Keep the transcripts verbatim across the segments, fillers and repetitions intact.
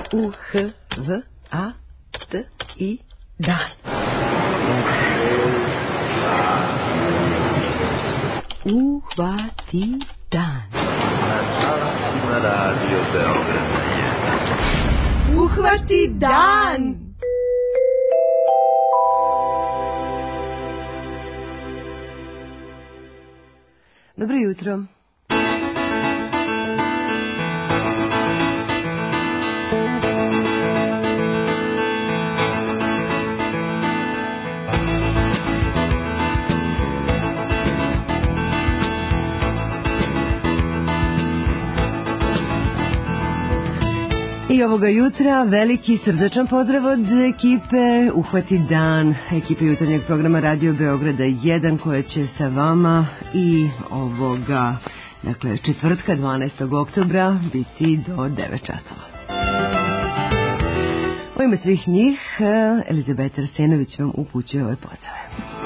U, H, V, A, T, I, dan. Uhvati dan. Na Radio Beograd. Uhvati dan. Dobro jutro. I ovoga jutra veliki srdačan pozdrav od ekipe Uhvati dan, ekipe jutarnjeg programa Radio Beograda jedan, koja će sa vama i ovoga, dakle, četvrtka dvanaestog oktobra biti do devet časova. U ime svih njih, Elizabeta Arsenović vam upućuje ove pozdrave.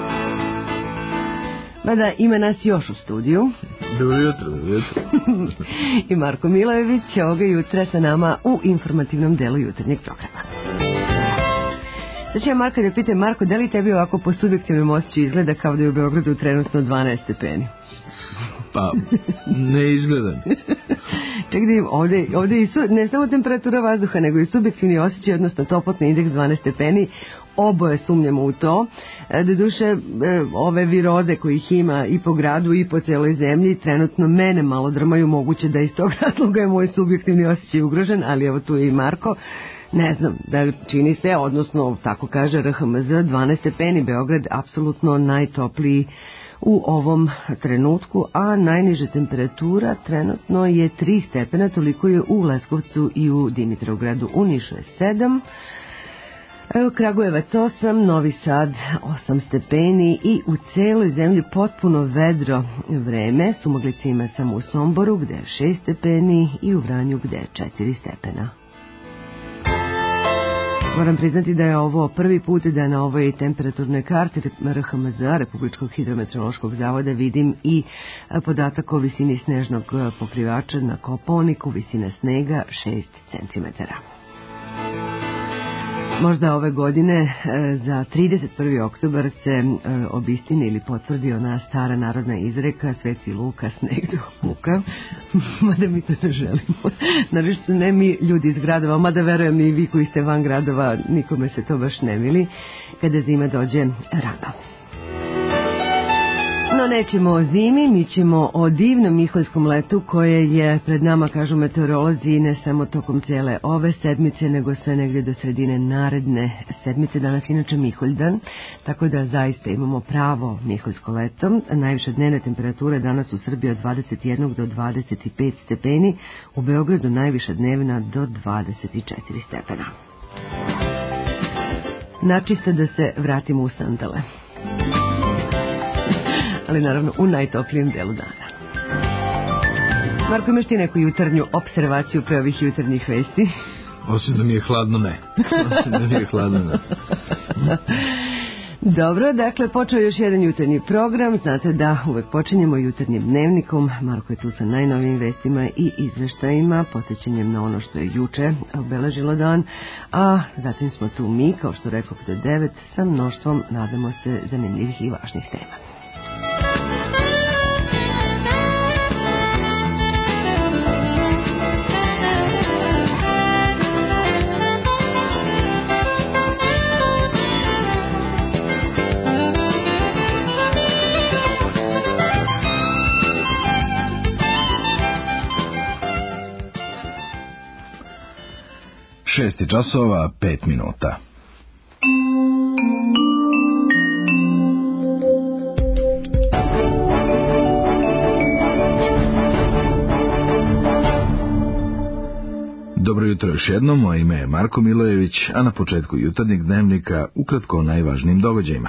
Mada ima nas još u studiju. Dobro jutro, dobro jutro. I Marko Milojević ovoga jutra sa nama u informativnom delu jutarnjeg programa. Znači ja Marka da pitam, Marko, da li tebi ovako po subjektivnom osjećaju izgleda kao da je u Beogradu trenutno dvanaest stepeni? Pa, ne izgledam. Čekaj, ovdje, ovdje i su, ne samo temperatura vazduha, nego i subjektivni osjećaj, odnosno toplotni indeks dvanaest stepeni. Oboje sumnjamo u to. Doduše, ove virode kojih ima i po gradu i po celoj zemlji trenutno mene malo drmaju, moguće da iz tog razloga je moj subjektivni osjećaj ugrožen, ali evo tu je i Marko. Ne znam, da čini se, odnosno tako kaže R H M Z, dvanaest stepeni, Beograd apsolutno najtopliji u ovom trenutku, a najniža temperatura trenutno je tri stepena, toliko je u Leskovcu i u Dimitrovgradu. U Nišu je sedam, Kragujevac osam, Novi Sad osam stepeni i u celoj zemlji potpuno vedro vreme. Sumaglica ima samo u Somboru gde je šest stepeni i u Vranju gde je četiri stepena. Moram priznati da je ovo prvi put da na ovoj temperaturnej karti R H M Z, Republičkog hidrometeorološkog zavoda, vidim i podatak o visini snežnog pokrivača na Kopaoniku, visina snega šest centimetara. Možda ove godine za trideset prvi oktobar se obistini ili potvrdi ona stara narodna izreka Sveti Luka, sneg do muka, mada mi to ne želimo. Naravno što ne mi ljudi iz gradova, mada verujem i vi koji ste van gradova, nikome se to baš ne mili kada zima dođe rano. No nećemo o zimi, mi ćemo o divnom miholjskom letu koje je pred nama, kažu meteorolozi, ne samo tokom cijele ove sedmice, nego sve negdje do sredine naredne sedmice. Danas inače Miholjdan, tako da zaista imamo pravo miholjsko leto. Najviša dnevna temperatura danas u Srbiji od dvadeset jedan do dvadeset pet stepeni, u Beogradu najviša dnevna do dvadeset četiri stepena. Načisto da se vratimo u sandale. Ali naravno u najtoplijem delu dana. Marko, imaš ti neku jutarnju observaciju pre ovih jutarnjih vesti? Osim da mi je hladno, ne. Osim da mi je hladno, ne. Dobro, dakle, počeo još jedan jutarnji program. Znate da uvek počinjemo jutarnjim dnevnikom. Marko je tu sa najnovijim vestima i izveštajima, podsjećanjem na ono što je juče obeležilo dan. A zatim smo tu mi, kao što rekao, do devet, sa mnoštvom, nadamo se, zanimljivih i važnih tema. Šesti časova, pet minuta. Dobro jutro još jednom, moje ime je Marko Milojević, a na početku jutarnjeg dnevnika ukratko o najvažnijim događajima.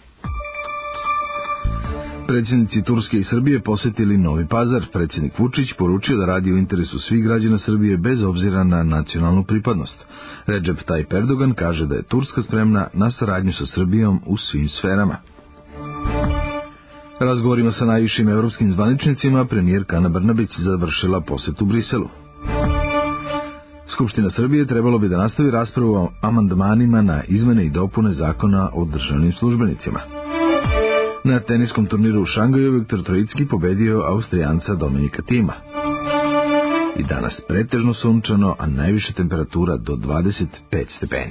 Predsjednici Turske i Srbije posjetili Novi Pazar. Predsjednik Vučić poručio da radi u interesu svih građana Srbije bez obzira na nacionalnu pripadnost. Recep Tayyip Erdogan kaže da je Turska spremna na saradnju sa Srbijom u svim sferama. Razgovorima sa najvišim evropskim zvaničnicima premijerka Ana Brnabić završila posjet u Briselu. Skupština Srbije trebalo bi da nastavi raspravu o amandmanima na izmene i dopune zakona o državnim službenicima. Na teniskom turniru u Šangaju Viktor Trojicki pobedio Austrijanca Dominika Tima. I danas pretežno sunčano, a najviša temperatura do dvadeset pet stepeni.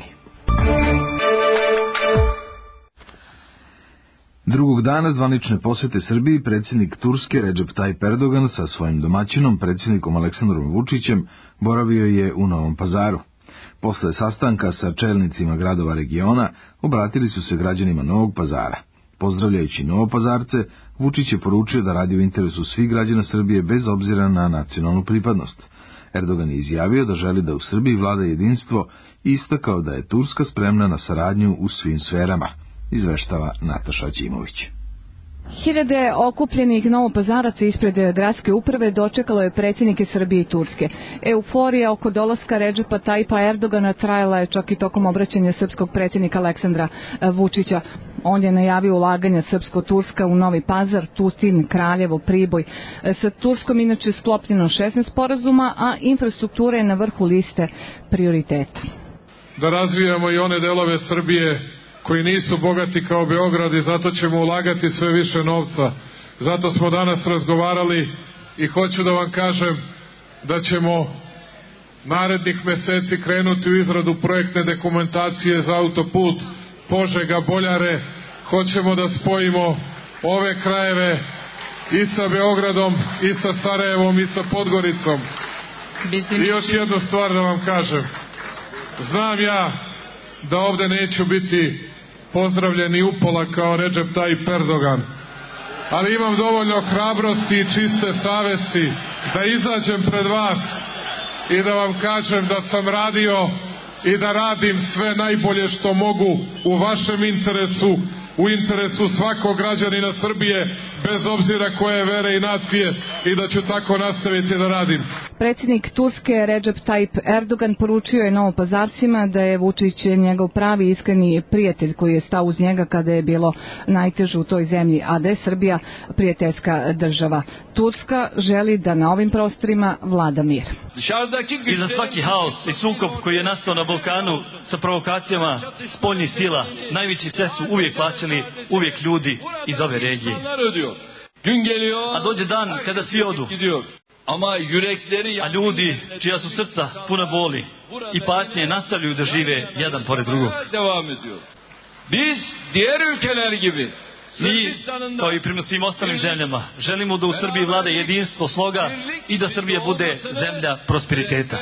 Drugog dana zvanične posete Srbiji predsjednik Turske Recep Tayyip Erdogan sa svojim domaćinom, predsjednikom Aleksandrom Vučićem, boravio je u Novom Pazaru. Posle sastanka sa čelnicima gradova regiona, obratili su se građanima Novog Pazara. Pozdravljajući Novopazarce, Vučić je poručio da radi u interesu svih građana Srbije bez obzira na nacionalnu pripadnost. Erdogan je izjavio da želi da u Srbiji vlada jedinstvo i istakao da je Turska spremna na saradnju u svim sferama, izveštava Nataša Ćimović. Hiljade okupljenih Novopazaraca ispred gradske uprave dočekalo je predsjednike Srbije i Turske. Euforija oko dolaska Recepa Tayyipa Erdogana trajala je čak i tokom obraćanja srpskog predsjednika Aleksandra Vučića. On je najavio ulaganja srpsko-turska u Novi Pazar, Tutin, Kraljevo, Priboj. Sa Turskom inače sklopljeno šesnaest sporazuma, a infrastruktura je na vrhu liste prioriteta. Da razvijamo i one delove Srbije koji nisu bogati kao Beograd i zato ćemo ulagati sve više novca. Zato smo danas razgovarali i hoću da vam kažem da ćemo narednih meseci krenuti u izradu projektne dokumentacije za autoput Požega-Boljare. Hoćemo da spojimo ove krajeve i sa Beogradom, i sa Sarajevom, i sa Podgoricom. I još jednu stvar da vam kažem. Znam ja da ovde neću biti pozdravljeni upola kao Recep Tayyip Erdogan, ali imam dovoljno hrabrosti i čiste savesti da izađem pred vas i da vam kažem da sam radio i da radim sve najbolje što mogu u vašem interesu, u interesu svakog građanina Srbije, bez obzira koje vere i nacije, i da ću tako nastaviti da radim. Predsjednik Turske Recep Tayyip Erdogan poručio je Novopazarcima da je Vučić njegov pravi iskreni prijatelj koji je stao uz njega kada je bilo najteže u toj zemlji, a da je Srbija prijateljska država. Turska želi da na ovim prostorima vlada mir. I za svaki haos i sukob koji je nastao na Balkanu sa provokacijama spoljnih sila, najveći ceh su uvijek plaćali uvijek ljudi iz ove regije. A dođe dan kada svi odu. A ljudi čija su srca puna boli i patnje nastavljaju da žive jedan pored drugog. Mi, kao i prema svim ostalim zemljama, želimo da u Srbiji vlada jedinstvo, sloga i da Srbija bude zemlja prosperiteta.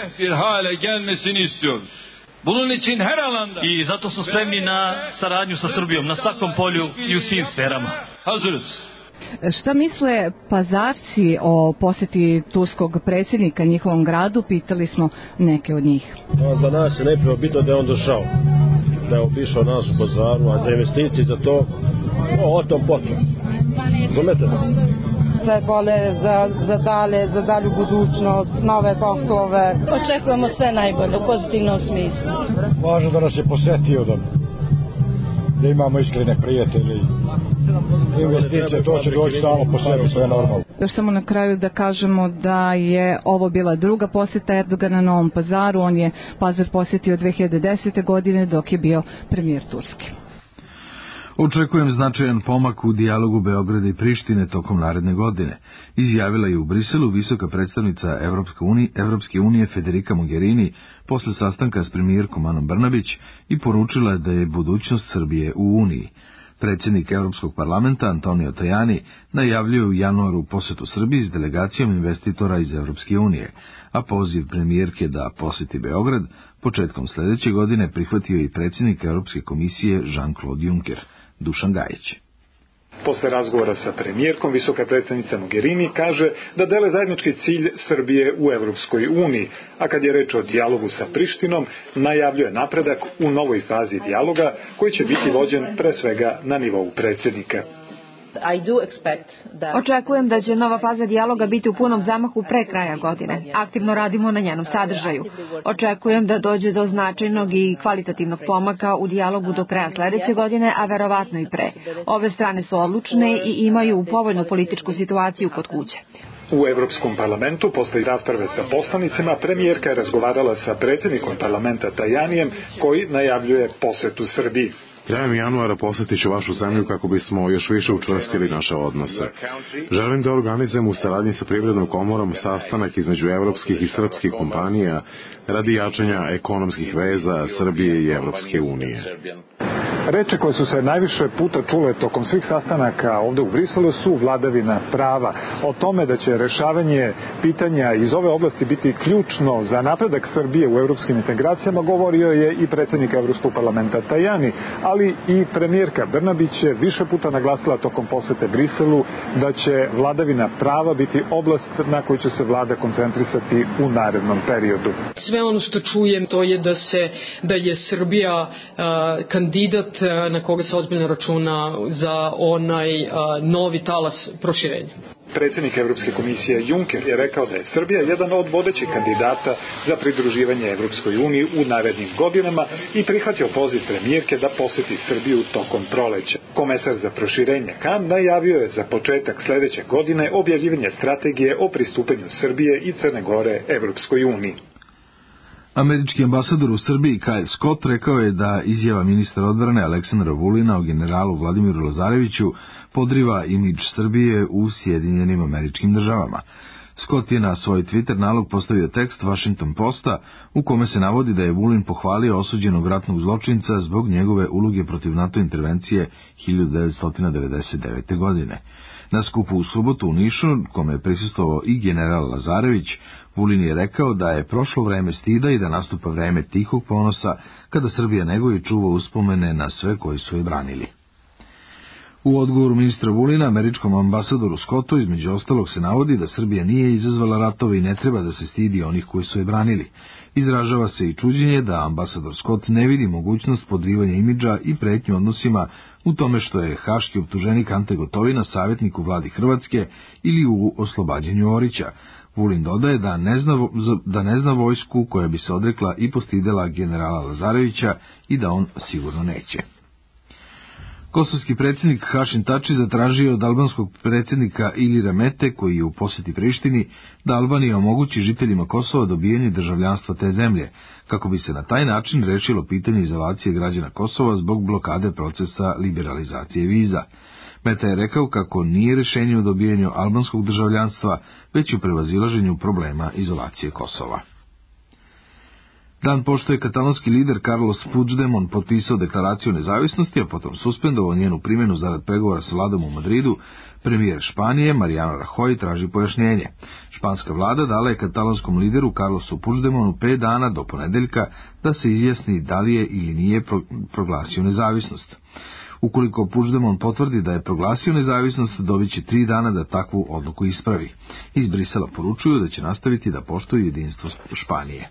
I zato smo spremni na saradnju sa Srbijom na svakom polju i u svim sferama. Šta misle Pazarci o posjeti turskog predsjednika njihovom gradu, pitali smo neke od njih. Za nas je najprije bitno da je on došao, da je obišao nas u Pazaru, a za investicije za to, o, o tom potom. Razumete? Sve bolje za, za dalje, za dalju budućnost, nove poslove. Očekujemo sve najbolje u pozitivnom smislu. Važno da nas je posjetio, da, da imamo iskrene prijatelje. Investicije, to će doći samo po sebi, sve normalno. Još samo na kraju da kažemo da je ovo bila druga posjeta Erdogana na Novom Pazaru. On je Pazar posjetio dve hiljade desete. godine dok je bio premijer Turske. Očekujem značajan pomak u dijalogu Beograda i Prištine tokom naredne godine, izjavila je u Briselu visoka predstavnica Evropske unije, Evropske unije Federica Mogherini posle sastanka s premijerkom Anom Brnabić i poručila da je budućnost Srbije u Uniji. Predsjednik Evropskog parlamenta Antonio Tajani najavljuje u januaru posjetu Srbiji s delegacijom investitora iz Evropske unije, a poziv premijerke da posjeti Beograd početkom sljedeće godine prihvatio i predsjednik Europske komisije Jean-Claude Juncker, Dušan Gajić. Posle razgovora sa premijerkom, visoka predstavnica Mogherini kaže da dele zajednički cilj Srbije u Evropskoj uniji, a kad je reč o dijalogu sa Prištinom, najavljuje napredak u novoj fazi dijaloga koji će biti vođen pre svega na nivou predsjednika. Očekujem da će nova faza dijaloga biti u punom zamahu pre kraja godine. Aktivno radimo na njenom sadržaju. Očekujem da dođe do značajnog i kvalitativnog pomaka u dijalogu do kraja sljedeće godine, a verovatno i pre. Ove strane su odlučne i imaju povoljnu političku situaciju kod kuće. U Evropskom parlamentu, posle rasprave sa poslanicima, premijerka je razgovarala sa predsjednikom parlamenta Tajanijem, koji najavljuje posetu Srbiji. Krajem januara posjetit ću vašu zemlju kako bismo još više učvrstili naše odnose. Želim da organizujem u saradnji sa Privrednom komorom sastanak između evropskih i srpskih kompanija radi jačanja ekonomskih veza Srbije i Evropske unije. Reči koje su se najviše puta čule tokom svih sastanaka ovde u Briselu su vladavina prava. O tome da će rešavanje pitanja iz ove oblasti biti ključno za napredak Srbije u evropskim integracijama govorio je i predsjednik Evropskog parlamenta Tajani, ali i premijerka Brnabić je više puta naglasila tokom posete Briselu da će vladavina prava biti oblast na koju će se vlada koncentrisati u narednom periodu. Sve ono što čujem to je da se da je Srbija uh, kandidat na koga se ozbiljno računa za onaj uh, novi talas proširenja. Predsjednik Evropske komisije Juncker je rekao da je Srbija jedan od vodećih kandidata za pridruživanje Evropskoj uniji u narednim godinama i prihvatio poziv premijerke da poseti Srbiju tokom proleća. Komesar za proširenje Kan najavio je za početak sledeće godine objavljivanje strategije o pristupanju Srbije i Crne Gore Evropskoj uniji. Američki ambasador u Srbiji Kyle Scott rekao je da izjava ministra odbrane Aleksandra Vulina o generalu Vladimiru Lazareviću podriva imidž Srbije u Sjedinjenim Američkim Državama. Scott je na svoj Twitter nalog postavio tekst Washington Posta u kome se navodi da je Vulin pohvalio osuđenog ratnog zločinca zbog njegove uloge protiv NATO intervencije hiljadu devetsto devedeset devete. godine. Na skupu u subotu u Nišu, kome je prisustvovao i general Lazarević, Vulin je rekao da je prošlo vreme stida i da nastupa vreme tihog ponosa kada Srbija neguje i čuva uspomene na sve koji su je branili. U odgovoru ministra Vulina, američkom ambasadoru Scottu, između ostalog se navodi da Srbija nije izazvala ratove i ne treba da se stidi onih koji su je branili. Izražava se i čuđenje da ambasador Scott ne vidi mogućnost podrivanja imidža i pretnju odnosima u tome što je haški optuženik Ante Gotovina savjetnik u vladi Hrvatske ili u oslobađanju Orića. Vulin dodaje da ne zna, da ne zna vojsku koja bi se odrekla i postidela generala Lazarevića i da on sigurno neće. Kosovski predsjednik Hašim Tači zatražio od albanskog predsjednika Ilira Mete, koji je u posjeti Prištini, da Albanija omogući žiteljima Kosova dobijanje državljanstva te zemlje, kako bi se na taj način rešilo pitanje izolacije građana Kosova zbog blokade procesa liberalizacije viza. Meta je rekao kako nije rešenje u dobijanju albanskog državljanstva, već u prevazilaženju problema izolacije Kosova. Dan pošto je katalonski lider Carlos Puigdemont potpisao deklaraciju nezavisnosti, a potom suspendovao njenu primjenu zarad pregovora s vladom u Madridu, premijer Španije Mariano Rajoy traži pojašnjenje. Španska vlada dala je katalonskom lideru Carlosu Puigdemontu pet dana do ponedeljka da se izjasni da li je ili nije proglasio nezavisnost. Ukoliko Puigdemont potvrdi da je proglasio nezavisnost, dobit će tri dana da takvu odluku ispravi. Iz Brisela poručuju da će nastaviti da poštuju jedinstvo Španije.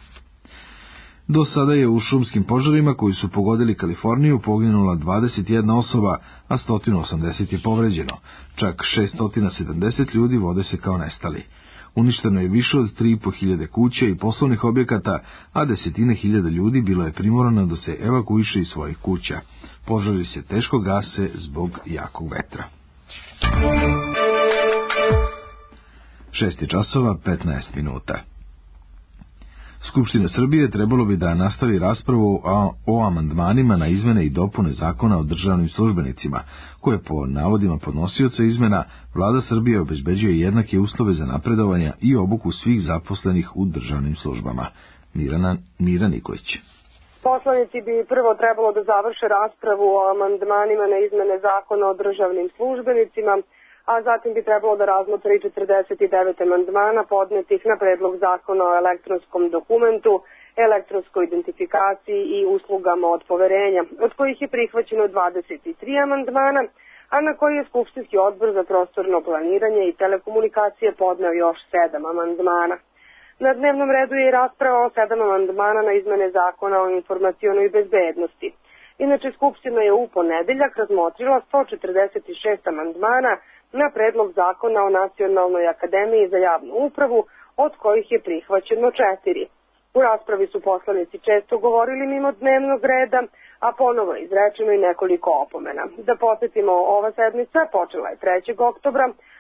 Do sada je u šumskim požarima koji su pogodili Kaliforniju poginula dvadeset jedna osoba, a sto osamdeset je povređeno. Čak šesto sedamdeset ljudi vode se kao nestali. Uništeno je više od tri i po hiljade kuća i poslovnih objekata, a desetine hiljada ljudi bilo je primorano da se evakuiše iz svojih kuća. Požari se teško gase zbog jakog vetra. Šest časova petnaest minuta. Skupština Srbije trebalo bi da nastavi raspravu o, o amandmanima na izmene i dopune zakona o državnim službenicima, koje po navodima podnosioca izmena vlada Srbije obezbeđuje jednake uslove za napredovanja i obuku svih zaposlenih u državnim službama. Mirana, Mira Nikolić. Poslanici bi prvo trebalo da završe raspravu o amandmanima na izmene zakona o državnim službenicima, a zatim bi trebalo da razmotre četrdeset devet amandmana podnetih na predlog zakona o elektronskom dokumentu, elektronskoj identifikaciji i uslugama od poverenja, od kojih je prihvaćeno dvadeset tri amandmana, a na koji je Skupštinski odbor za prostorno planiranje i telekomunikacije podneo još sedam amandmana. Na dnevnom redu je i rasprava o sedam amandmana na izmene zakona o informacionoj bezbednosti. Inače, Skupština je u ponedeljak razmotrila sto četrdeset šest amandmana na predlog zakona o Nacionalnoj akademiji za javnu upravu, od kojih je prihvaćeno četiri. U raspravi su poslanici često govorili mimo dnevnog reda, a ponovo izrečeno i nekoliko opomena. Da podsjetimo, ova sednica počela je trećeg oktobra,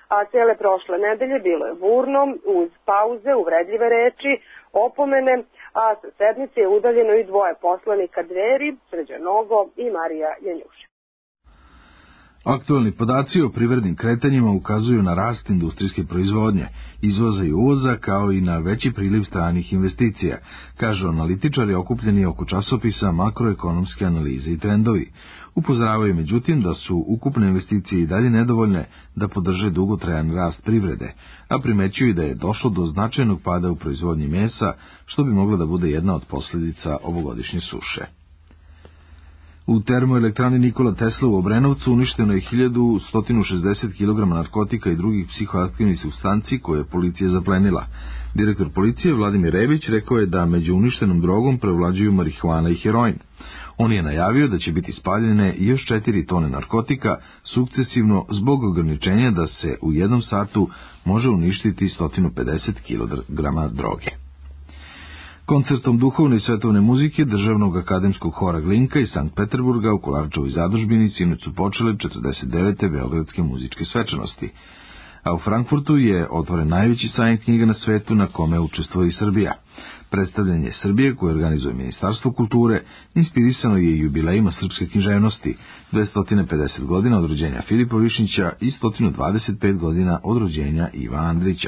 a cele prošle nedelje bilo je burno, uz pauze, uvredljive reči, opomene, a sa sednice je udaljeno i dvoje poslanika Dveri, Srđan Nogo i Marija Janjušević. Aktualni podaci o privrednim kretanjima ukazuju na rast industrijske proizvodnje, izvoza i uvoza, kao i na veći priliv stranih investicija, kažu analitičari okupljeni oko časopisa Makroekonomske analize i trendovi. Upozoravaju međutim da su ukupne investicije i dalje nedovoljne da podrže dugotrajan rast privrede, a primećuju da je došlo do značajnog pada u proizvodnji mesa, što bi moglo da bude jedna od posljedica ovogodišnje suše. U termoelektrani Nikola Tesla u Obrenovcu uništeno je hiljadu sto šezdeset kilograma narkotika i drugih psihoaktivnih supstanci koje je policija zaplenila. Direktor policije Vladimir Rebić rekao je da među uništenom drogom prevlađuju marihuana i heroin. On je najavio da će biti spaljene još četiri tone narkotika sukcesivno zbog ograničenja da se u jednom satu može uništiti sto pedeset kilograma droge. Koncertom duhovne i svetovne muzike Državnog akademskog hora Glinka iz Sankt Peterburga u Kolarčevoj zadužbini sinoć su počele četrdeset devete Beogradske muzičke svečanosti, a u Frankfurtu je otvoren najveći sajam knjiga na svetu na kome učestvuje i Srbija. Predstavljanje Srbije koje organizuje Ministarstvo kulture inspirisano je jubilejima srpske književnosti, dvesta pedeset godina od rođenja Filipa Višnjića i sto dvadeset pet godina od rođenja Iva Andrića.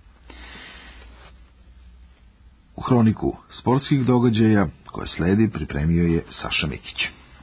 U hroniku sportskih događaja koje sledi pripremio je Saša Mikić.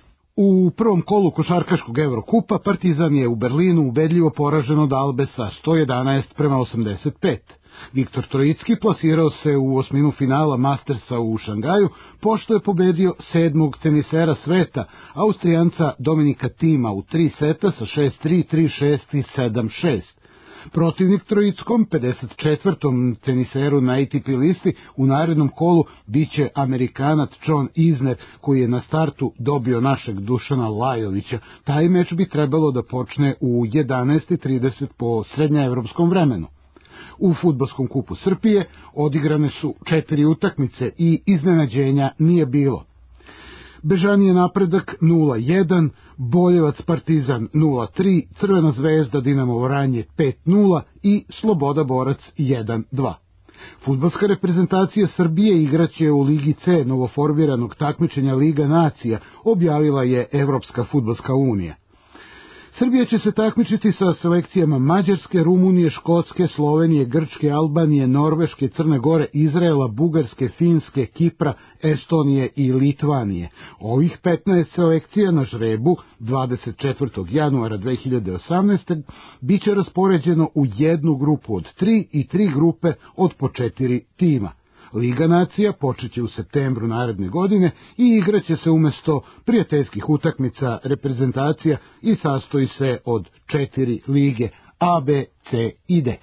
U prvom kolu košarkaškog Evrokupa Partizan je u Berlinu ubedljivo poražen od Albe sa sto jedanaest prema osamdeset pet. Viktor Trojicki plasirao se u osminu finala Mastersa u Šangaju, pošto je pobedio sedmog tenisera sveta, Austrijanca Dominika Tima u tri seta sa šest tri, tri šest i sedam šest. Protivnik Trojickom, pedeset četvrtom teniseru na A T P listi, u narednom kolu biće Amerikanac John Isner, koji je na startu dobio našeg Dušana Lajovića. Taj meč bi trebalo da počne u jedanaest trideset po srednjeevropskom vremenu. U fudbalskom kupu Srbije odigrane su četiri utakmice i iznenađenja nije bilo. Bežani je napredak nula jedan, Boljevac Partizan nula tri, Crvena zvezda Dinamo Vranje pet nula i Sloboda Borac jedan dva. Fudbalska reprezentacija Srbije igraće u Ligi C novoformiranog takmičenja Liga nacija, objavila je Evropska fudbalska unija. Srbija će se takmičiti sa selekcijama Mađarske, Rumunije, Škotske, Slovenije, Grčke, Albanije, Norveške, Crne Gore, Izraela, Bugarske, Finske, Kipra, Estonije i Litvanije. Ovih petnaest selekcija na žrebu dvadeset četvrtog januara dve hiljade osamnaeste. biće raspoređeno u jednu grupu od tri i tri grupe od po četiri tima. Liga nacija počeće u septembru naredne godine i igraće se umjesto prijateljskih utakmica reprezentacija i sastoji se od četiri lige A, B, C i D.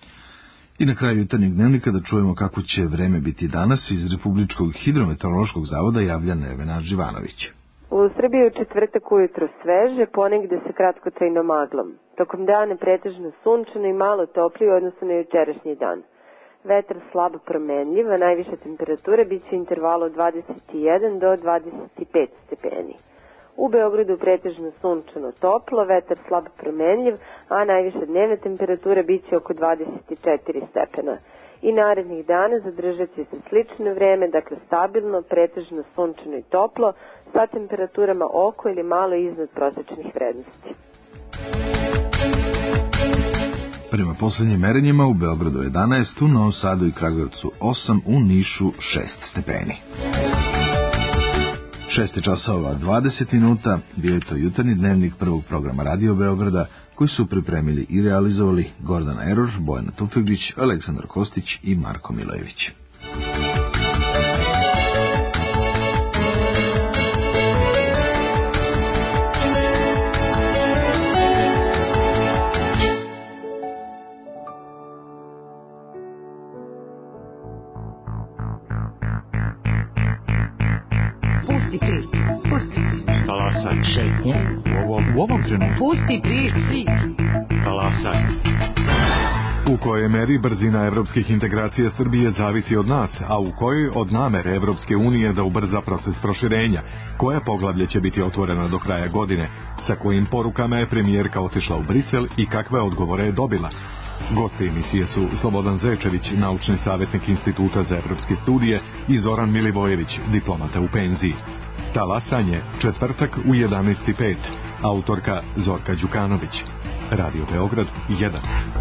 I na kraju jutarnjeg dnevnika da čujemo kako će vreme biti danas iz Republičkog hidrometeorološkog zavoda javlja Nevena Živanović. U Srbiji je u četvrtak ujutro sveže, ponegde sa kratkotrajnom maglom. Tokom dana pretežno sunčano i malo toplije u odnosu na jučerašnji dan. Vetar slabo promenljiv, a najviša temperatura bit će u intervalu od dvadeset jedan do dvadeset pet stepeni. U Beogradu pretežno sunčano toplo, vetar slabo promenljiv, a najviša dnevna temperatura bit će oko dvadeset četiri stepena. I narednih dana zadržat će se slično vreme, dakle stabilno, pretežno sunčano i toplo, sa temperaturama oko ili malo iznad prosečnih vrednosti. Prema posljednjim merenjima u Beogradu jedanaest, u Novom Sadu i Kragujevcu osam, u Nišu šest stepeni. šest časova dvadeset minuta, bio je to jutarnji dnevnik prvog programa Radio Beograda, koji su pripremili i realizovali Gordana Eror, Bojana Tufegđić, Aleksandar Kostić i Marko Milojević. Šetnja. U ovom, u ovom trenutku. Pusti priči. Talasaj. U U kojoj meri brzina evropskih integracija Srbije zavisi od nas, a u kojoj od namere Evropske unije da ubrza proces proširenja, koja poglavlje će biti otvorena do kraja godine, sa kojim porukama je premijerka otišla u Brisel i kakve odgovore je dobila. Gosti emisije su Slobodan Zečević, naučni savjetnik Instituta za evropske studije, i Zoran Milivojević, diplomata u penziji. Talasanje, četvrtak u jedanaest i pet. Autorka Zorka Đukanović. Radio Beograd jedan.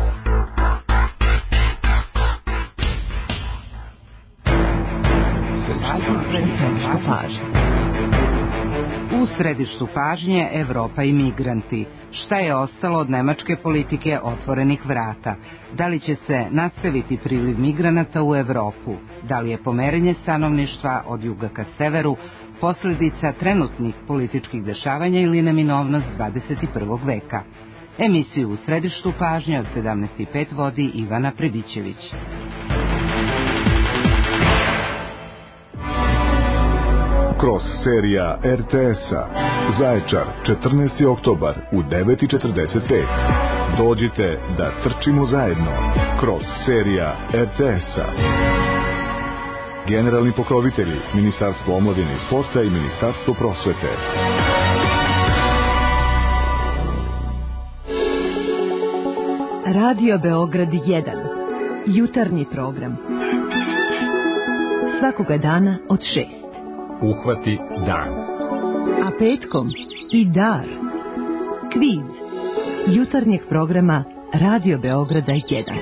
U središtu pažnje Evropa i migranti. Šta je ostalo od nemačke politike otvorenih vrata? Da li će se nastaviti priliv migranata u Evropu? Da li je pomerenje stanovništva od juga ka severu posljedica trenutnih političkih dešavanja ili neminovnost dvadeset i prvog veka? Emisiju U središtu pažnje od sedamnaest i pet vodi Ivana Prebićević. Cross serija er te es-a. Zaječar, četrnaesti oktobar u devet i četrdeset pet. Dođite da trčimo zajedno. Cross serija er te es-a. Generalni pokrovitelji Ministarstvo omladine i sporta i Ministarstvo prosvete. Radio Beograd jedan. Jutarnji program. Svakoga dana od šest. Uhvati dan. A petkom i dar. Kviz jutarnjeg programa Radio Beograda jedan.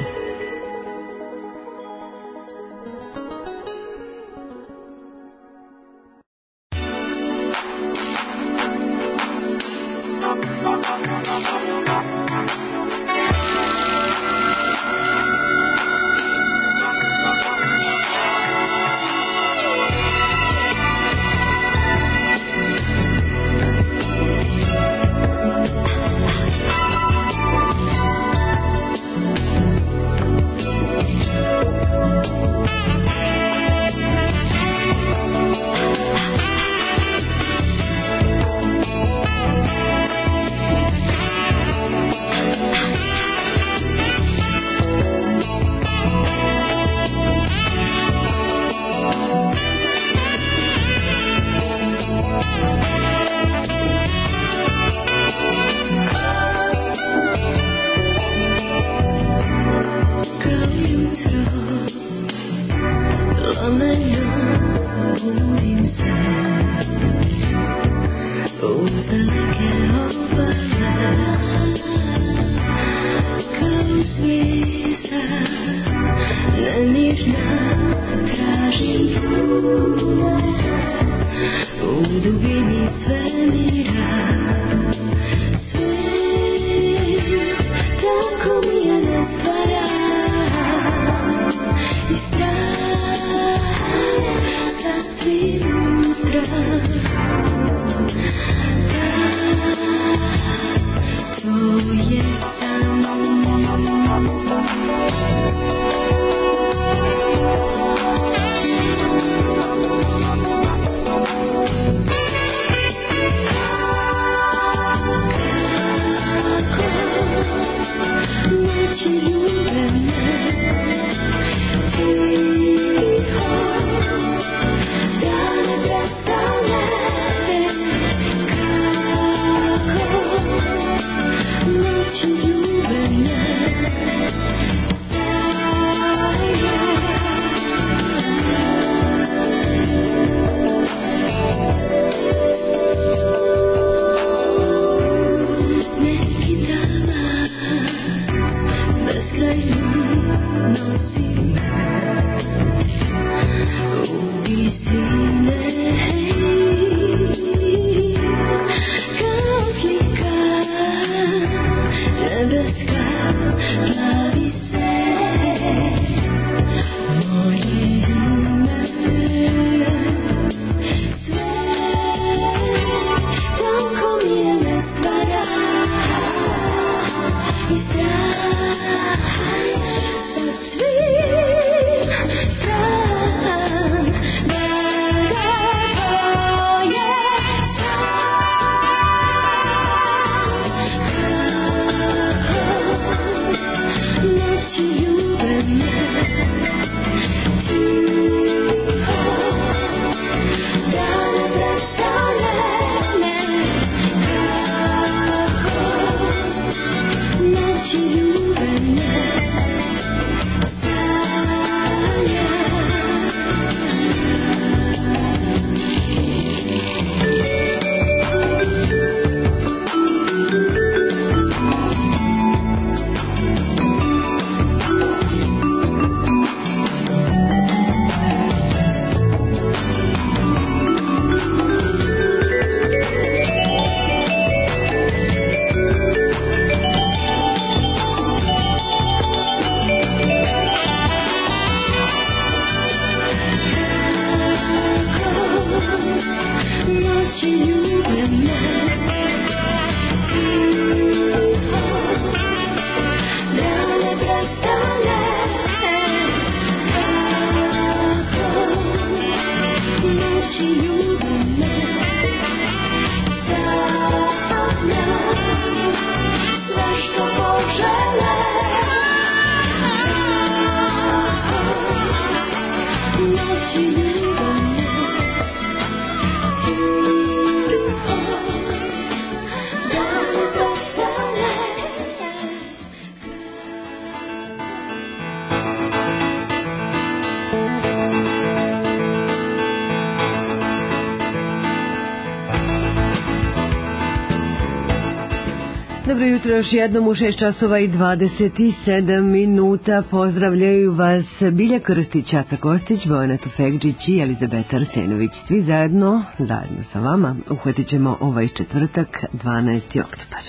Dobro jutro, još jednom u šest časova i dvadeset sedam minuta. Pozdravljaju vas Bilja Krstić, Aca Kostić, Bojana Tufekđić i Elizabeta Arsenović. Svi zajedno, zajedno sa vama, uhvatit ćemo ovaj četvrtak, dvanaesti oktobar.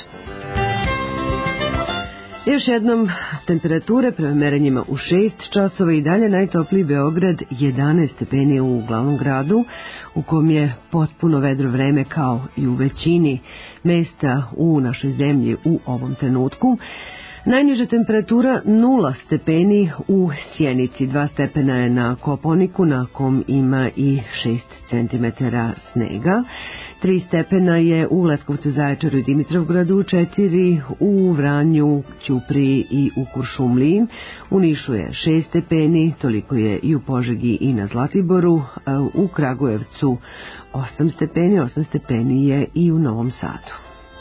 Još jednom, temperature prema merenjima u šest časova i dalje najtopliji Beograd, jedanaest stepeni u glavnom gradu, u kom je potpuno vedro vreme kao i u većini mesta u našoj zemlji u ovom trenutku. Najniža temperatura nula stepeni u Sjenici, dva stepena je na Koponiku, na kom ima i šest centimetara snega. tri stepena je u Leskovcu, Zaječaru i Dimitrovgradu, četiri u Vranju, Ćupriji i u Kuršumliji. U Nišu je šest stepeni, toliko je i u Požegi i na Zlatiboru. U Kragujevcu osam stepeni, osam stepeni je i u Novom Sadu.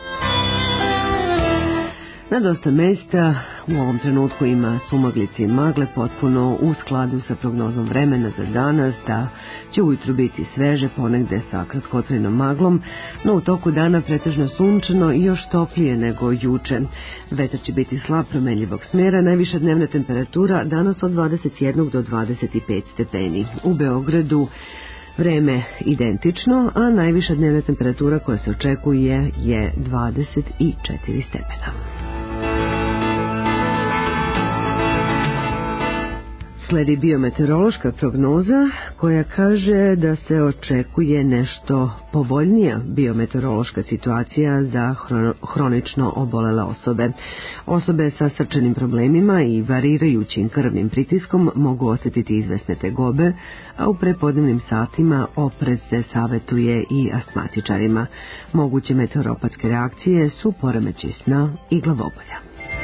Na dosta mesta u ovom trenutku ima sumaglice i magle, potpuno u skladu sa prognozom vremena za danas, da će ujutru biti sveže, ponegde sa kratkotrajnom maglom, no u toku dana pretežno sunčano i još toplije nego juče. Vetar će biti slab, promenljivog smjera, najviša dnevna temperatura danas od dvadeset jedan do dvadeset pet stepeni. U Beogradu vreme identično, a najviša dnevna temperatura koja se očekuje je dvadeset četiri stepena. Sledi biometeorološka prognoza koja kaže da se očekuje nešto povoljnija biometeorološka situacija za hronično obolele osobe. Osobe sa srčanim problemima i varirajućim krvnim pritiskom mogu osjetiti izvesne tegobe, a u prepodnevnim satima oprez se savjetuje i astmatičarima. Moguće meteoropatske reakcije su poremećaj sna i glavobolja.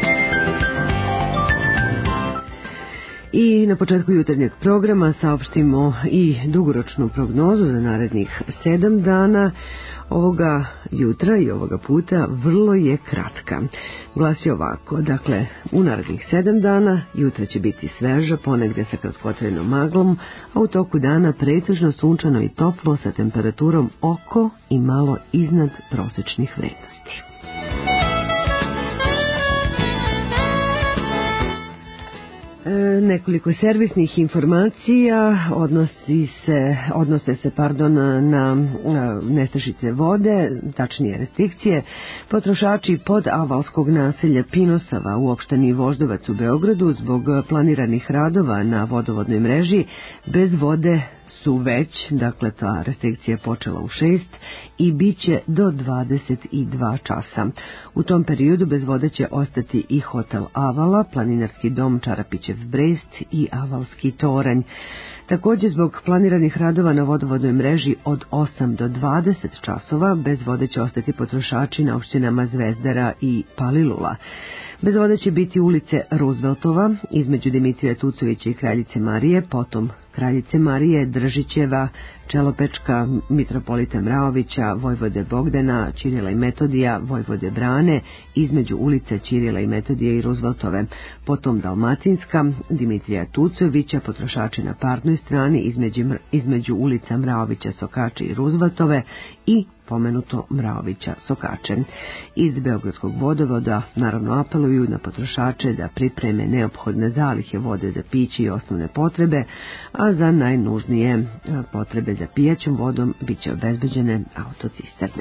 I na početku jutarnjeg programa saopštimo i dugoročnu prognozu za narednih sedam dana. Ovoga jutra i ovoga puta vrlo je kratka. Glasi ovako, dakle, u narednih sedam dana jutra će biti sveža, ponegde sa kratkotrajnom maglom, a u toku dana pretežno sunčano i toplo sa temperaturom oko i malo iznad prosečnih vrednosti. Nekoliko servisnih informacija odnosi se, odnose se pardon, na nestašice vode, tačnije restrikcije. Potrošači pod avalskog naselja Pinosava u opštini Voždovac u Beogradu zbog planiranih radova na vodovodnoj mreži bez vode su već, dakle ta restrikcija je počela u šest i bit će do dvadeset dva časa. U tom periodu bez vode će ostati i hotel Avala, planinarski dom Čarapićev Brest i Avalski toranj. Također zbog planiranih radova na vodovodnoj mreži od osam do dvadeset časova bez vode će ostati potrošači na opštinama Zvezdara i Palilula. Bez vode će biti ulice Rooseveltova između Dimitrija Tucovića i Kraljice Marije, potom Kraljice Marije, Držićeva, Čelopečka, Mitropolita Mraovića, Vojvode Bogdana, Ćirila i Metodija, Vojvode Brane, između ulice Ćirila i Metodije i Rooseveltove, potom Dalmatinska, Dimitrija Tucovića, potrošači na partnoj strani između, između ulica Mraovića, Sokače i Rooseveltove i pomenuto Mraovića Sokače. Iz Beogradskog vodovoda naravno apeluju na potrošače da pripreme neophodne zalihe vode za piće i osnovne potrebe, a za najnužnije potrebe za pijaćom vodom bit će obezbeđene autocisterne.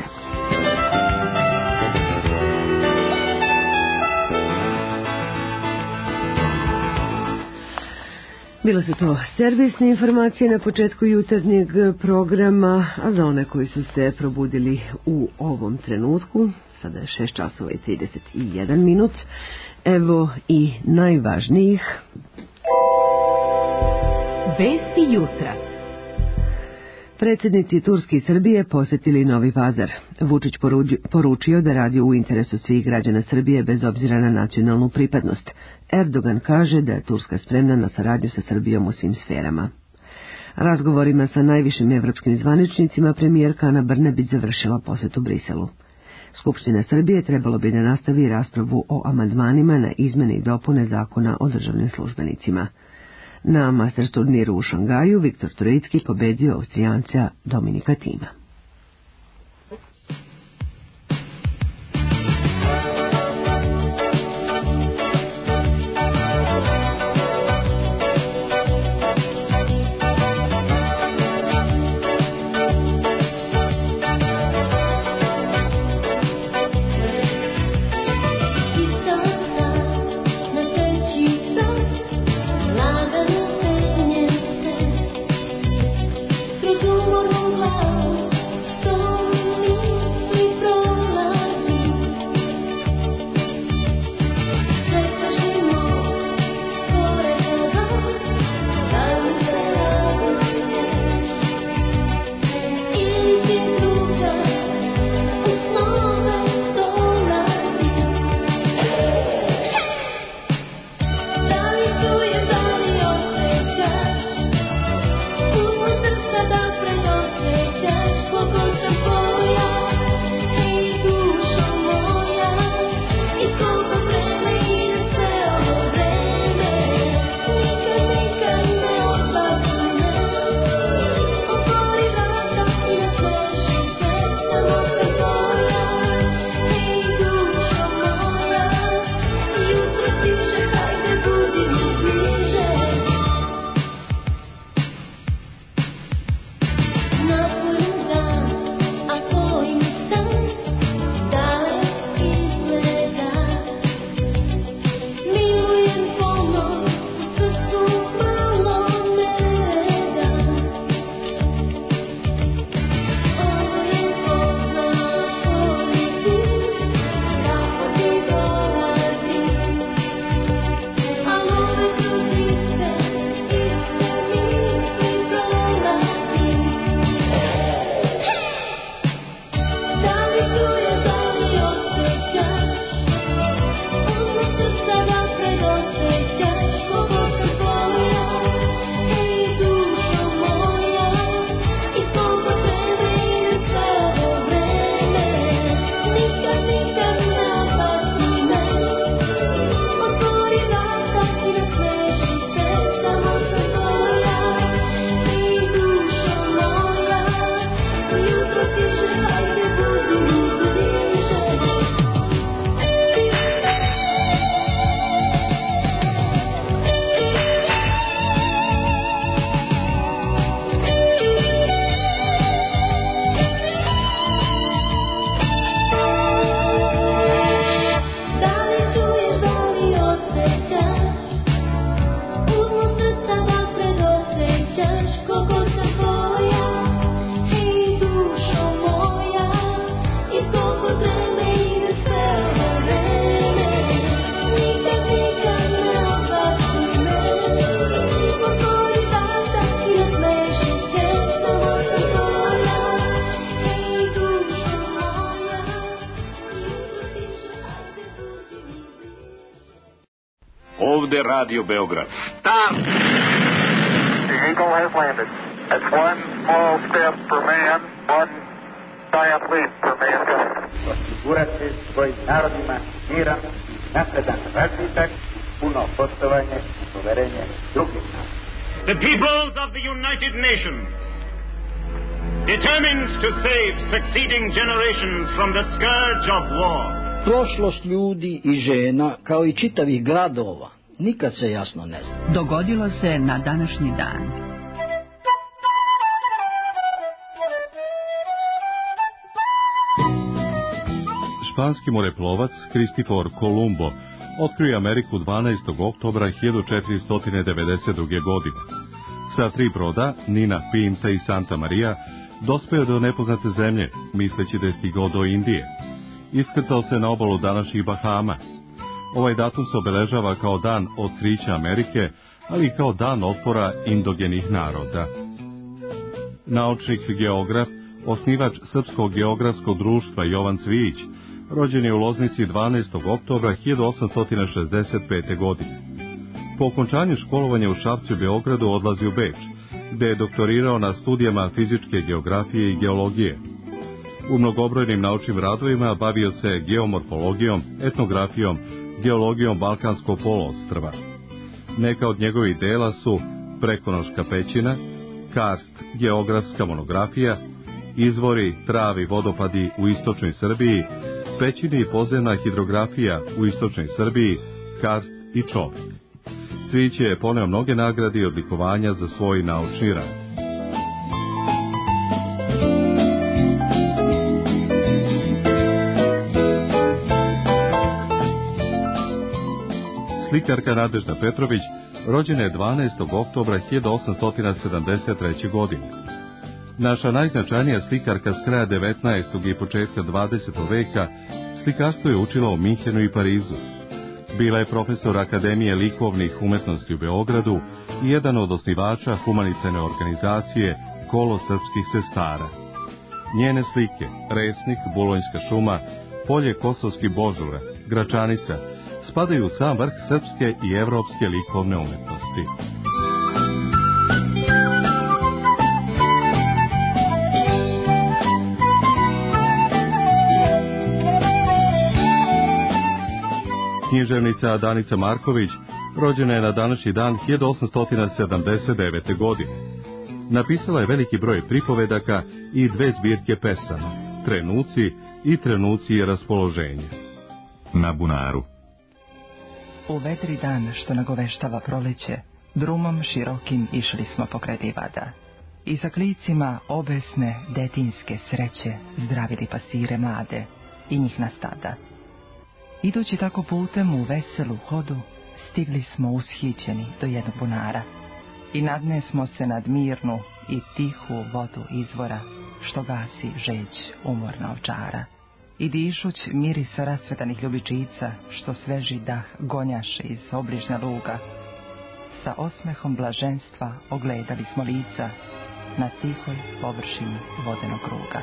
Bilo su to servisne informacije na početku jutarnjeg programa, a za one koji su se probudili u ovom trenutku, sada je šest časova i trideset jedan minut, evo i najvažnijih. Vesti jutra. Predsjednici Turske i Srbije posjetili Novi Pazar. Vučić poručio da radi u interesu svih građana Srbije bez obzira na nacionalnu pripadnost. Erdogan kaže da je Turska spremna na saradnju sa Srbijom u svim sferama. Razgovorima sa najvišim evropskim zvaničnicima premijerka Ana Brnabić završila posjet u Briselu. Skupština Srbije trebalo bi da nastavi raspravu o amandmanima na izmene i dopune zakona o državnim službenicima. Na Masters turniru u Šangaju Viktor Trojicki pobedio Austrijanca Dominika Tima. ovde Radio Beograd. Start! The Eagle has landed. That's one small step for man, one giant leap for mankind. Osigurati svojim narodima miran i napredan razvitak, puno poštovanje i poverenje drugih naroda. The peoples of the United Nations, determined to save succeeding generations from the scourge of war. Prošlost ljudi i žena, kao i čitavih gradova, nikad se jasno ne zna. Dogodilo se na današnji dan. Španski moreplovac Kristofor Kolumbo otkrio Ameriku dvanaestog oktobra hiljadu četiristo devedeset druge. godine. Sa tri broda, Nina, Pinta i Santa Maria, dospeo do nepoznate zemlje, misleći da je stigao do Indije. Iskrcao se na obalu današnjih Bahama. Ovaj datum se obeležava kao dan otkrića Amerike, ali i kao dan otpora indogenih naroda. Naučnik geograf, osnivač Srpskog geografskog društva Jovan Cvijić, rođen je u Loznici dvanaestog oktobra hiljadu osamsto šezdeset pete. godine. Po okončanju školovanja u Šapcu i Beogradu odlazi u Beč, gde je doktorirao na studijama fizičke geografije i geologije. U mnogobrojnim naučnim radovima bavio se geomorfologijom, etnografijom, geologijom Balkanskog poluostrva. Neka od njegovih dela su Prekonoška pećina, Karst, geografska monografija, Izvori, travi, vodopadi u istočnoj Srbiji, Pećine i podzemna hidrografija u istočnoj Srbiji, Karst i Čovek. Cvijić je poneo mnoge nagrade i odlikovanja za svoj naučni rad. Slikarka Nadežda Petrović rođena je dvanaestog oktobra hiljadu osamsto sedamdeset treće. godine. Naša najznačajnija slikarka s kraja devetnaestog i početka dvadesetog veka slikarstvo je učila u Minhenu i Parizu. Bila je profesor Akademije likovnih umetnosti u Beogradu i jedan od osnivača humanitarne organizacije Kolo srpskih sestara. Njene slike, Resnik, Bulonjska šuma, Polje kosovskih božura, Gračanica, spadaju u sam vrh srpske i evropske likovne umetnosti. Književnica Danica Marković rođena je na današnji dan hiljadu osamsto sedamdeset devete. godine. Napisala je veliki broj pripovedaka i dve zbirke pesama, Trenuci i Trenuci raspoloženja. Na bunaru. U vedri dan što nagoveštava proleće, drumom širokim išli smo pokraj livada. I za klicima obesne detinjske sreće zdravili pasire mlade i njih na stada. Idući tako putem u veselu hodu, stigli smo ushićeni do jednog bunara i nadne smo se nad mirnu i tihu vodu izvora, što gasi žeđ umorna ovčara. I dišuć mirisa rasvetanih ljubičica, što sveži dah gonjaše iz obližnja luga, sa osmehom blaženstva ogledali smo lica na tihoj površini vodenog kruga.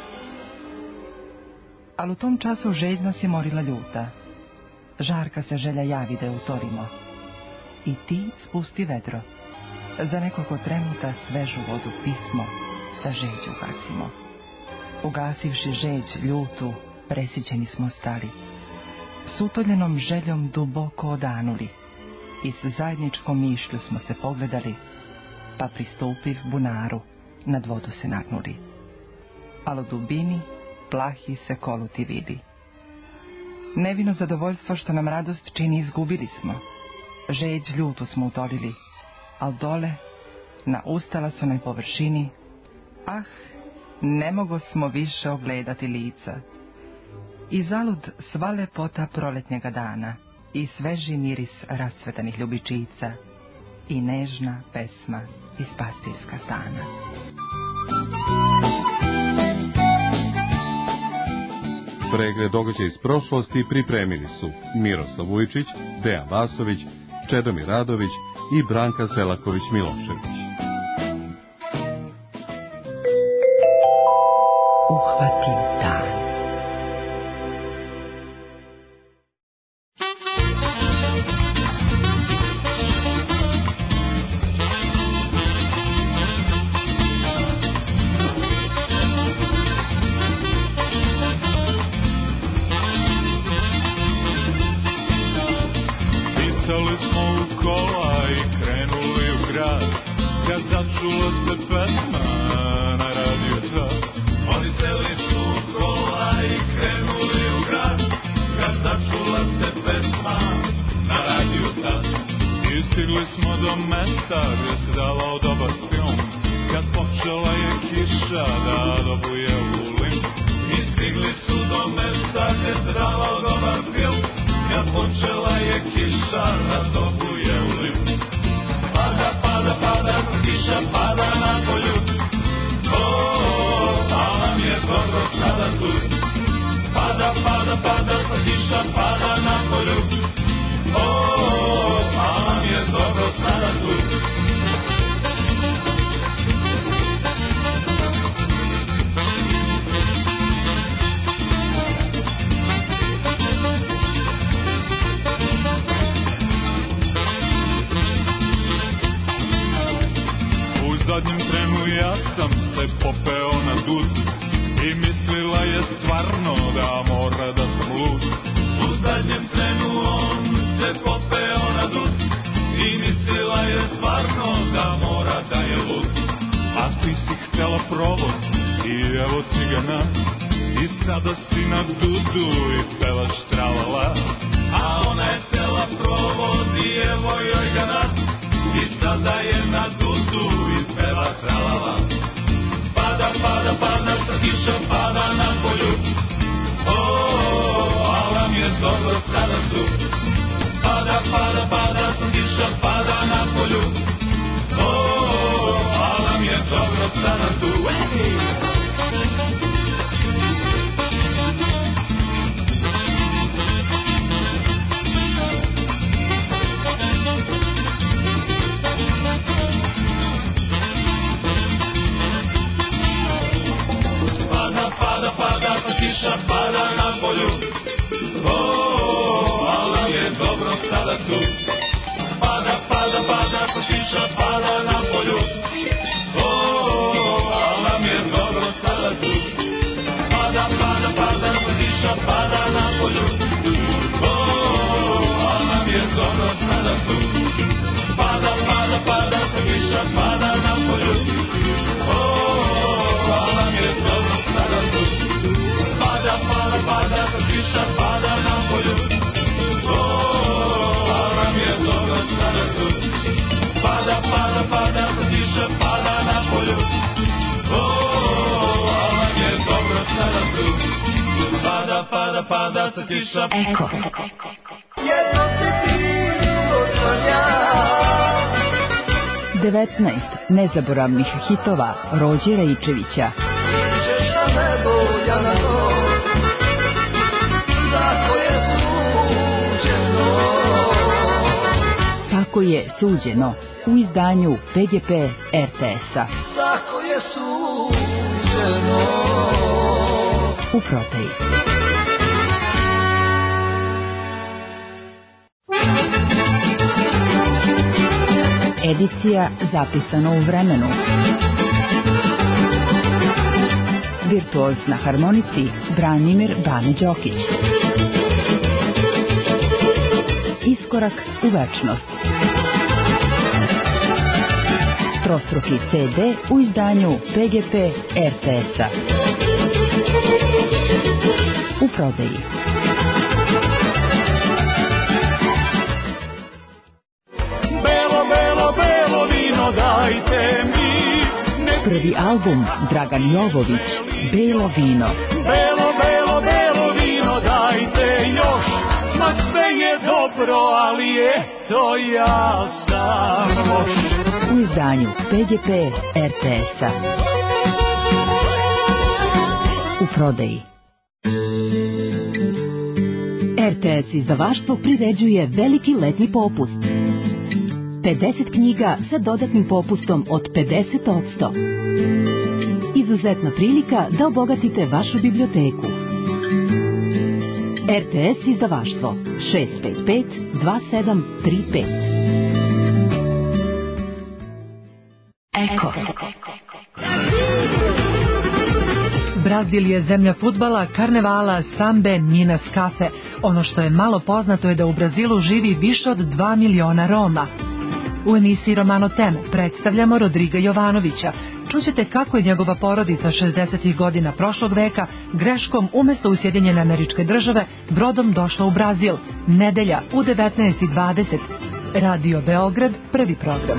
Ali u tom času žeđ nas je morila ljuta. Žarka se želja javi da je utorimo. I ti spusti vedro. Za nekoliko trenuta svežu vodu pismo, da žeđ ugasimo. Ugasivši žeđ ljutu, presićeni smo stali. S utoljenom željom duboko odanuli. I s zajedničkom mišlju smo se pogledali, pa pristupiv bunaru, nad vodu se nagnuli. Al u dubini plahi se koluti vidi. Nevino zadovoljstvo što nam radost čini izgubili smo. Žeđ ljutu smo utolili, al dole, na ustalasonoj površini, ah, ne mogo smo više ogledati lica. I zalud sva lepota proletnjega dana, i sveži miris rasvetanih ljubičica, i nežna pesma iz pastirska stana. Pregled događaja iz prošlosti pripremili su Miroslav Vujčić, Dejan Vasović, Čedomir Radović i Branka Selaković-Milošević. Uhvatim dan. mesta gdje se davao dobar film. Kad počela je kiša da dobuje u lim. I stigli su do mesta gdje se davao dobar film. Kad počela je kiša da dobuje u lim. Pada, pada, pada, kiša pada na polju. O, a nam je dobro sada tu. Pada, pada, pada, kiša pada na polju. O, a nam je dobro sada tu. U zadnjem trenu ja sam se popeo na dud i mislila je stvarno da mora da sam lud. U zadnjem trenu on se popeo na dud i mislila je stvarno da mora da je lud. A ti si htjela provod i evo cigana i sada si na dudu i pevaš tralala. A ona je htjela provod i evo joj ga na i sada je na dudu i peva tralala. Pada, pada, pada, sa kiša pada na polju. O, a nam je dobro sada tu. Pada, pada, pada, sa kiša pada na polju. O, a nam je dobro sada tu. Pada, pada, sa kiša pada na polju. O, a nam je dobro sada tu. Pada, pada, pada, sa kiša pada na polju. O, a nam je dobro sada tu. Pada, pada, pada, sa kiša pada na polju. O, a nam je dobro sada tu. Pada, pada, pada, sa kiša pada na polju. O, a nam je dobro sada tu. Pada, pada, pada, sa kiša pada na polju. O, a nam je dobro sada tu. Pada, pada, pada, sa kiša pada na polju. O, a nam je dobro sada tu. Pada, pada, pada, sa kiša. Eko. Jedno se bilo sam ja. devetnaest nezaboravnih hitova Rođe Rejčevića. Ideš na nebo, ja na to. Tako je suđeno. Tako je suđeno u izdanju P G P R T S-a. Tako je suđeno. U prodaji. Edicija zapisana u vremenu. Virtuoz na harmonici Branimir Bane Đokić. Iskorak u večnost. Trostruki C D u izdanju P G P R T S-a. U prodaji. Belo, belo, belo vino dajte mi. Prvi album Dragan Jovović, Belo vino. Belo, belo, belo vino dajte još. Ma sve je dobro, ali eto ja sam loš. U izdanju P G P R T S-a. U prodaji. R T S izdavaštvo priređuje veliki letnji popust. pedeset knjiga sa dodatnim popustom od pedeset posto. Izuzetna prilika da obogatite vašu biblioteku. R T S izdavaštvo šest pet pet dva sedam tri pet. Eko. Brazil je zemlja fudbala, karnevala, sambe, minas kafe. Ono što je malo poznato je da u Brazilu živi više od dva miliona Roma. U emisiji Romano Teme predstavljamo Rodriga Jovanovića. Čućete kako je njegova porodica šezdesetih godina prošlog veka greškom umesto u Sjedinjene Američke Države brodom došla u Brazil. Nedelja u devetnaest i dvadeset. Radio Beograd, prvi program.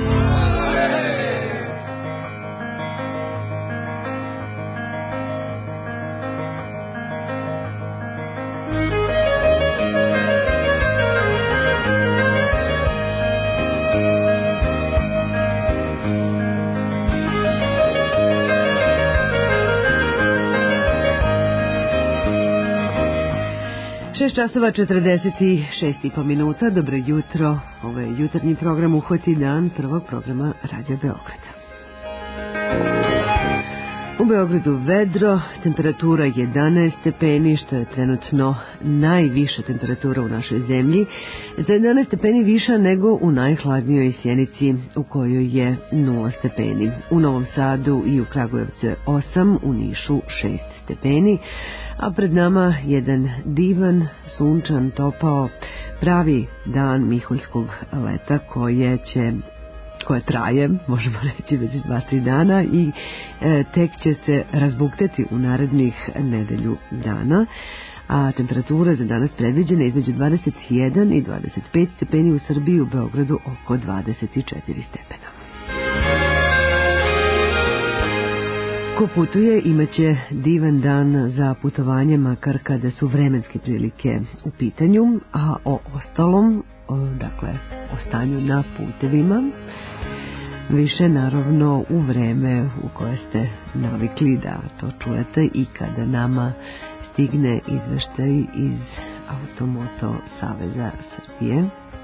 šest časova četrdeset šest i po minuta. Dobro jutro. Ovo je jutarnji program Uhvati dan prvog programa Radio Beograda. U Beogradu vedro, temperatura jedanaest stepeni, što je trenutno najviša temperatura u našoj zemlji. Za jedanaest stepeni viša nego u najhladnijoj Sjenici, u kojoj je nula stepeni. U Novom Sadu i u Kragujevcu je osam, u Nišu šest stepeni, a pred nama jedan divan, sunčan, topao, pravi dan miholjskog leta koje će koja traje, možemo reći, već dva, tri dana i e, tek će se razbuktati u narednih nedelju dana, a temperatura za danas predviđena između dvadeset jedan i dvadeset pet stepeni, u Srbiji, u Beogradu oko dvadeset četiri stepena. Ko putuje imaće divan dan za putovanje, makar kada su vremenske prilike u pitanju, a o ostalom, o, dakle, o stanju na putevima, više naravno u vreme u koje ste navikli da to čujete i kada nama stigne izveštaj iz Automoto Saveza Srbije.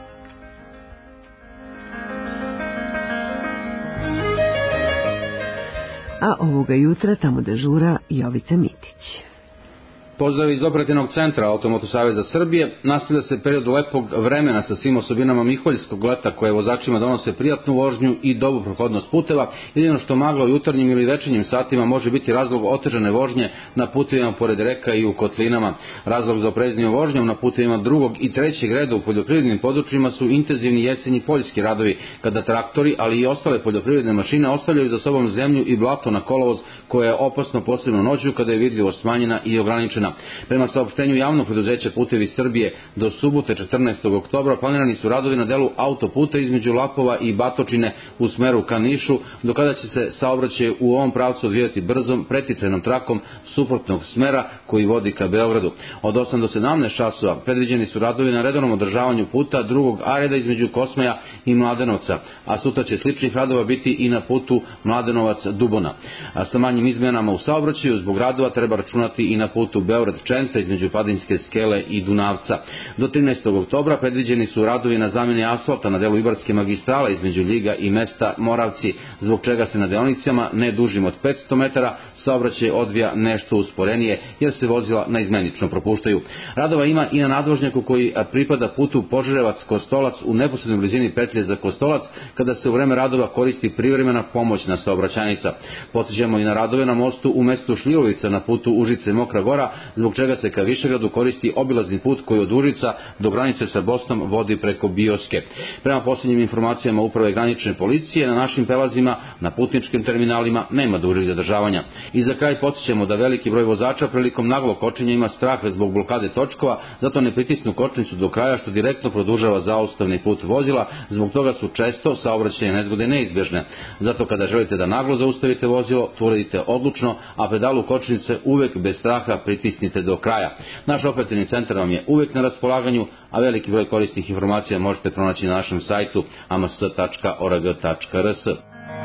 A ovoga jutra tamo dežura Jovica Mitić. Pozdrav iz operativnog centra Automoto Saveza Srbije. Nastavlja se period lepog vremena sa svim osobinama miholjskog leta koje vozačima donose prijatnu vožnju i dobru prohodnost puteva. Jedino što magla u jutarnjim ili večernjim satima može biti razlog otežane vožnje na putevima pored reka i u kotlinama. Razlog za opreznijom vožnjom na putevima drugog i trećeg reda u poljoprivrednim područjima su intenzivni jesenji poljski radovi, kada traktori, ali i ostale poljoprivredne mašine ostavljaju za sobom zemlju i blato na kolovoz, koje je opasno posebno noću kada je vidljivost smanjena i ograničena. Prema saopštenju javnog preduzeća Putevi Srbije, do subote četrnaestog oktobra planirani su radovi na delu autoputa između Lapova i Batočine u smeru ka Nišu, do kada će se saobraćaj u ovom pravcu odvijati brzom preticajnom trakom suprotnog smera koji vodi ka Beogradu. Od osam do sedamnaest časova predviđeni su radovi na redovnom održavanju puta drugog A reda između Kosmaja i Mladenovca, a sutra će sličnih radova biti i na putu Mladenovac-Dubona. A sa manjim izmenama u saobraćaju zbog radova treba računati i na putu Beograd-Čenta između Padinske skele i Dunavca. Do trinaestog oktobra predviđeni su radovi na zamjeni asfalta na delu Ibarske magistrale između Ljiga i mesta Moravci, zbog čega se na deonicama ne dužim od petsto metara saobraćaj odvija nešto usporenije, jer se vozila naizmenično propuštaju. Radova ima i na nadvožnjaku koji pripada putu Požarevac-Kostolac u neposrednoj blizini petlje za Kostolac, kada se u vreme radova koristi privremena pomoćna saobraćajnica. Podsjećamo i na radove na mostu u mestu Šljivovica na putu Užice-Mokra Gora, zbog čega se ka Višegradu koristi obilazni put koji od Užica do granice sa Bosnom vodi preko Bioske. Prema posljednjim informacijama Uprave granične policije, na našim prelazima na putničkim terminalima nema dužih zadržavanja. I za kraj podsjećamo da veliki broj vozača prilikom naglog kočenja ima strah zbog blokade točkova, zato ne pritisnu kočnicu do kraja, što direktno produžava zaustavni put vozila, zbog toga su često saobraćajne nezgode neizbježne. Zato kada želite da naglo zaustavite vozilo, to uradite odlučno, a pedalu kočnice uvek bez straha pritisnite do kraja. Naš operativni centar vam je uvek na raspolaganju, a veliki broj korisnih informacija možete pronaći na našem sajtu a m s tačka org tačka r s.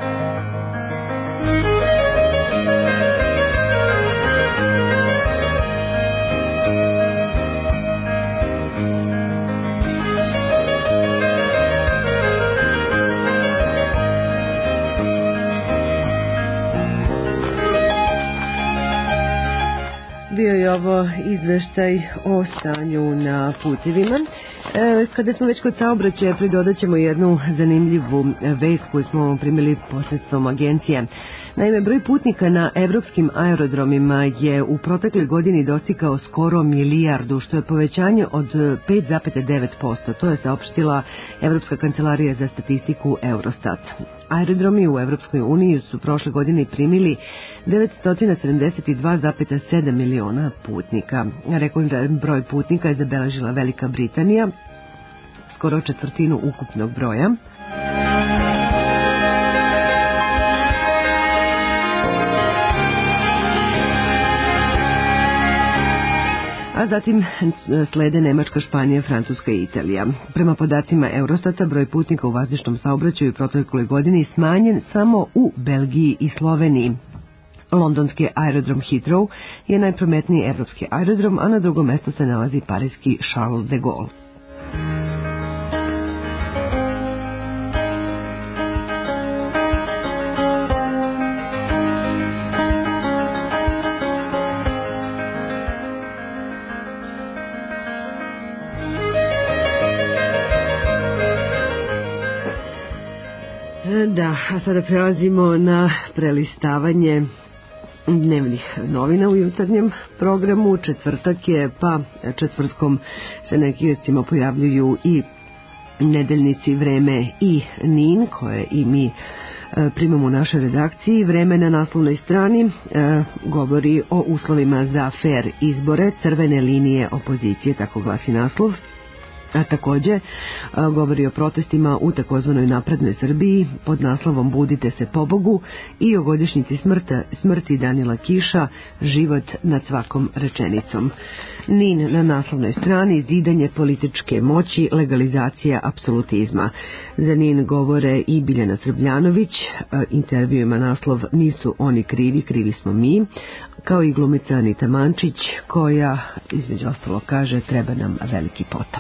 Bio je ovo izveštaj o stanju na putevima. E, kada smo već kod saobraćaja, pridodat ćemo jednu zanimljivu vest koju smo primili posredstvom agencije. Naime, broj putnika na evropskim aerodromima je u protekloj godini dostigao skoro milijardu, što je povećanje od pet zarez devet posto. To je saopštila Evropska kancelarija za statistiku Eurostat. Aerodromi u Evropskoj uniji su prošle godine primili devetsto sedamdeset dva zarez sedam miliona putnika. Rekordan broj putnika je zabeležila Velika Britanija skoro četvrtinu ukupnog broja. A zatim slede Nemačka, Španija, Francuska i Italija. Prema podacima Eurostata, broj putnika u vazdušnom saobraćaju u protekloj godini smanjen samo u Belgiji i Sloveniji. Londonski aerodrom Heathrow je najprometniji evropski aerodrom, a na drugom mjestu se nalazi parijski Charles de Gaulle. Da, a sada prelazimo na prelistavanje dnevnih novina u jutarnjem programu. Četvrtak je, pa četvrtkom se neki recimo pojavljuju i nedeljnici Vreme i Nin, koje i mi e, primamo u našoj redakciji. Vreme na naslovnoj strani e, govori o uslovima za fer izbore, crvene linije opozicije, tako glasi naslov. A također a, govori o protestima u takozvanoj naprednoj Srbiji pod naslovom Budite se pobogu i o godišnjici smrta, smrti Danila Kiša, život nad svakom rečenicom. Nin na naslovnoj strani, zidanje političke moći, legalizacija apsolutizma. Za Nin govore i Biljana Srbljanović, a, intervju ima naslov Nisu oni krivi, krivi smo mi, kao i glumica Anita Mančić, koja između ostalo kaže treba nam veliki potop.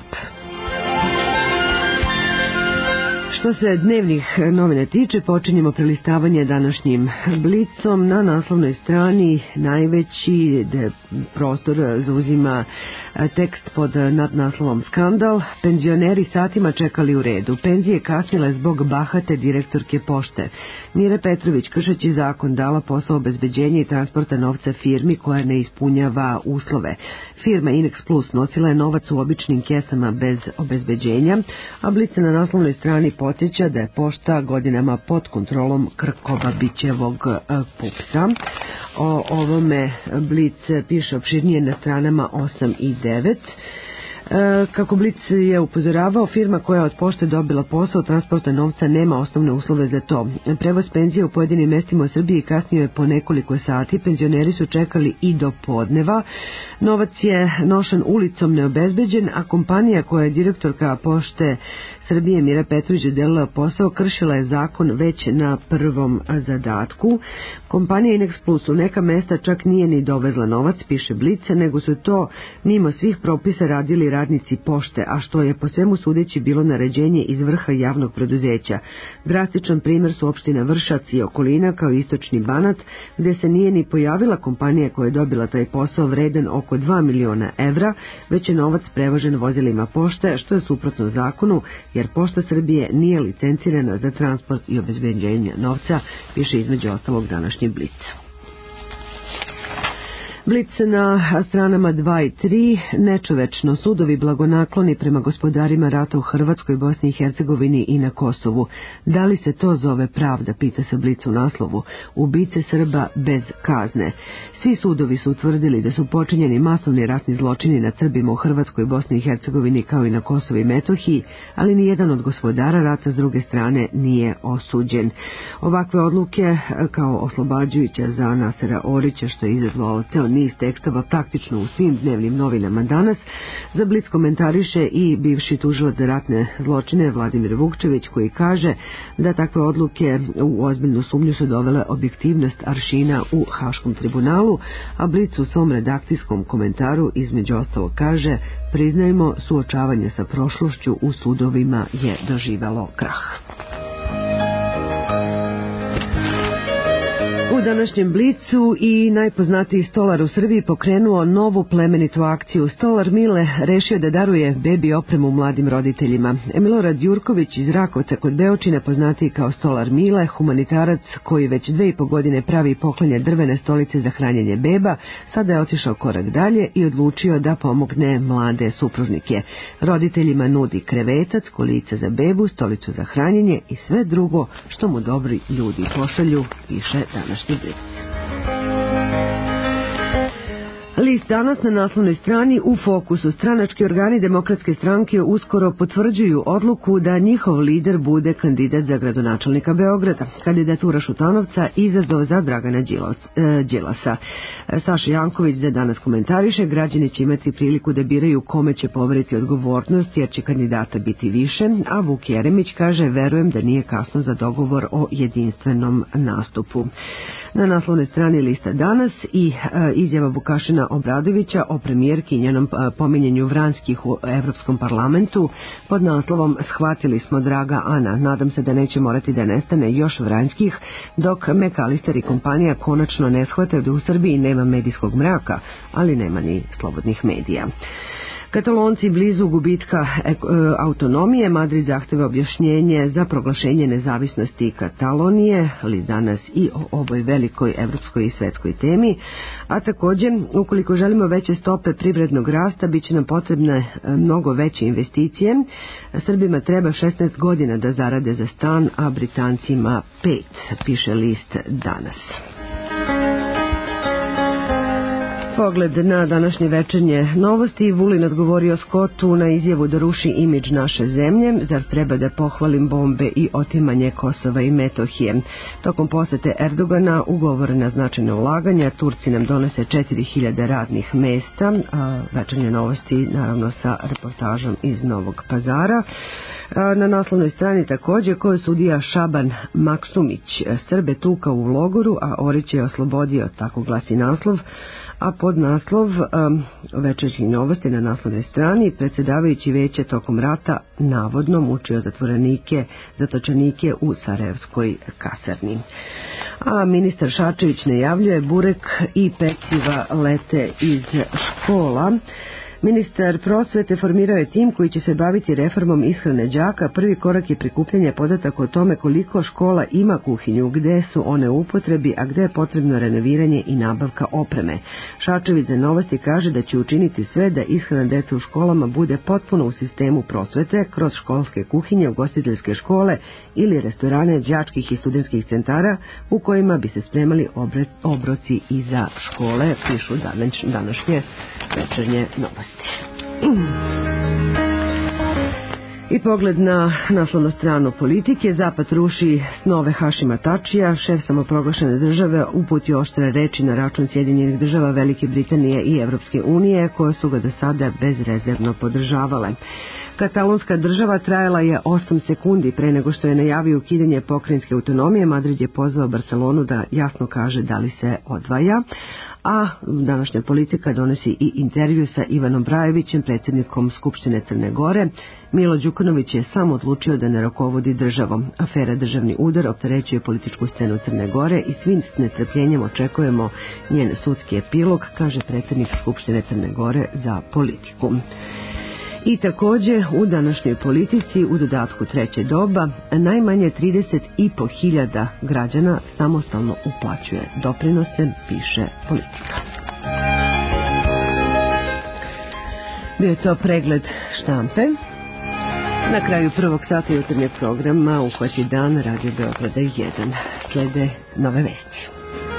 Što se dnevnih novina tiče, počinjemo prelistavanje današnjim Blicom. Na naslovnoj strani najveći prostor zauzima tekst pod nadnaslovom Skandal. Penzioneri satima čekali u redu. Penzije kasnile zbog bahate direktorke pošte. Mira Petrović, kršeći zakon, dala posao obezbeđenja i transporta novca firmi koja ne ispunjava uslove. Firma Inex Plus nosila je novac u običnim kesama bez obezbeđenja, a Blic na naslovnoj strani podsjeća da je pošta godinama pod kontrolom Krkobabićevog pupsa. O ovome Blic piše opširnije na stranama osam i devet. Kako Blic je upozoravao, firma koja je od pošte dobila posao transporta novca nema osnovne uslove za to. Prevoz penzije u pojedinim mestima u Srbiji kasnije je po nekoliko sati, penzioneri su čekali i do podneva. Novac je nošan ulicom neobezbeđen, a kompanija koja je direktorka pošte Srbije Mira Petrović udelila posao kršila je zakon već na prvom zadatku. Kompanija Inex Plus u neka mesta čak nije ni dovezla novac, piše Blic, nego su to mimo svih propisa radili radnici pošte, a što je po svemu sudeći bilo naređenje iz vrha javnog preduzeća. Drastičan primjer su opština Vršac i okolina kao istočni Banat, gde se nije ni pojavila kompanija koja je dobila taj posao vredan oko dva miliona evra, već je novac prevožen vozilima pošte, što je suprotno zakonu, jer Pošta Srbije nije licencirana za transport i obezbeđenje novca, piše između ostalog današnji Blic. Blic na stranama dva i tri, nečovečno, sudovi blagonakloni prema gospodarima rata u Hrvatskoj, Bosni i Hercegovini i na Kosovu. Da li se to zove pravda, pita se Blic u naslovu. Ubice Srba bez kazne. Svi sudovi su utvrdili da su počinjeni masovni ratni zločini nad Srbima u Hrvatskoj, Bosni i Hercegovini kao i na Kosovu i Metohiji, ali nijedan od gospodara rata s druge strane nije osuđen. Ovakve odluke kao oslobađajuća za Nasera Orića, što je izazvalo ceo niz tekstova praktično u svim dnevnim novinama danas, za Blic komentariše i bivši tužilac za ratne zločine Vladimir Vukčević, koji kaže da takve odluke u ozbiljnu sumnju su dovele objektivnost aršina u Haškom tribunalu, a Blic u svom redakcijskom komentaru između ostalo kaže: priznajmo, suočavanje sa prošlošću u sudovima je doživelo krah. U današnjem Blicu i najpoznatiji stolar u Srbiji pokrenuo novu plemenitu akciju. Stolar Mile rešio da daruje bebi opremu mladim roditeljima. Milorad Jurković iz Rakovca kod Beočina, poznatiji kao Stolar Mile, humanitarac koji već dve i po godine pravi poklanje drvene stolice za hranjenje beba, sada je otišao korak dalje i odlučio da pomogne mlade supružnike. Roditeljima nudi krevetac, kolica za bebu, stolicu za hranjenje i sve drugo što mu dobri ljudi pošalju, piše današnji Blic. List danas na naslovnoj strani u fokusu. Stranački organi Demokratske stranke uskoro potvrđuju odluku da njihov lider bude kandidat za gradonačelnika Beograda. Kandidatura Šutanovca izazov za Dragana Đilasa. Saša Janković za danas komentariše, građani će imati priliku da biraju kome će poveriti odgovornost jer će kandidata biti više, a Vuk Jeremić kaže verujem da nije kasno za dogovor o jedinstvenom nastupu. Na naslovnoj strani Lista danas i e, izjava Vukašina Obradovića o premijerki i njenom e, pominjanju Vranskih u Evropskom parlamentu pod naslovom Shvatili smo draga Ana, nadam se da neće morati da nestane još Vranskih dok McAllister i kompanija konačno ne shvate da u Srbiji nema medijskog mraka, ali nema ni slobodnih medija. Katalonci blizu gubitka autonomije, Madrid zahteva objašnjenje za proglašenje nezavisnosti Katalonije, ali danas i o ovoj velikoj evropskoj i svetskoj temi, a također, ukoliko želimo veće stope privrednog rasta, bit će nam potrebne mnogo veće investicije. Srbima treba šesnaest godina da zarade za stan, a Britancima pet, piše List danas. Pogled na današnje večernje novosti. Vulin odgovorio Scottu na izjavu da ruši imidž naše zemlje. Zar treba da pohvalim bombe i otimanje Kosova i Metohije? Tokom posete Erdogana ugovorena značajna ulaganja. Turci nam donose četiri hiljade radnih mesta. A večernje novosti naravno sa reportažom iz Novog Pazara. A na naslovnoj strani također ko je sudija Šaban Maksumić. Srbe tuka u logoru, a Orić je oslobodio, tako glasi naslov. A pod naslov um, večernjih novosti na naslovnoj strani predsjedavajući veće tokom rata navodno mučio zatvorenike, zatočenike u Sarajevskoj kasarni. A ministar Šarčević najavljuje burek i peciva lete iz škola. Ministar prosvete formirao je tim koji će se baviti reformom ishrane đaka. Prvi korak je prikupljanje podataka o tome koliko škola ima kuhinju, gde su one u upotrebi, a gde je potrebno renoviranje i nabavka opreme. Šarčević za novosti kaže da će učiniti sve da ishrana dece u školama bude potpuno u sistemu prosvete, kroz školske kuhinje, ugostiteljske škole ili restorane đačkih i studentskih centara u kojima bi se spremali obroci i za škole, pišu današnje večernje novosti. I pogled na naslovnu stranu politike. Zapad ruši snove Hašima Tačija. Šef samoproglašene države uputio oštre reči na račun Sjedinjenih država, Velike Britanije i Evropske unije, koje su ga do sada bezrezervno podržavale. Katalonska država trajala je osam sekundi pre nego što je najavio ukidanje pokrajinske autonomije. Madrid je pozvao Barcelonu da jasno kaže da li se odvaja. A današnja politika donosi i intervju sa Ivanom Brajevićem, predsjednikom Skupštine Crne Gore. Milo Đukanović je sam odlučio da ne rukovodi državom. Afera Državni udar opterećuje političku scenu Crne Gore i svi s nestrpljenjem očekujemo njen sudski epilog, kaže predsjednik Skupštine Crne Gore za politiku. I također u današnjoj politici u dodatku treće doba najmanje trideset i po hiljada građana samostalno uplaćuje doprinose, piše Politika. Bio je to pregled štampe. Na kraju prvog sata jutarnjeg programa Uhvati dan Radio Beograda jedan. Slede nove vesti.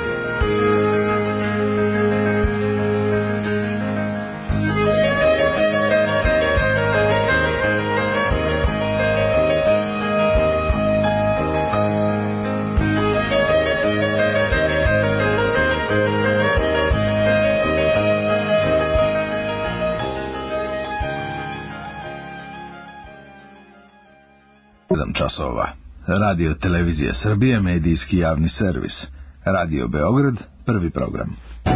Časova. Radio Televizija Srbije, medijski javni servis. Radio Beograd, prvi program.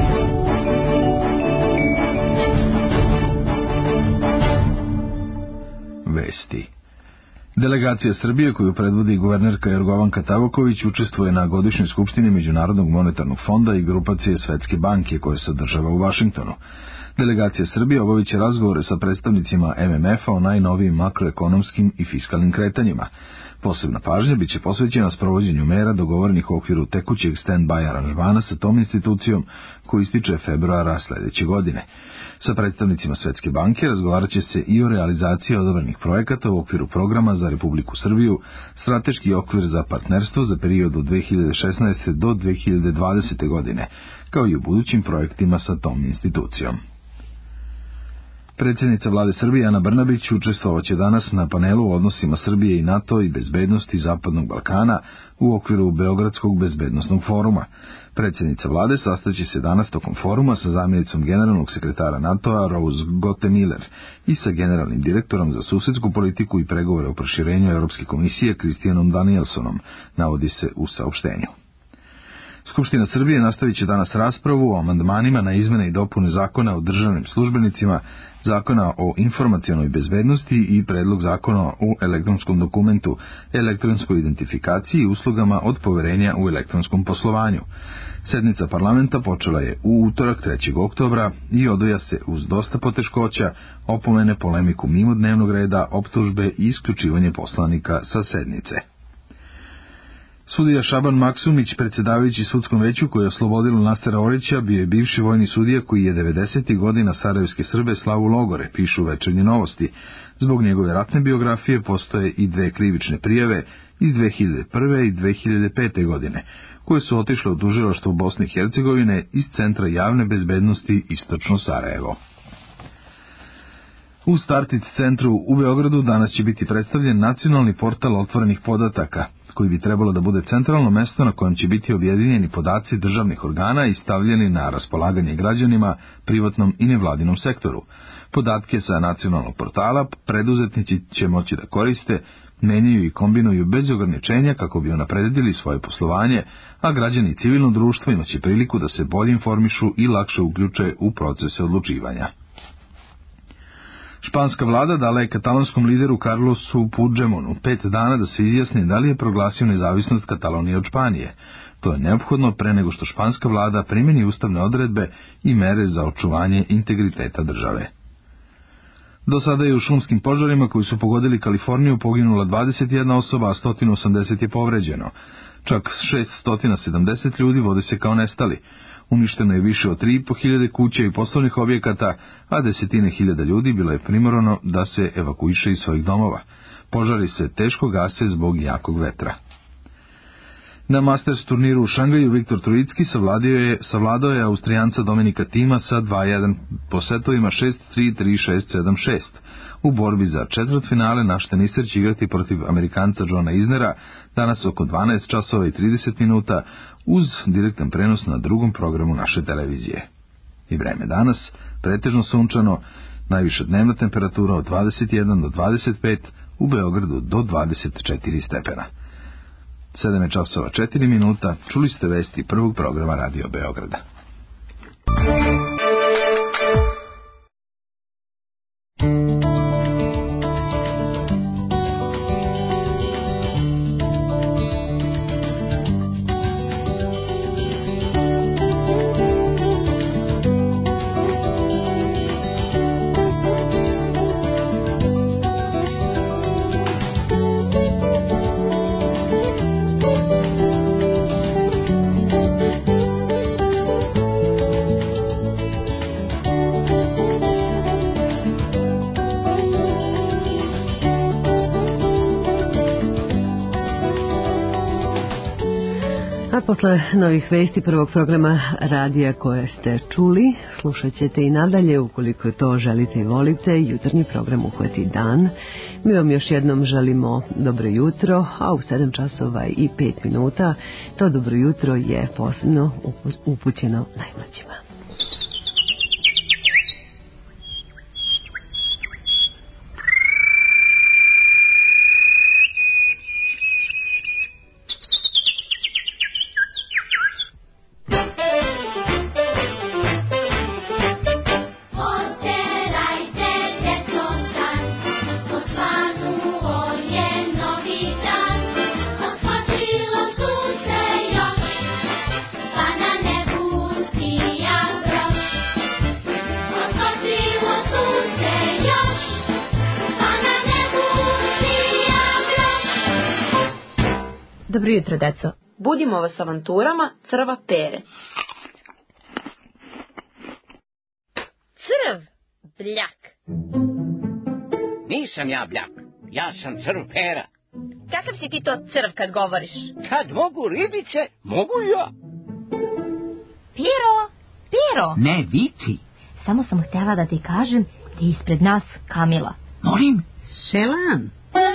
Vesti. Delegacija Srbije koju predvodi guvernerka Jorgovanka Tabaković učestvuje na godišnjoj skupštini Međunarodnog monetarnog fonda i grupacije Svetske banke koje se održava u Vašingtonu. Delegacija Srbije obavit će razgovore sa predstavnicima M M F-a o najnovijim makroekonomskim i fiskalnim kretanjima. Posebna pažnja biće posvećena sprovođenju mera dogovorenih u okviru tekućeg stand-by aranžmana sa tom institucijom koji ističe februara sljedeće godine. Sa predstavnicima Svetske banke razgovarat će se i o realizaciji odobrenih projekata u okviru programa za Republiku Srbiju, strateški okvir za partnerstvo za period od dve hiljade šesnaeste do dve hiljade dvadesete godine, kao i u budućim projektima sa tom institucijom. Predsjednica vlade Srbije Ana Brnabić učestvovaće danas na panelu o odnosima Srbije i NATO i bezbednosti Zapadnog Balkana u okviru Beogradskog bezbednosnog foruma. Predsjednica vlade sastaće se danas tokom foruma sa zamjenicom generalnog sekretara NATO-a Rose Gottemiller i sa generalnim direktorom za susedsku politiku i pregovore o proširenju Europske komisije Kristijanom Danielsonom, navodi se u saopštenju. Skupština Srbije nastavit će danas raspravu o amandmanima na izmene i dopune zakona o državnim službenicima, zakona o informacionoj bezbednosti i predlog zakona o elektronskom dokumentu, elektronskoj identifikaciji i uslugama od poverenja u elektronskom poslovanju. Sednica parlamenta počela je u utorak trećeg oktobra i odvija se uz dosta poteškoća, opomene, polemiku mimo dnevnog reda, optužbe i isključivanje poslanika sa sednice. Sudija Šaban Maksumić, predsjedavajući sudskom veću koje je oslobodilo Nasera Orića, bio je bivši vojni sudija koji je devedesetih godina sarajevske Srbe slao u logore, pišu Večernje novosti. Zbog njegove ratne biografije postoje i dve krivične prijave iz dve hiljade prve i dve hiljade pete godine, koje su otišle u tužilaštvo Bosne i Hercegovine iz Centra javne bezbednosti Istočno Sarajevo. U Startit centru u Beogradu danas će biti predstavljen nacionalni portal otvorenih podataka, koji bi trebalo da bude centralno mesto na kojem će biti objedinjeni podaci državnih organa i stavljeni na raspolaganje građanima, privatnom i nevladinom sektoru. Podatke sa nacionalnog portala preduzetnici će moći da koriste, menjaju i kombinuju bez ograničenja kako bi unapredili svoje poslovanje, a građani i civilno društvo imaće priliku da se bolje informišu i lakše uključe u procese odlučivanja. Španska vlada dala je katalonskom lideru Carlosu Puigdemonu pet dana da se izjasni da li je proglasio nezavisnost Katalonije od Španije. To je neophodno pre nego što španska vlada primjeni ustavne odredbe i mere za očuvanje integriteta države. Do sada je u šumskim požarima koji su pogodili Kaliforniju poginula dvadeset jedna osoba, a sto osamdeset je povređeno. Čak šesto sedamdeset ljudi vode se kao nestali. Uništeno je više od tri i po hiljade kuća i poslovnih objekata, a desetine hiljada ljudi bilo je primorano da se evakuiše iz svojih domova. Požari se teško gase zbog jakog vetra. Na Masters turniru u Šangaju Viktor Trojicki savladao je, savladao je Austrijanca Dominika Tima sa dva jedan po setovima šest tri, tri šest, sedam šest. U borbi za četvrtfinale naš teniser će igrati protiv Amerikanca Johna Isnera danas oko dvanaest časova i trideset minuta uz direktan prenos na drugom programu naše televizije. I vreme danas, pretežno sunčano, najviša dnevna temperatura od dvadeset jedan do dvadeset pet, u Beogradu do dvadeset četiri stepena. sedam časova četiri minuta, čuli ste vesti prvog programa Radio Beograda. Posle novih vesti prvog programa radija koje ste čuli, slušat ćete i nadalje, ukoliko to želite i volite, jutarnji program Uhvati dan. Mi vam još jednom želimo dobro jutro, a u sedam časova i pet minuta to dobro jutro je posebno upućeno najmlađima. Dobro jutro, deco. Budimo vas avanturama Crva Pere. Crv, bljak. Nisam ja bljak, ja sam Crv Pera. Kakav si ti to crv kad govoriš? Kad mogu ribice, mogu ja. Pero, Pero. Ne, vici. Samo sam htjela da ti kažem da je ispred nas Kamila. Molim? Selam.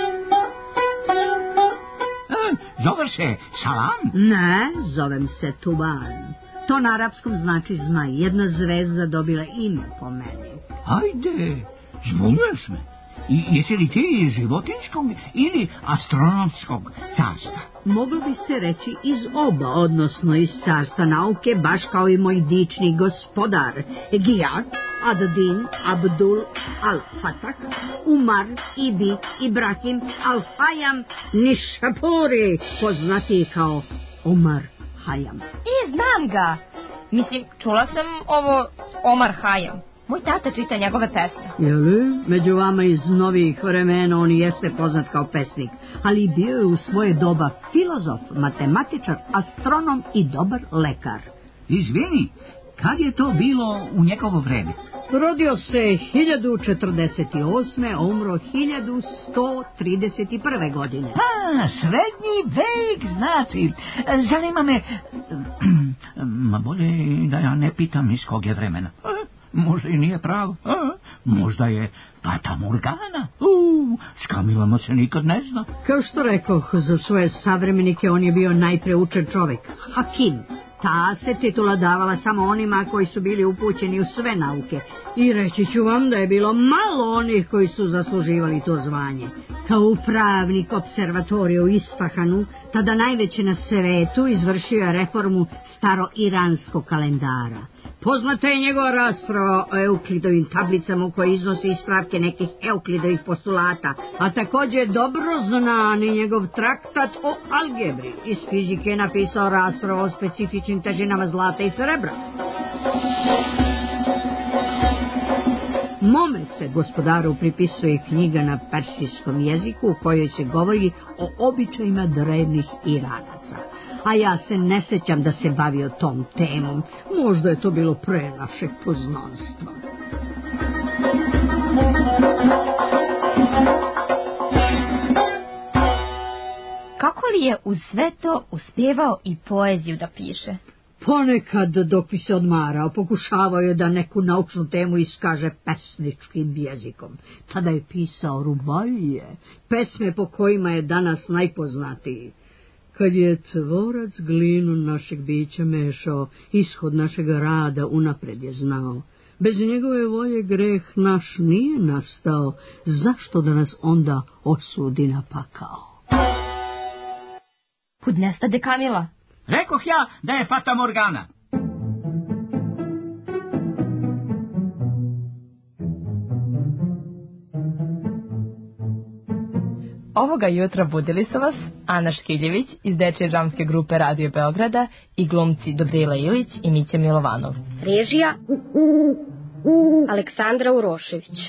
E, zoveš se Salam? Ne, zovem se Tuban. To na arapskom znači zmaj. Jedna zvezda dobila ime po meni. Ajde, zbunjuješ me. I jesi li ti iz životinjskog ili astronomskog carstva? Moglo bi se reći iz oba, odnosno iz carstva nauke, baš kao i moj dični gospodar. Gijad, Ad-Din, Abdul, Al-Fatah, Umar, Ibi, Ibrahim, Al-Hayam, Nishapuri, poznati kao Omar Hayam. I znam ga. Mislim, čula sam ovo Omar Hayam. Moj tata čita njegove pesme. Jeli? Među vama iz novih vremena on jeste poznat kao pesnik, ali bio je u svoje doba filozof, matematičar, astronom i dobar lekar. Izvini, kad je to bilo u njegovo vreme? Rodio se hiljadu četrdeset osme, a umro hiljadu sto trideset prve godine. A, srednji vek, znači. Zanima me, ma bolje da ja ne pitam iz kog je vremena. Možda i nije pravo. A, možda je Fata Morgana. U, s Kamilama se nikad ne zna. Kao što rekoh, za svoje savremenike on je bio najpreučen čovjek. Hakim. Ta se titula davala samo onima koji su bili upućeni u sve nauke. I reći ću vam da je bilo malo onih koji su zasluživali to zvanje. Kao upravnik observatorija u Isfahanu, tada najveće na svetu, izvršio je reformu staro-iranskog kalendara. Poznata je njegova rasprava o Euklidovim tablicama u kojoj iznosi ispravke nekih Euklidovih postulata, a također je dobro znan i njegov traktat o algebri. Iz fizike je napisao raspravu o specifičnim težinama zlata i srebra. Mome se gospodaru pripisuje knjiga na persijskom jeziku u kojoj se govori o običajima drevnih Iranaca. A ja se ne sjećam da se bavio tom temom. Možda je to bilo pre našeg poznanstva. Kako li je uz sve to uspjevao i poeziju da piše? Ponekad dok bi se odmarao, pokušavao je da neku naučnu temu iskaže pesničkim jezikom. Tada je pisao rubaije, pesme po kojima je danas najpoznatiji. Kad je tvorac glinu našeg bića mešao, ishod našeg rada unapred je znao. Bez njegove volje greh naš nije nastao, zašto da nas onda osudi na pakao? Kud nestade Kamila? Rekoh ja da je Fata Morgana. Ovoga jutra budili su vas Ana Škiljević iz dečje dramske grupe Radio Beograda i glumci Dobrila Ilić i Mića Milovanov. Režija Aleksandra Urošević.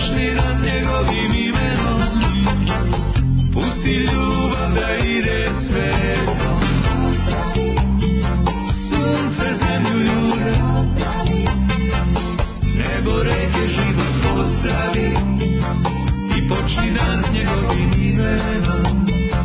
počni nad njegovim imenom, pusti ljubav da ide svetom. Sunce, zemlju, ljude, nebo, reke, život pozdravi i počni nad njegovim imenom.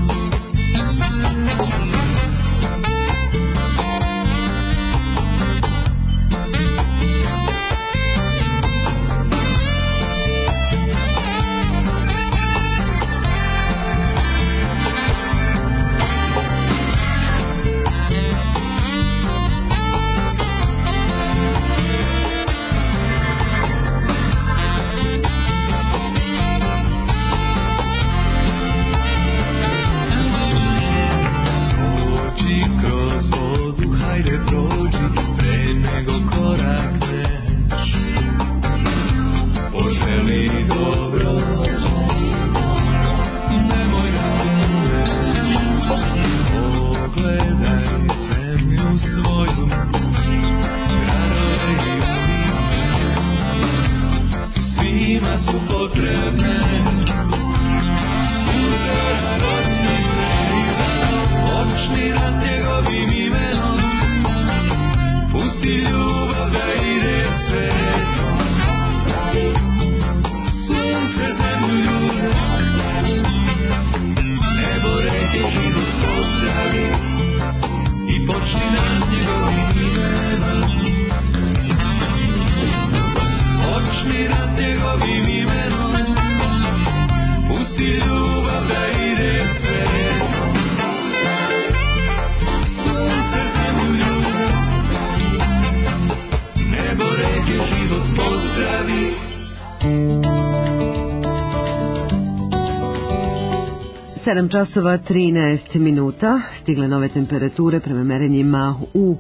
sedam časova trinaest minuta, stigle nove temperature prema merenjima u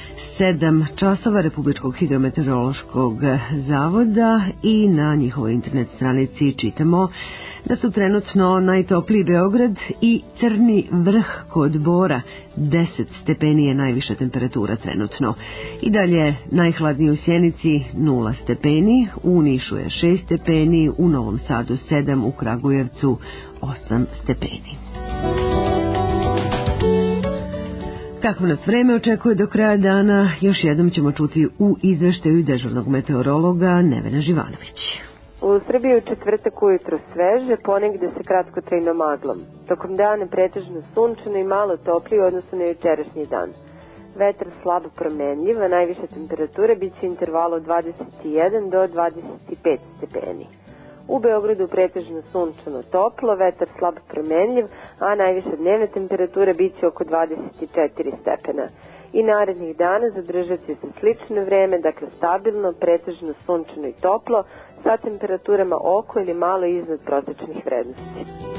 sedam časova Republičkog hidrometeorološkog zavoda i na njihovoj internet stranici čitamo da su trenutno najtopliji Beograd i Crni Vrh kod Bora, deset stepeni je najviša temperatura trenutno. I dalje najhladniji u Sjenici nula stepeni, u Nišu je šest stepeni, u Novom Sadu sedam, u Kragujevcu osam stepeni. Kakvo nas vreme očekuje do kraja dana, još jednom ćemo čuti u izveštaju dežurnog meteorologa Nevena Živanović. U Srbiji u četvrtak ujutro sveže, ponegde se kratkotrajnom maglom. Tokom dana pretežno sunčano i malo toplije u odnosu na jučerašnji dan. Vetar slabo promenljiv, a najviša temperatura bit će intervalu dvadeset jedan do dvadeset pet stepeni. U Beogradu pretežno sunčano toplo, vetar slabo promenljiv, a najviša dnevna temperatura bit će oko dvadeset četiri stepena. I narednih dana zadržat će se slično vreme, dakle stabilno, pretežno sunčano i toplo, sa temperaturama oko ili malo iznad prosečnih vrednosti.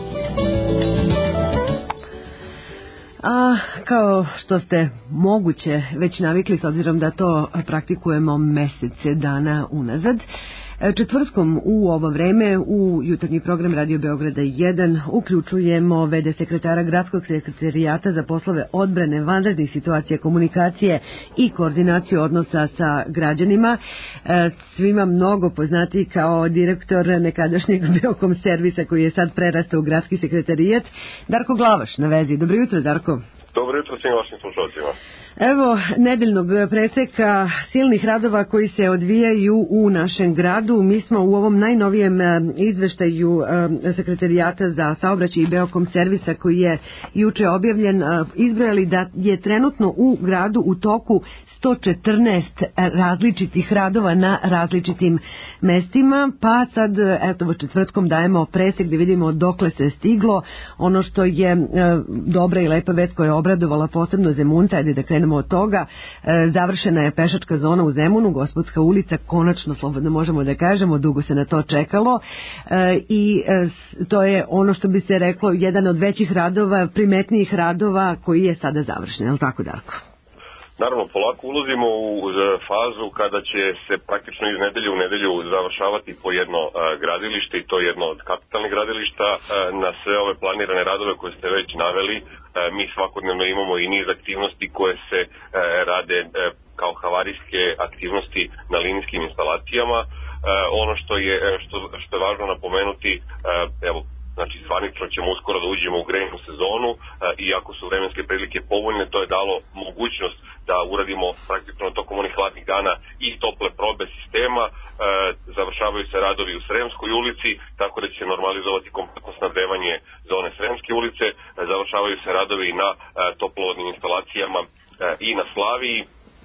A kao što ste moguće već navikli, s obzirom da to praktikujemo mesece dana unazad, četvrtkom u ovo vreme u jutarnji program Radio Beograda jedan uključujemo ve de sekretara Gradskog sekretarijata za poslove odbrane, vanrednih situacija, komunikacije i koordinaciju odnosa sa građanima, svima mnogo poznati kao direktor nekadašnjeg Beokom servisa koji je sad prerastao u Gradski sekretarijat, Darko Glavaš na vezi. Dobro jutro, Darko. Dobro jutro svim vašim slušalcima. Evo nedeljnog preseka silnih radova koji se odvijaju u našem gradu. Mi smo u ovom najnovijem izveštaju Sekretarijata za saobraćaj i Beokom servisa koji je juče objavljen izbrojali da je trenutno u gradu u toku sto četrnaest različitih radova na različitim mestima, pa sad eto četvrtkom dajemo presek da vidimo dokle se stiglo. Ono što je dobra i lepa vest koja je obradovala posebno Zemunca, ajde da krenemo od toga, završena je pešačka zona u Zemunu, Gospodska ulica, konačno slobodno možemo da kažemo, dugo se na to čekalo i to je ono što bi se reklo jedan od većih radova, primetnijih radova koji je sada završen, je li tako, Darko? Naravno, polako ulazimo u fazu kada će se praktično iz nedelje u nedelju završavati po jedno gradilište i to jedno od kapitalnih gradilišta. Na sve ove planirane radove koje ste već naveli, mi svakodnevno imamo i niz aktivnosti koje se rade kao havarijske aktivnosti na linijskim instalacijama. ono što je, što, što je važno napomenuti, evo, znači zvanično ćemo uskoro da uđemo u grejnu sezonu, i ako su vremenske prilike povoljne, to je dalo mogućnost da uradimo praktično tokom onih hladnih dana i tople probe sistema. Završavaju se radovi u Sremskoj ulici, tako da će se normalizovati kompletno snabdevanje zone Sremske ulice, završavaju se radovi na toplovodnim instalacijama i na Slaviji.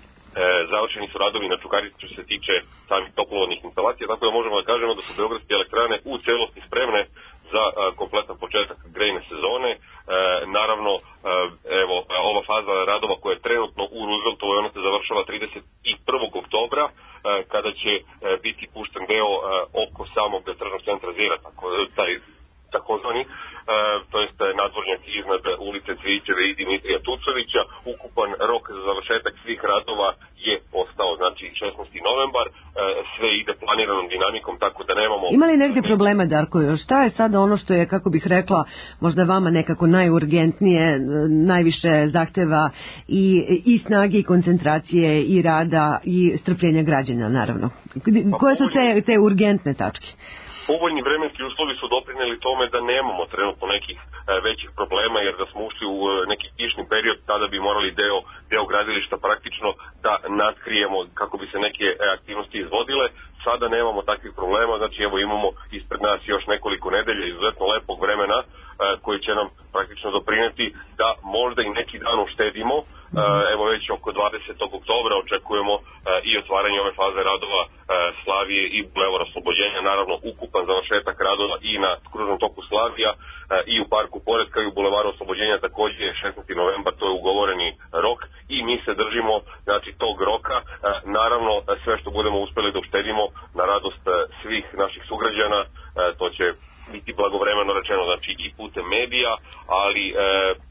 Završeni su radovi na Čukarici što se tiče samih toplovodnih instalacija, tako da možemo da kažemo da su beogradske elektrane u celosti spremne za kompletan početak grejne sezone. E, naravno, e, evo, ova faza radova koja je trenutno u Rooseveltovoj, ona se završava trideset prvog oktobra, e, kada će e, biti pušten deo e, oko samog tržnog centra Zira, tako, taj takozvani, e, to jest nadvožnjak iznad ulice Cvićeve i Dimitrija Tucovića. Ukupan rok za završetak svih radova je ostao, znači šesnaesti novembar, e, sve ide planiranom dinamikom, tako da nemamo... Ima li negde problema, Darko, još? Šta je sada ono što je, kako bih rekla, možda vama nekako najurgentnije, najviše zahteva i, i snage i koncentracije i rada i strpljenja građana, naravno? Koje su te, te urgentne tačke? Povoljni vremenski uslovi su doprineli tome da nemamo trenutno nekih e, većih problema, jer da smo ušli u e, neki kišni period, tada bi morali deo, deo gradilišta praktično da natkrijemo kako bi se neke e, aktivnosti izvodile. Sada nemamo takvih problema, znači evo imamo ispred nas još nekoliko nedelja izuzetno lepog vremena e, koji će nam praktično doprineti da možda i neki dan uštedimo. E, evo već oko dvadesetog oktobra očekujemo e, i otvaranje ove faze radova e, Slavije i Bulevara Oslobođenja, naravno ukupan završetak radova i na kružnom toku Slavija e, i u parku Poretka i u Bulevaru Oslobođenja takođe je šesnaesti novembar, to je ugovoreni rok i mi se držimo znači tog roka. E, naravno sve što budemo uspeli da uštedimo na radost e, svih naših sugrađana, e, to će biti blagovremeno rečeno, znači i putem medija, ali e,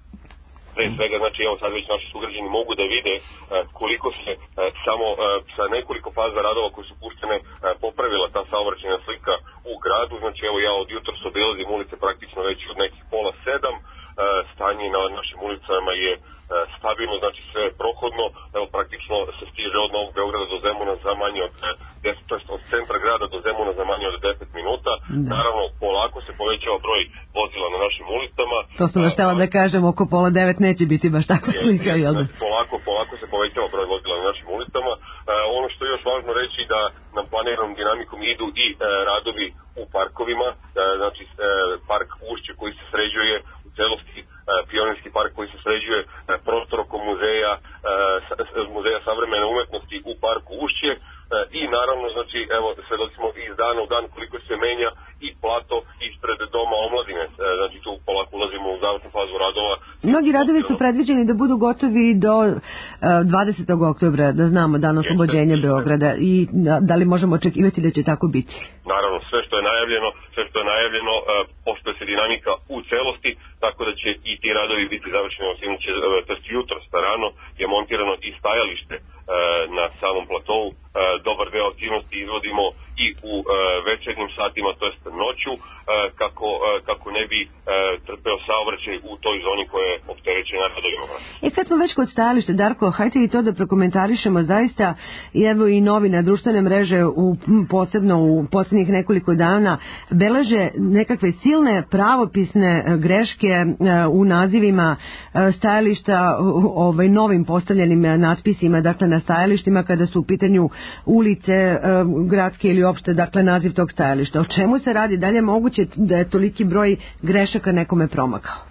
pre svega, znači evo sad već naši sugrađani mogu da vide e, koliko se e, samo e, sa nekoliko faza radova koji su puštene e, popravila ta saobraćajna slika u gradu. Znači evo ja od jutros obilazim ulice praktično već od nekih pola sedam, e, stanje na našim ulicama je e, stabilno, znači sve je prohodno, evo praktično se stiže od Novog Beograda do Zemuna za manje od deset, to jest od centra grada do Zemuna za manje od deset minuta. Da. Naravno, polako se povećava broj vozila na našim ulicama. To sam vas htjela da kažem, oko pola devet neće biti baš takva slika, jel da? Polako, polako se povećava broj vozila na našim ulicama. E, ono što je još važno reći da nam planiranom dinamikom idu i e, radovi u parkovima, e, znači e, park Ušće koji se sređuje u celosti, e, Pionirski park koji se sređuje, e, prostor oko muzeja, e, muzeja savremene umetnosti u parku Ušće, i naravno, znači, evo, svedoci smo iz dana u dan koliko se menja i plato ispred Doma omladine, znači tu polako ulazimo u završnu fazu radova. Mnogi radovi su predviđeni da budu gotovi do dvadesetog oktobra, da znamo dan oslobođenja Beograda, i da li možemo očekivati da će tako biti? Naravno, sve što je najavljeno, sve što je najavljeno, pošto se dinamika u celosti, tako da će i ti radovi biti završeni, osnovniće, to je jutro starano, je montirano i stajalište na samom platovu. Dobar deo aktivnosti izvodimo i u večernjim satima, to jest noću, kako, kako ne bi trpeo saobraćaj u toj zoni koja je opterećena radovima. E kad smo već kod stajališta, Darko, hajte i to da prokomentarišemo zaista, i evo i novine, društvene mreže, u, posebno u posljednjih nekoliko dana, beleže nekakve silne pravopisne greške u nazivima stajališta, ovaj, novim postavljenim natpisima, dakle na stajalištima kada su u pitanju ulice, gradske ili opšte, dakle naziv tog stajališta. O čemu se radi? Da li je moguće da je toliki broj grešaka nekome promakao?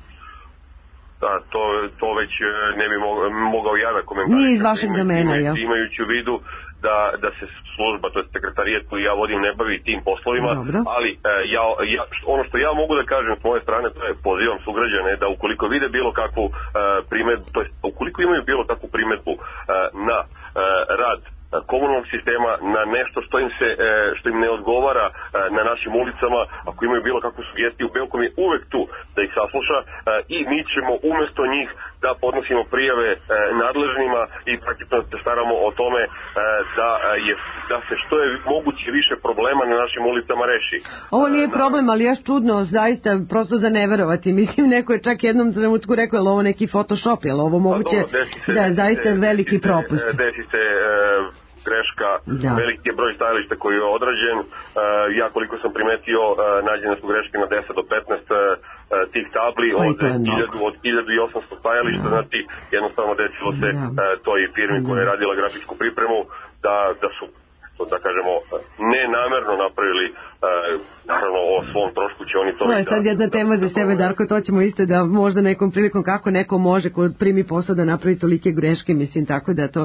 Da, to, to već ne bi mogao, mogao ja da komentarišem. Nije iz vašeg domena, jel? Imajući u vidu da, da se služba, to je sekretarijat koji ja vodim, ne bavi tim poslovima. Dobro. Ali ja, ja, ono što ja mogu da kažem s moje strane, to je pozivam sugrađane da ukoliko vide bilo kakvu primedbu, to je ukoliko imaju bilo kakvu primedbu na rad komunalnog sistema, na nešto što im se što im ne odgovara na našim ulicama, ako imaju bilo kakvu sugestiju, Belkom je uvek tu da ih sasluša i mi ćemo umesto njih da podnosimo prijave nadležnima i praktično se staramo o tome da je da se što je moguće više problema na našim ulicama reši. Ovo nije problem, ali je čudno, zaista prosto za ne verovati. Mislim, neko je čak jednom trenutku rekao, je li ovo neki Photoshop, je li ovo moguće? Pa, dobro, se, da, zaista veliki propust. Desi se greška, da. veliki je broj stajališta koji je odrađen. Ja koliko sam primetio, nađene su greške na deset do petnaest tih tabli od hiljadu, od hiljadu i osamsto stajališta, znači jednostavno desilo se da. toj firmi koja je radila grafičku pripremu da, da su, da kažemo, nenamerno napravili, naravno o svom trošku će oni to... To je sad jedna tema za sebe, Darko, to ćemo isto da možda nekom prilikom kako neko može ko primi posao da napravi tolike greške, mislim, tako da to...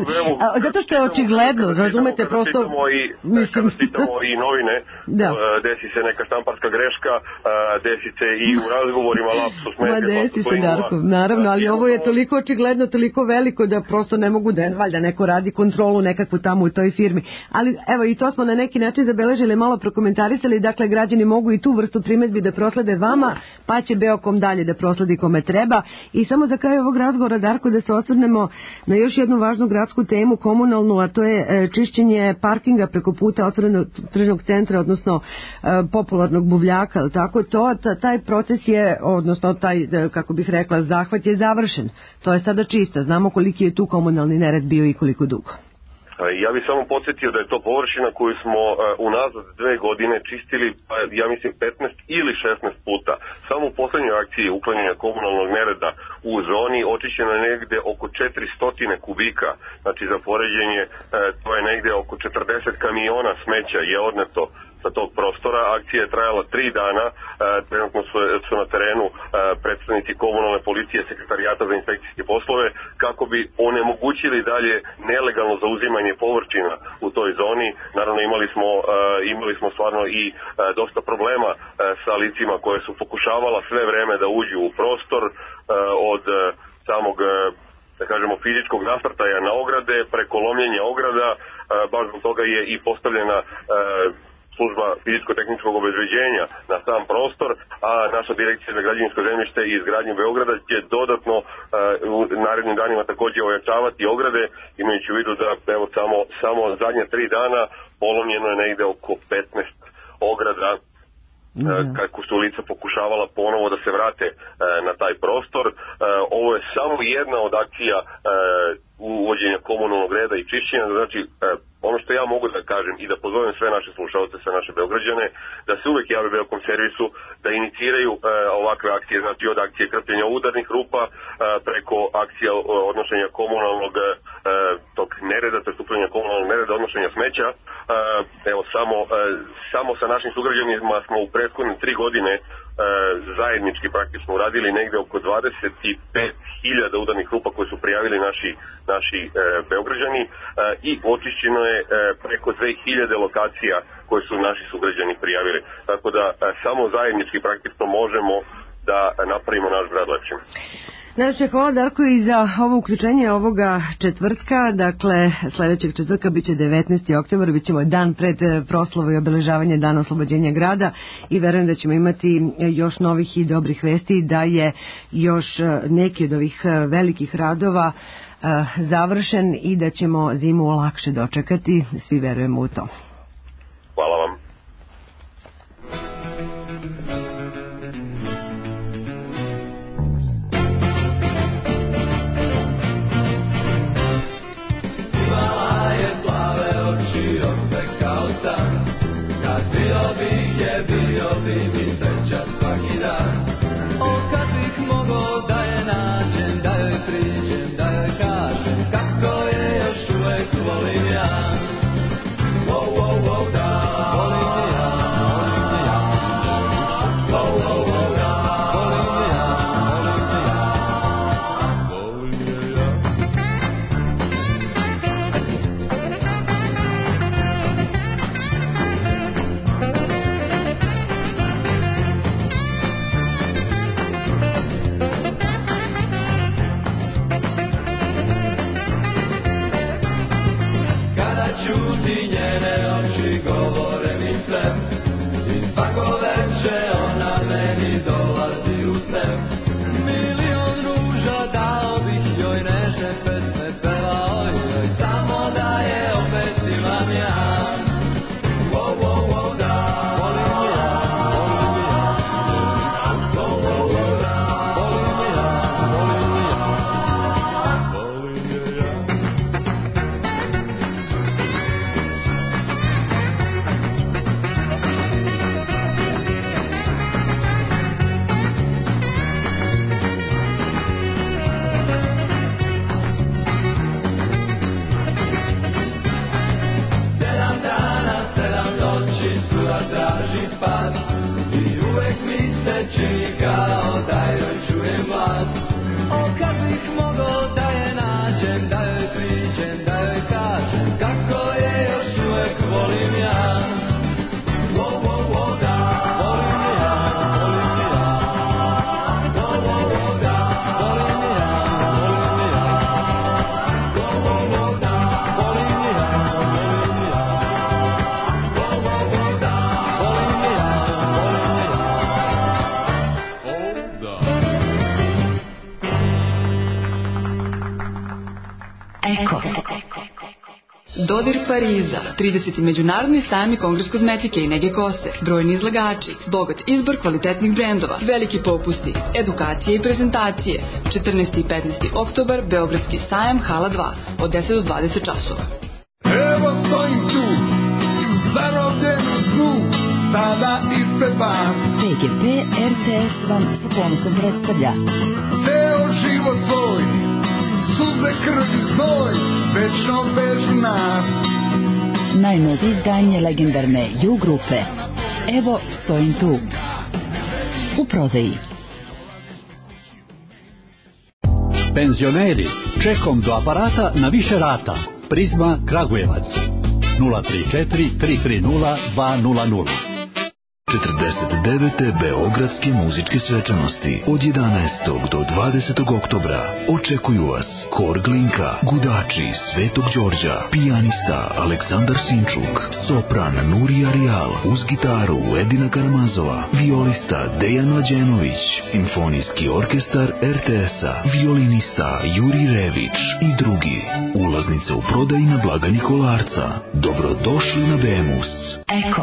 A, zato što je očigledno, razumete, prosto... Kada čitamo i novine, desi se neka štamparska greška, desi se i u razgovorima lapsus. Ma desi se, Darko, naravno, ali ovo je toliko očigledno, toliko veliko da prosto ne mogu da, valjda neko radi kontrolu nekakvu tamo u toj firmi. Ali evo i to smo na neki način zabeležili, malo prokomentarisali, dakle građani mogu i tu vrstu primedbi da proslede vama, pa će Beokom dalje da prosledi kome treba. I samo za kraj ovog razgovora, Darko, da se osvrnemo na još jednu važnu gradsku temu, komunalnu, a to je čišćenje parkinga preko puta otvorenog tržnog centra, odnosno popularnog buvljaka, tako to, taj proces je, odnosno taj, kako bih rekla, zahvat je završen. To je sada čisto, znamo koliki je tu komunalni nered bio i koliko dugo. Ja bih samo podsjetio da je to površina koju smo uh, unazad dve godine čistili, pa ja mislim petnaest ili šesnaest puta. Samo u poslednjoj akciji uklanjanja komunalnog nereda u zoni očišćeno je negde oko četiristo kubika, znači za poređenje uh, to je negde oko četrdeset kamiona smeća je odneto sa tog prostora. Akcija je trajala tri dana, e, trenutno su, su na terenu e, predstavnici komunalne policije, sekretarijata za inspekcijske poslove, kako bi onemogućili dalje nelegalno zauzimanje površina u toj zoni. Naravno imali smo, e, imali smo stvarno i e, dosta problema e, sa licima koje su pokušavala sve vreme da uđu u prostor e, od e, samog e, da kažemo fizičkog nasrtaja na ograde, preko lomljenja ograda, e, baš zbog toga je i postavljena e, služba fizičko-tehničkog obezbeđenja na sam prostor, a naša direkcija za građevinsko zemljište i izgradnju Beograda će dodatno uh, u narednim danima takođe ojačavati ograde, imajući u vidu da evo samo, samo zadnja tri dana polomljeno je negde oko petnaest ograda mm-hmm. kako su lica pokušavala ponovo da se vrate uh, na taj prostor. Uh, ovo je samo jedna od akcija uh, uvođenja komunalnog reda i čišćenja, znači uh, ono što ja mogu da kažem i da pozovem sve naše slušalce, sve naše Beograđane, da se uvek jave Beokom servisu, da iniciraju e, ovakve akcije, znači od akcije krpljenja udarnih rupa, e, preko akcija odnošenja komunalnog e, tog nereda, prestupljanja komunalnog nereda, odnošenja smeća. E, evo, samo, e, samo sa našim sugrađanima smo u prethodne tri godine e, zajednički praktično uradili negde oko dvadeset pet hiljada udarnih rupa koje su prijavili naši, naši e, Beograđani e, i očišćeno je preko dve hiljade lokacija koje su naši sugrađani prijavili. Tako da samo zajednički praktično možemo da napravimo naš grad lepšim. Najviše hvala, Darko, i za ovo uključenje ovoga četvrtka, dakle sledećeg četvrtka biće devetnaesti oktobar, bit ćemo dan pred proslavu i obeležavanje Dana oslobođenja grada i verujem da ćemo imati još novih i dobrih vesti, da je još neki od ovih velikih radova završen i da ćemo zimu lakše dočekati, svi verujemo u to. Hvala vam. Imala je plave oči, ospekao san, kad bio bih je, bio bi mi sreća svaki dan. O, kad bih mogao da je nađem, da joj priđem, da joj kažem kako je, još uvek volim ja. Wow, wow, wow, da, volim ja, volim ja. Wow, wow, wow, da, volim ja, volim ja, volim ja. traži pas i uvek mi se čini kao da joj čujem glas. O kad bih mogao da je nađem, da joj priđem, da joj kažem kako je još uvek volim ja. Wo, wo, wo, da, volim ja, volim ja. Wo, wo, wo, da, volim ja, volim ja. Wo, wo, wo, da, volim ja, volim ja. Wo, wo, wo, da, volim ja, volim ja. Eko. Dodir Pariza, trideseti međunarodni sajam i kongres kozmetike i nege kose, brojni izlagači, bogat izbor kvalitetnih brendova, veliki popusti, edukacije i prezentacije. četrnaesti i petnaesti oktobar, Beogradski sajam, hala dva, od deset do dvadeset časova. Evo stojim tu, zarobljen u snu, sada ispred vas. P G P R T S vam sa ponosom predstavlja Ceo život svoj, suze, krv i znoj, večno bez nas. najnovije izdanje legendarne U grupe. Evo stojim tu. U prodaji. Penzioneri, čekom do aparata na više rata. Prizma Kragujevac. nula tri četiri tri tri nula dva nula nula. četrdeset devete Beogradske muzičke svečanosti od jedanaestog do dvadesetog oktobra očekuju vas Hor Glinka, Gudači, Svetog Đorđa, pijanista Aleksandar Sinčuk, sopran Nurija Rijal, uz gitaru Edina Karamazova, violista Dejan Mlađenović, simfonijski orkestar R T S-a, violinista Juri Rević i drugi. Ulaznice u prodaji na blagajni Kolarca. Dobrodošli na Bemus. Eko.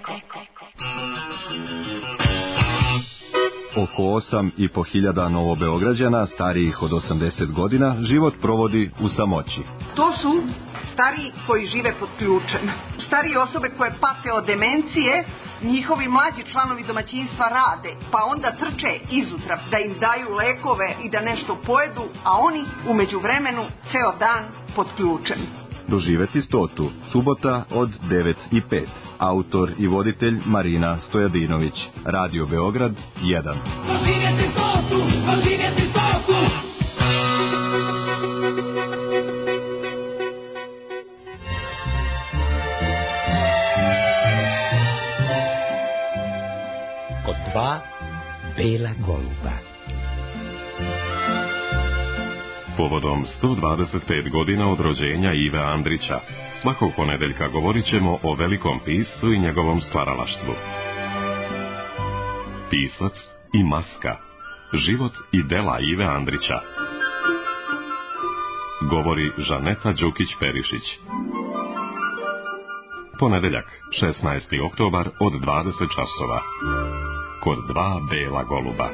Oko osam i po hiljada novobeograđana starijih od osamdeset godina život provodi u samoći. To su stariji koji žive pod ključem. Starije osobe koje pate od demencije, njihovi mlađi članovi domaćinstva rade, pa onda trče izutra da im daju lekove i da nešto pojedu, a oni u međuvremenu ceo dan pod ključem. Doživeti stotu, subota od devet i pet. Autor i voditelj Marina Stojadinović. Radio Beograd jedan. Doživjeti stotu, doživjeti stotu. Kod dva bela goluba. Povodom sto dvadeset pet godina od rođenja Ive Andrića, svakog ponedeljka govorit ćemo o velikom piscu i njegovom stvaralaštvu. Pisac i maska. Život i dela Ive Andrića. Govori Žaneta Đukić-Perišić. Ponedeljak, šesnaesti oktobar od dvadeset časova. Kod dva bela goluba.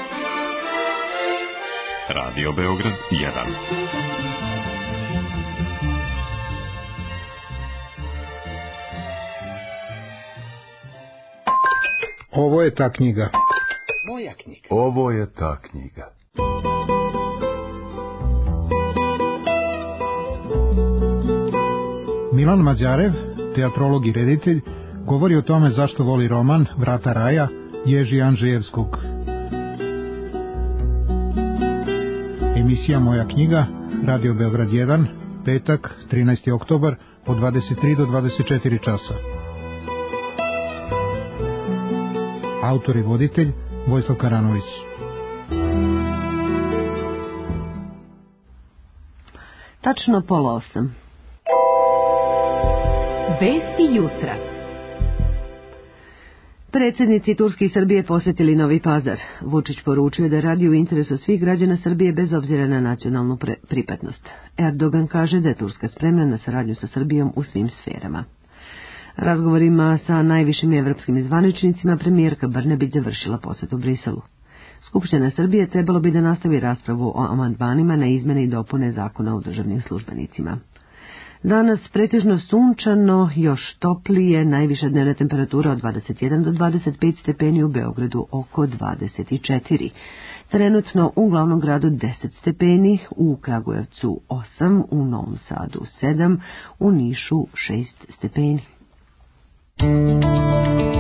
Radio Beograd jedan. Ovo je ta knjiga. Moja knjiga. Ovo je ta knjiga. Milan Mađarev, teatrolog i reditelj, govori o tome zašto voli roman Vrata raja Ježi Andžejevskog. Emisija Moja knjiga, Radio Beograd jedan, petak, trinaesti oktobar, od dvadeset tri do dvadeset četiri časa. Autor i voditelj Vojislav Karanović. Tačno pola osam. Vesti jutra. Predsjednici Turske i Srbije posjetili Novi Pazar. Vučić poručio da radi u interesu svih građana Srbije bez obzira na nacionalnu pripadnost. Erdogan kaže da je Turska spremna na saradnju sa Srbijom u svim sferama. Razgovorima sa najvišim evropskim zvaničnicima premijerka Brnabić završila posjet u Briselu. Skupština Srbije trebalo bi da nastavi raspravu o amandmanima na izmene i dopune zakona o državnim službenicima. Danas pretežno sunčano, još toplije, najviša dnevna temperatura od dvadeset jedan do dvadeset pet stepeni, u Beogradu oko dvadeset četiri. Trenutno u glavnom gradu deset stepeni, u Kragujevcu osam, u Novom Sadu sedam, u Nišu šest stepeni.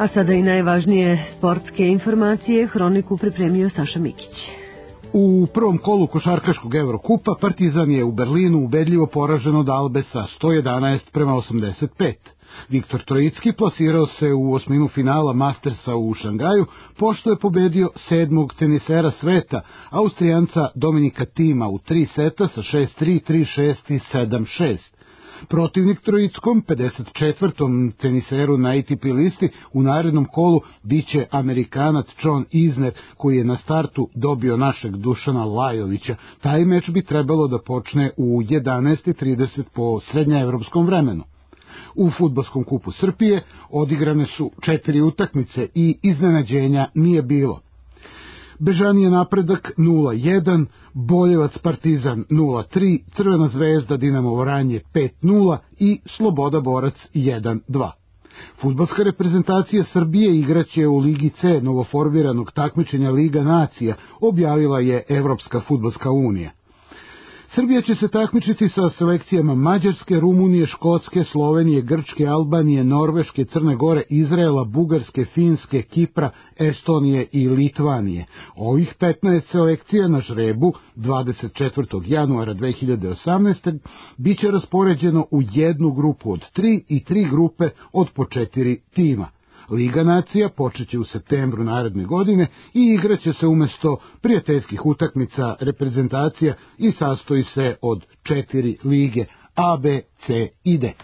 A sada i najvažnije sportske informacije, hroniku pripremio Saša Mikić. U prvom kolu košarkaškog Evrokupa Partizan je u Berlinu ubedljivo poražen od Albe sa sto jedanaest prema osamdeset pet. Viktor Trojicki plasirao se u osminu finala Mastersa u Šangaju, pošto je pobedio sedmog tenisera sveta, Austrijanca Dominika Tima u tri seta sa šest tri, tri šest i sedam šest. Protivnik Trojickom, pedeset četvrtom teniseru na A T P listi, u narednom kolu biće Amerikanac John Isner, koji je na startu dobio našeg Dušana Lajovića. Taj meč bi trebalo da počne u jedanaest i trideset po srednjeevropskom vremenu. U fudbalskom kupu Srbije odigrane su četiri utakmice i iznenađenja nije bilo. Bežani je napredak nula jedan, Boljevac Partizan nula tri, Crvena zvezda Dinamo Vranje pet nula i Sloboda Borac jedan dva. Fudbalska reprezentacija Srbije igraće u Ligi C novoformiranog takmičenja Liga nacija, objavila je Evropska fudbalska unija. Srbija će se takmičiti sa selekcijama Mađarske, Rumunije, Škotske, Slovenije, Grčke, Albanije, Norveške, Crne Gore, Izraela, Bugarske, Finske, Kipra, Estonije i Litvanije. Ovih petnaest selekcija na žrebu dvadeset četvrtog januara dve hiljade osamnaeste. biće raspoređeno u jednu grupu od tri i tri grupe od po četiri tima. Liga nacija počeće u septembru naredne godine i igraće se umjesto prijateljskih utakmica reprezentacija i sastoji se od četiri lige A, B, C i D.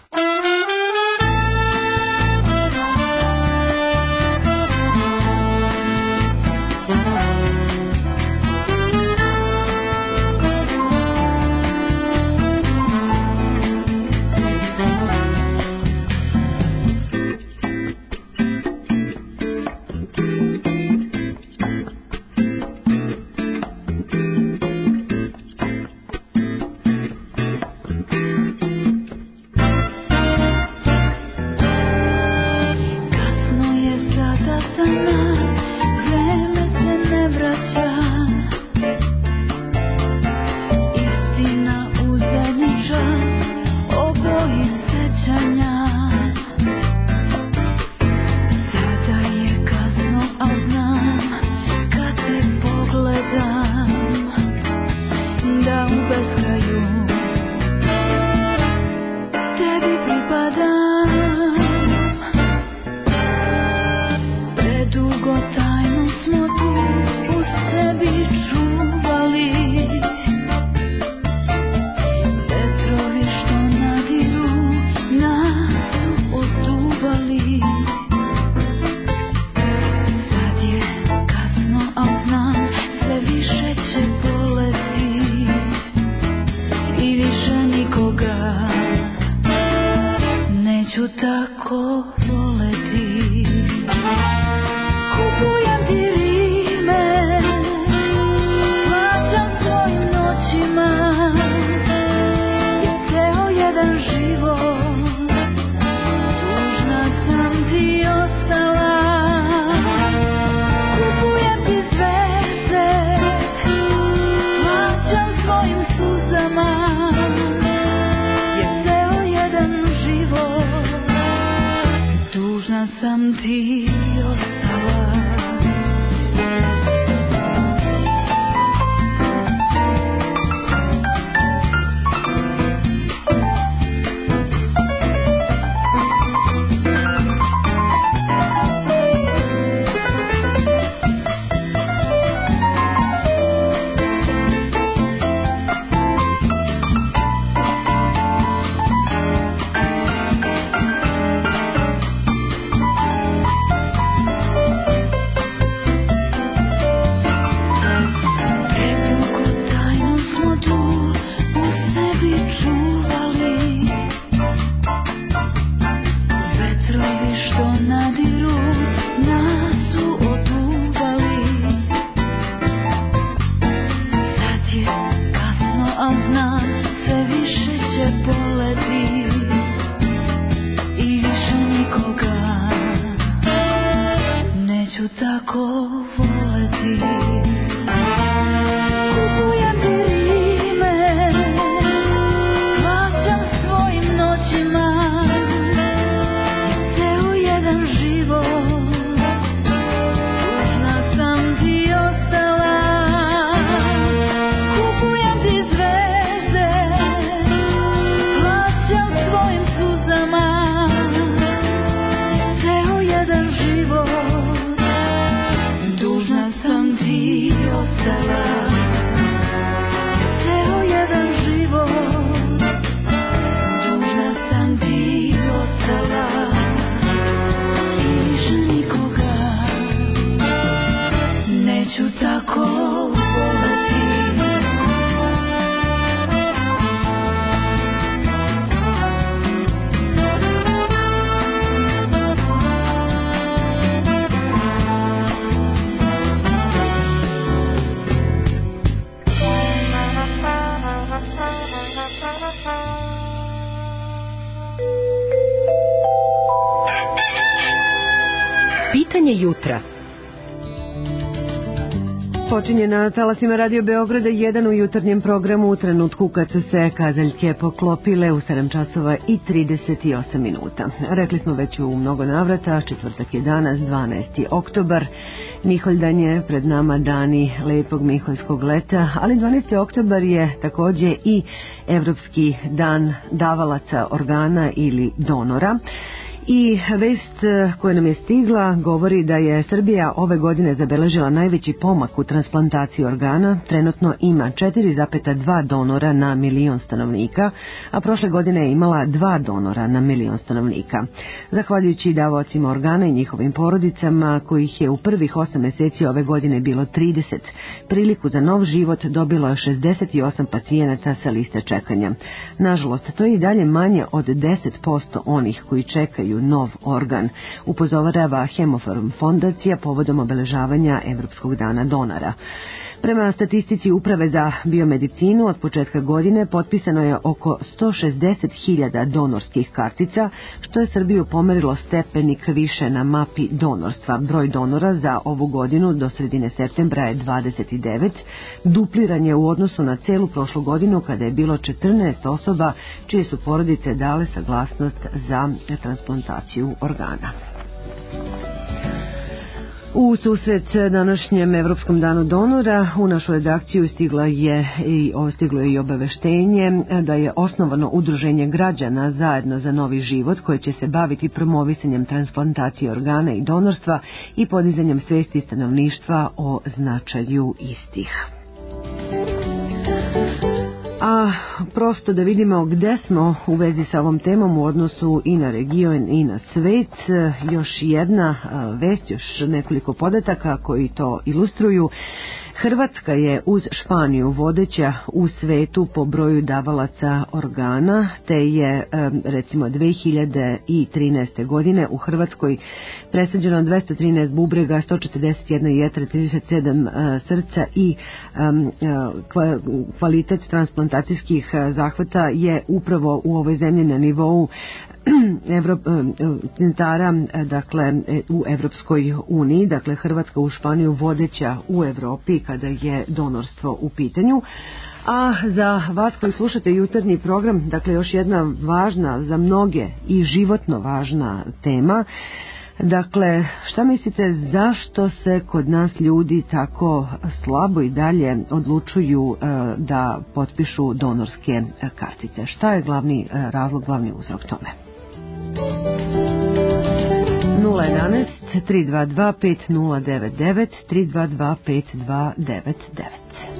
Pitanje jutra. Počinje na talasima Radio Beograda jedan u jutarnjem programu u trenutku kad su se kazaljke poklopile u sedam časova i trideset osam minuta. Rekli smo već u mnogo navrata, četvrtak je danas, dvanaesti oktobar. Miholjdan je pred nama dani lepog miholjskog leta, ali dvanaesti oktobar je također i Evropski dan davalaca organa ili donora. I vest koja nam je stigla govori da je Srbija ove godine zabeležila najveći pomak u transplantaciji organa. Trenutno ima četiri zarez dva donora na milion stanovnika, a prošle godine je imala dva donora na milion stanovnika. Zahvaljujući davaocima organa i njihovim porodicama, kojih je u prvih osam mjeseci ove godine bilo trideset, priliku za nov život dobilo je šezdeset osam pacijenata sa liste čekanja. Nažalost, to je i dalje manje od deset posto onih koji čekaju nov organ, upozorava Hemofarm fondacija povodom obeležavanja Evropskog dana donora. Prema statistici Uprave za biomedicinu od početka godine potpisano je oko sto šezdeset hiljada donorskih kartica, što je Srbiju pomerilo stepenik više na mapi donorstva. Broj donora za ovu godinu do sredine septembra je dvadeset devet, dupliran je u odnosu na celu prošlu godinu kada je bilo četrnaest osoba čije su porodice dale saglasnost za transplantaciju organa. U susret današnjem Evropskom danu donora u našu redakciju stigla je i stiglo je i obaveštenje da je osnovano udruženje građana Zajedno za novi život koje će se baviti promovisanjem transplantacije organa i donorstva i podizanjem svesti stanovništva o značaju istih. A prosto da vidimo gde smo u vezi sa ovom temom u odnosu i na region i na svet, još jedna vest, još nekoliko podataka koji to ilustruju. Hrvatska je uz Španiju vodeća u svetu po broju davalaca organa, te je recimo dve hiljade trinaeste. godine u Hrvatskoj presađeno dvesta trinaest bubrega, sto četrdeset jedna jetra, trideset sedam srca i kvalitet transplantacijskih zahvata je upravo u ovoj zemlji na nivou centara, dakle u Evropskoj uniji, dakle Hrvatska u Španiju vodeća u Evropi kada je donorstvo u pitanju. A za vas koji slušate jutarnji program, dakle još jedna važna za mnoge i životno važna tema. Dakle, šta mislite zašto se kod nas ljudi tako slabo i dalje odlučuju uh, da potpišu donorske kartice? Šta je glavni uh, razlog, glavni uzrok tome? nula jedanaest tri dva dva pet nula devet devet tri dva dva pet dva devet devet.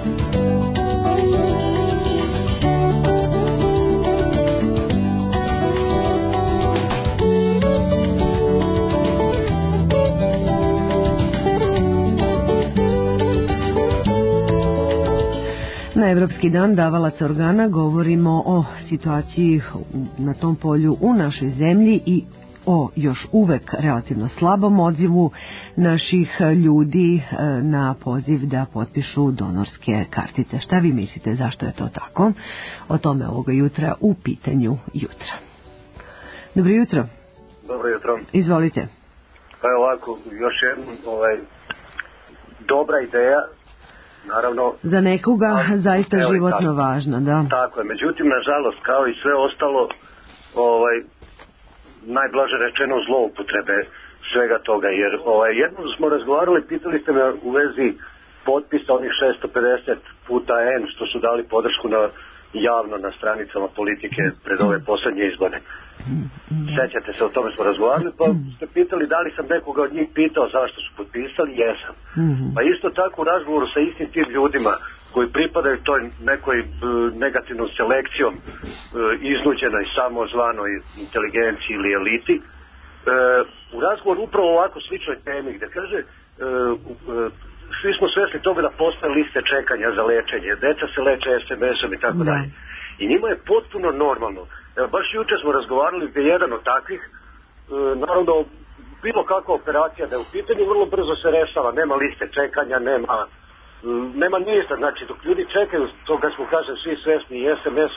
Na Evropski dan davalaca organa govorimo o situaciji na tom polju u našoj zemlji i o još uvek relativno slabom odzivu naših ljudi na poziv da potpišu donorske kartice. Šta vi mislite, zašto je to tako? O tome ovoga jutra u pitanju jutra. Dobro jutro. Dobro jutro. Izvolite. Pa je ovako, još jedna ovaj, dobra ideja. Naravno, za nekoga a, zaista evo, životno tako, važno, da. Tako je, međutim, nažalost, kao i sve ostalo, ovaj, najblaže rečeno zloupotrebe svega toga, jer ovaj, jednom smo razgovarali, pitali ste me u vezi potpisa onih šesto pedeset puta N što su dali podršku na, javno na stranicama politike pred ove poslednje izbore. Sećate se, o tome smo razgovarali, pa ste pitali da li sam nekoga od njih pitao zašto su potpisali, jesam. Pa isto tako u razgovoru sa istim tim ljudima koji pripadaju toj nekoj uh, negativnom selekcijom uh, iznuđenoj samozvanoj inteligenciji ili eliti, uh, u razgovoru upravo ovako sličnoj temi gde kaže uh, uh, svi smo svesni toga da postoje liste čekanja za lečenje, deca se leče es em esom i tako dalje. I njima je potpuno normalno. Evo, baš juče smo razgovarali gdje jedan od takvih, e, naravno, bilo kakva operacija da je u pitanju, vrlo brzo se rešava, nema liste čekanja, nema, e, nema ništa, znači dok ljudi čekaju, to kad smo kažem svi svesni i es em esom,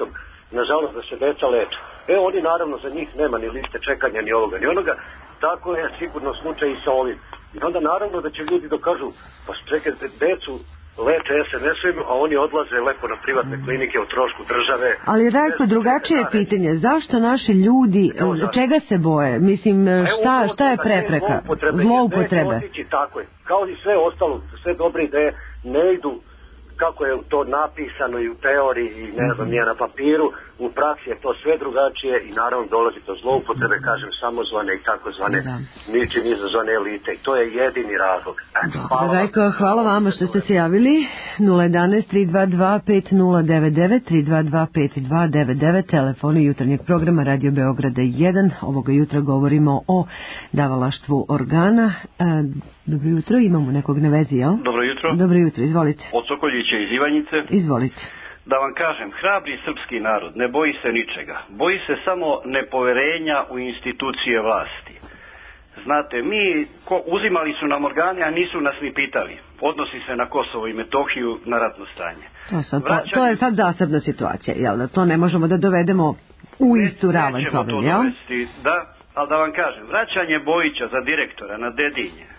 nažalost da se deca leče. E, oni naravno za njih nema ni liste čekanja, ni ovoga, ni onoga. Tako je sigurno slučaj i sa ovim. I onda naravno da će ljudi dokažu, pa čekajte, decu leče es em es-ovima, a oni odlaze lepo na privatne klinike u trošku države. Ali Rajko, drugačije je pitanje, zašto naši ljudi, čega se boje? Mislim, šta, šta je prepreka? Zloupotrebe. Tako je, kao i sve ostalo, sve dobre ideje ne idu kako je to napisano i u teoriji i ne znam nije na papiru, u praksi je to sve drugačije i naravno dolazi do zloupotrebe, kažem, samozvane i takozvane ničim izazvane elite i to je jedini razlog. Hvala. Rajko, hvala vama što ste se javili. nula jedan tri dva dva pet nula devet devet tri dva dva pet dva devet devet, telefoni jutarnjeg programa Radio Beograda jedan. Ovoga jutra govorimo o davalaštvu organa. Dobro jutro, imamo nekog na vezi, jel? Dobro jutro. Dobro jutro, izvolite. Od Sokoljića iz Ivanjice. Izvolite. Da vam kažem, hrabri srpski narod ne boji se ničega. Boji se samo nepoverenja u institucije vlasti. Znate, mi ko, uzimali su nam organe, a nisu nas ni pitali. Odnosi se na Kosovo i Metohiju, na ratno stanje. To, sam, Vraćanje... to je sad zasebna situacija, jel da? To ne možemo da dovedemo u istu ravan s ovim, jel? Dovesti, da, ali da vam kažem, vraćanje Bojića za direktora na Dedinje,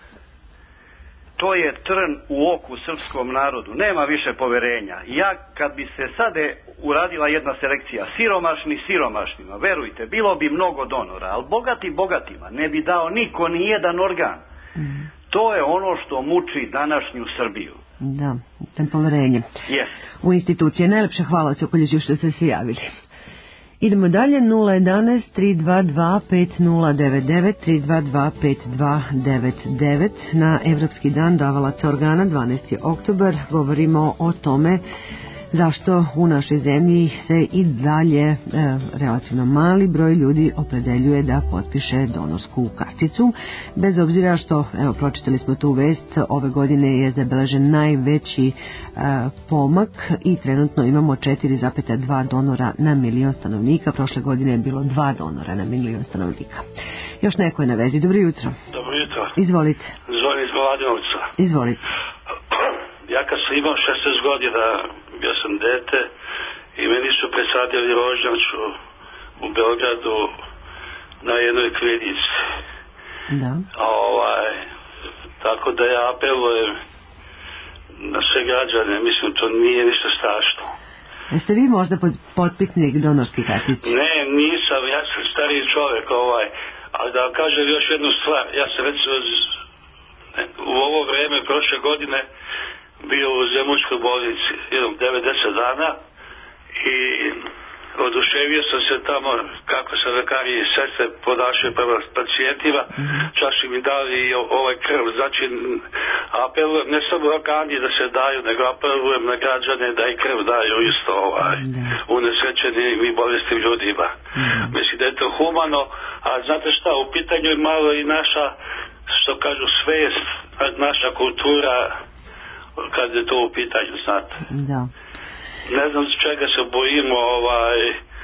to je trn u oku srpskom narodu. Nema više poverenja. Ja, kad bi se sade uradila jedna selekcija siromašni siromašnima, verujte, bilo bi mnogo donora, ali bogati bogatima ne bi dao niko ni jedan organ. Mm. To je ono što muči današnju Srbiju. Da, tem poverenje. Yes. U institucije. Najlepša hvala Sokoljiću što ste se javili. Idemo dalje, nula jedan tri dva dva pet nula devet devet tri dva dva pet dva devet devet. Na Evropski dan davalaca organa, dvanaesti oktobar, govorimo o tome zašto u našoj zemlji se i dalje e, relativno mali broj ljudi opredeljuje da potpiše donorsku karticu. Bez obzira što, evo, pročitali smo tu vest, ove godine je zabeležen najveći e, pomak i trenutno imamo četiri zarez dva donora na milion stanovnika. Prošle godine je bilo dva donora na milion stanovnika. Još neko je na vezi. Dobro jutro. Dobro jutro. Izvolite. Zvonim iz Mladenovca. Izvolite. Ja kad sam imao šesnaest godina, bio sam dete i meni su presadili rožnjaču u Beogradu na jednoj klinici. Da. A ovaj, tako da ja apelujem na sve građane, mislim, to nije ništa strašno. Jeste vi možda potpisnik donorskih kartice? Ne, nisam, ja sam stariji čovjek, ovaj, ali da vam kažem još jednu stvar, ja sam recimo u ovo vreme prošle godine bio u Zemunskoj bolnici jednom devedeset dana i oduševio sam se tamo kako se lekari i sestre ponašaju prema pacijentima, mm-hmm. čak su mi dali i ovaj krv. Znači, apelujem ne samo organi da se daju, nego apelujem na građane da i krv daju isto ovaj, mm-hmm. unesrećenim i bolestim ljudima. Mm-hmm. Mislim da je to humano, a znate šta, u pitanju je malo i naša, što kažu, svest, naša kultura, kad je to u pitanju, znate. Da. Ne znam s čega se bojimo, ovaj,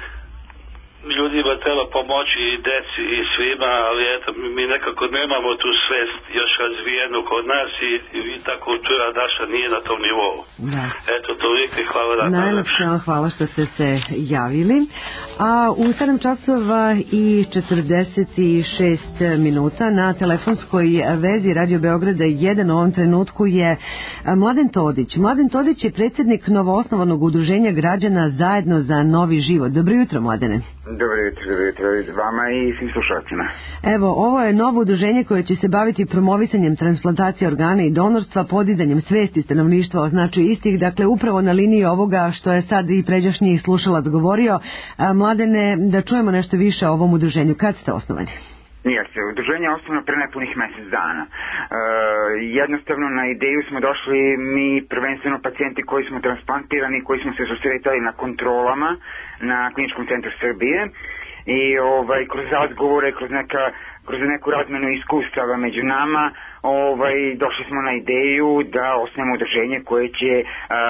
ljudima treba pomoći i deci i svima, ali eto, mi nekako nemamo tu svest još razvijenu kod nas i, i ta kultura naša nije na tom nivou. Da. Eto, toliko i hvala na najlepša hvala što ste se javili. A u sedam časova i četrdeset šest minuta na telefonskoj vezi Radio Beograda jedan u ovom trenutku je Mladen Todić. Mladen Todić je predsjednik novoosnovanog udruženja građana Zajedno za novi život. Dobro jutro, Mladene. Dobro jutro, dobro jutro vama i svim slušalcima. Evo, ovo je novo udruženje koje će se baviti promovisanjem transplantacije organa i donorstva, podizanjem svesti stanovništva o značaju istih, dakle upravo na liniji ovoga što je sad i pređašnji slušalac govorio. A, Mladene, da čujemo nešto više o ovom udruženju. Kad ste osnovani? Jeste, udruženje je osnovno pre nepunih mjesec dana. E, jednostavno na ideju smo došli mi prvenstveno pacijenti koji smo transplantirani, koji smo se susretali na kontrolama na Kliničkom centru Srbije i ovaj, kroz razgovore, kroz neka kroz neku razmenu iskustava među nama, ovaj, došli smo na ideju da osnemo udruženje koje će a,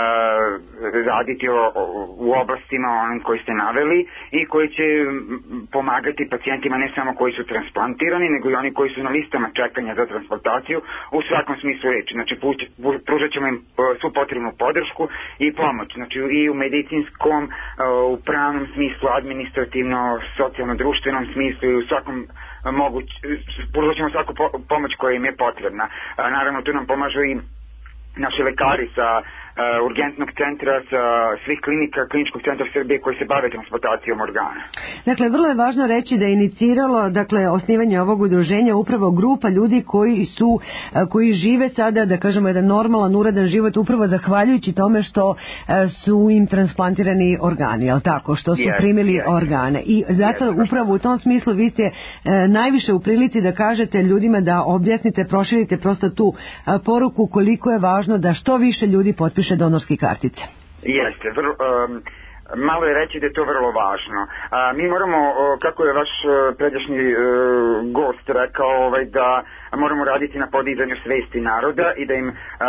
raditi o, o, u oblastima onim koji ste naveli i koje će pomagati pacijentima ne samo koji su transplantirani, nego i oni koji su na listama čekanja za transplantaciju u svakom smislu reči. Znači, pružat ćemo im svu potrebnu podršku i pomoć. Znači, i u medicinskom, u pravnom smislu, administrativno, socijalno-društvenom smislu i u svakom moguć, pružat ćemo svaku po, pomoć koja im je potrebna. A, naravno, tu nam pomažu i naši lekari sa uh, urgentnog centra, sa svih klinika, kliničkog centra Srbije koji se bave transplantacijom organa. Dakle, vrlo je važno reći da je iniciralo, dakle, osnivanje ovog udruženja upravo grupa ljudi koji su, uh, koji žive sada, da kažemo, jedan normalan, uredan život, upravo zahvaljujući tome što uh, su im transplantirani organi, jel tako, što su yes, primili yes. organe. I zato yes, upravo u tom smislu vi ste uh, najviše u prilici da kažete ljudima, da objasnite, proširite prosto tu uh, poruku koliko je važno da što više ljudi potpiše donorske kartice. Jeste, vrlo, um, malo je reći da je to vrlo važno. A, mi moramo, kako je vaš pređašnji uh, gost rekao, ovaj, da moramo raditi na podizanju svesti naroda i da im, uh,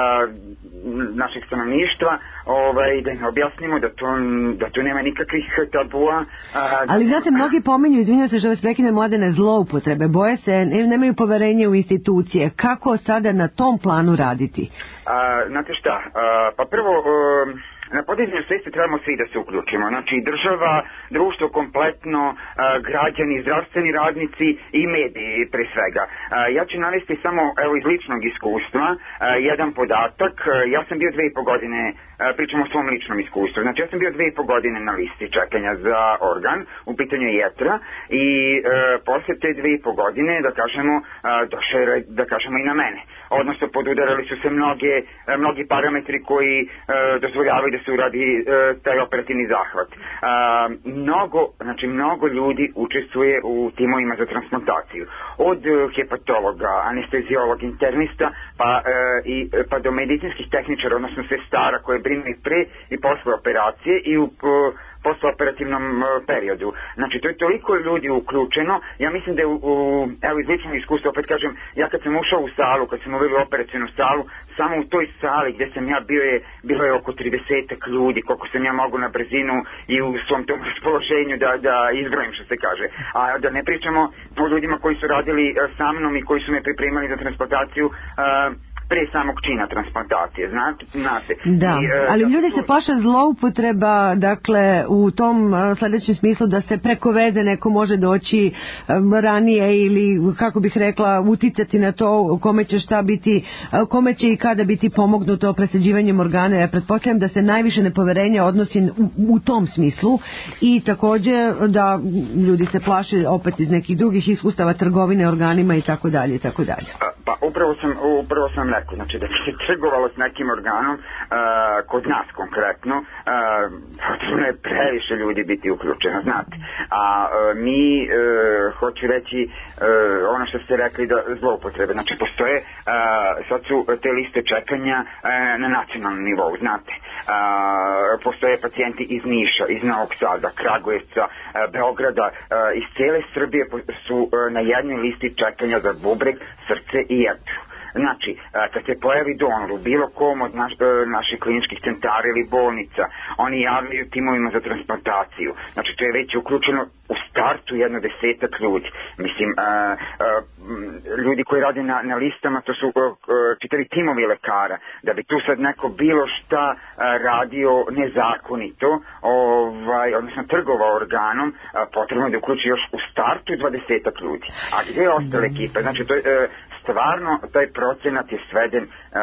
naših stanovništva, ovaj, da im objasnimo da to, da to nema nikakvih tabua. A, Ali znate, mnogi pomenju, izvinjam se što vas prekine, Mladene, zloupotrebe, boje se, nemaju poverenje u institucije. Kako sada na tom planu raditi? A, znate šta, a, pa prvo... Um, na podizanju svesti trebamo svi da se uključimo. Znači država, društvo kompletno, građani, zdravstveni radnici i mediji pre svega. Ja ću navesti samo evo iz ličnog iskustva jedan podatak. Ja sam bio dve i po godine, pričam o svom ličnom iskustvu. Znači ja sam bio dve i po godine na listi čekanja za organ, u pitanju je jetra, i e, posle te dve i po godine, da kažemo, došao je, da kažemo, i na mene. Odnosno podudarali su se mnoge, mnogi parametri koji e, dozvoljavaju da se uradi e, taj operativni zahvat. E, mnogo, znači mnogo ljudi učestvuje u timovima za transplantaciju. Od hepatologa, anesteziologa, internista, pa, e, i, pa do medicinskih tehničara, odnosno sestara koje brinu i pre i posle operacije i u posleoperativnom periodu. Znači, to je toliko ljudi uključeno. Ja mislim da je, u, u, evo iz ličnog iskustva, opet kažem, ja kad sam ušao u salu, kad sam uveli operacijnu salu, samo u toj sali gdje sam ja bio je, bilo je oko tridesetak ljudi, koliko sam ja mogu na brzinu i u svom tom raspoloženju da, da izbrojim, što se kaže. A da ne pričamo o ljudima koji su radili sa mnom i koji su me pripremali za transplantaciju, uh, pre samog čina transplantacije, znate? znate. Da, I, e, ali ljudi se plaše zloupotreba, dakle, u tom sljedećem smislu da se preko veze neko može doći ranije ili, kako bih rekla, uticati na to kome će šta biti, kome će i kada biti pomognuto presađivanjem organa. Ja pretpostavljam da se najviše nepoverenja odnosi u, u tom smislu i također da ljudi se plaše opet iz nekih drugih iskustava trgovine organima i tako dalje i tako dalje. Pa upravo sam, upravo sam rekao, znači da bi se trgovalo s nekim organom, uh, kod nas konkretno, uh, potrebno je previše ljudi biti uključeno, znate. A uh, mi, uh, hoću reći, uh, ono što ste rekli da zloupotrebe, znači postoje, uh, sad su te liste čekanja uh, na nacionalnom nivou, znate. Uh, postoje pacijenti iz Niša, iz Novog Sada, Kragujevca, uh, Beograda, uh, iz cijele Srbije su uh, na jednoj listi čekanja za bubreg, srce i jetru. Znači, kad se pojavi donor u bilo kom od naš, naših kliničkih centara ili bolnica, oni javljaju timovima za transplantaciju. Znači, to je već uključeno u startu jedno desetak ljudi. Mislim, a, a, ljudi koji rade na, na listama, to su a, čitavi timovi lekara. Da bi tu sad neko bilo šta a, radio nezakonito, ovaj, odnosno trgovao organom, a, potrebno da uključi još u startu dvadesetak ljudi. A gdje je ostale ekipe? Znači, to je... A, stvarno taj procenat je sveden,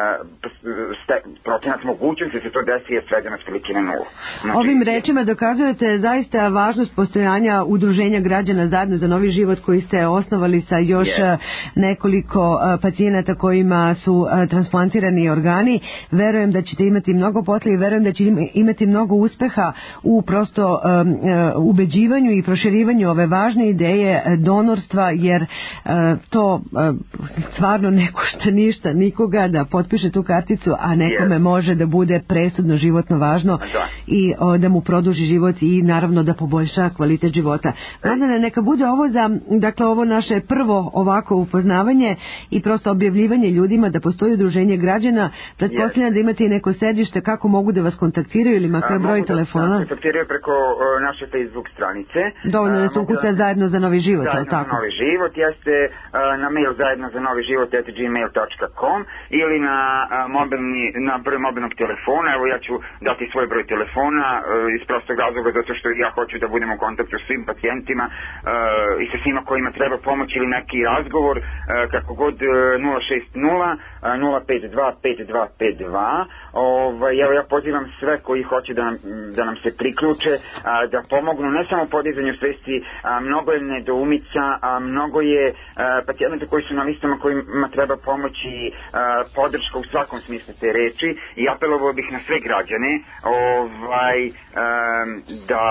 uh, procenat mogućnosti da se to desi je sveden od velikine nula. Znači, ovim rečima dokazujete zaista važnost postojanja udruženja građana zajedno za novi život koji ste osnovali sa još yes. nekoliko pacijenata kojima su transplantirani organi. Verujem da ćete imati mnogo posla i verujem da ćete imati mnogo uspeha u prosto um, uh, ubeđivanju i proširivanju ove važne ideje donorstva, jer uh, to uh, stvarno ne košta ništa nikoga da potpiše tu karticu, a nekome može da bude presudno životno važno i o, da mu produži život i naravno da poboljša kvalitet života. Mladene, neka bude ovo za, dakle, ovo naše prvo ovako upoznavanje i prosto objavljivanje ljudima da postoji udruženje građana. Pretpostavljam da imate i neko sedište, kako mogu da vas kontaktiraju ili makar broj telefona? Mogu da kontaktiraju preko uh, naše Facebook stranice. Dovoljno da se ukuca zajedno za novi život, zajedno tako? za novi život, jeste uh, na mail zajedno za novi život at gmail dot com ili na uh, mobilni, na broj mobilnog telefona. Evo ja ću dati svoj broj telefona uh, iz prostog razloga zato što ja hoću da budem u kontaktu s svim pacijentima uh, i sa svima kojima treba pomoć ili neki razgovor, uh, kako god uh, nula šest nula nula pet dva pet dva pet dva. Ovaj, evo ja pozivam sve koji hoće da nam, da nam se priključe, a, da pomognu ne samo podizanju svesti, a, mnogo je nedoumica, a mnogo je pacijenata koji su na listama kojima treba pomoći a, podrška u svakom smislu te reči i apelovao bih na sve građane ovaj, a, da,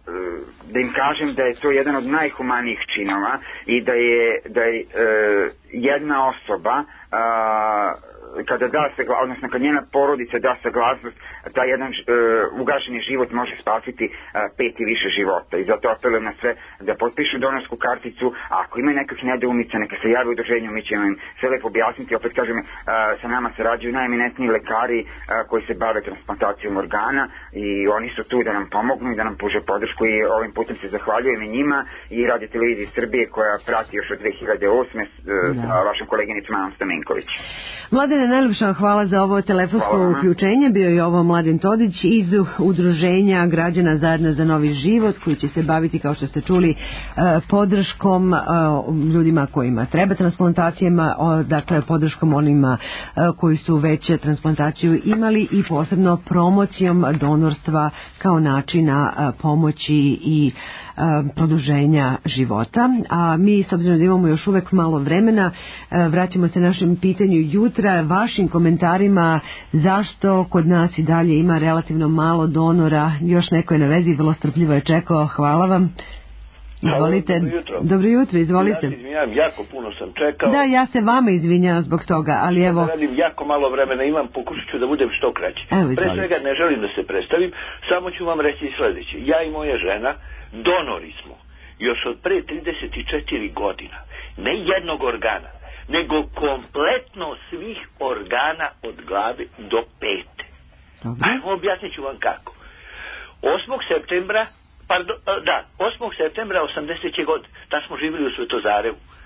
da im kažem da je to jedan od najhumanijih činova i da je, da je a, jedna osoba a, kada da se, odnosno kad njena porodica da saglasnost, taj jedan uh, ugašeni život može spasiti uh, pet i više života. I zato apelujem na sve da potpišu donorsku karticu, a ako ima nekakvih nedoumica, neka se jave u udruženju, mi ćemo im sve lepo objasniti. Opet kažem, uh, sa nama sarađuju najeminentniji lekari uh, koji se bave transplantacijom organa i oni su tu da nam pomognu i da nam pruže podršku i ovim putem se zahvaljujem i njima i Radio Televiziji Srbije koja prati još od dve hiljade osme uh, sa vašom koleginicom Anom Stamenković. Mladene, najljepša hvala za ovo telefonsko uključenje. Bio je ovo Mladen Todić iz udruženja građana Zajedno za novi život, koji će se baviti, kao što ste čuli, podrškom ljudima kojima treba transplantacijama, dakle podrškom onima koji su već transplantaciju imali i posebno promocijom donorstva kao načina pomoći i produženja života. A mi, s obzirom da imamo još uvek malo vremena, vraćamo se našem pitanju jutra, vašim komentarima zašto kod nas i dalje ima relativno malo donora. Još neko je na vezi, vrlo strpljivo je čekao. Hvala vam. Izvolite. Dobro jutro. Dobro jutro, izvolite. Ja se izvinjam, jako puno sam čekao. Da, ja se vama izvinjam zbog toga, ali evo... Ja radim jako malo vremena, imam, pokušat ću da budem što kraći. Pre svega ne želim da se predstavim, samo ću vam reći sljedeće. Ja i moja žena donori smo još od pre trideset četiri godina. Ne jednog organa, nego kompletno svih organa od glave do pete. Ajmo, objasnit ću vam kako. osmog septembra, pardon, da, osmog septembra osamdesete godine, da smo živjeli u Svetozarevu. A,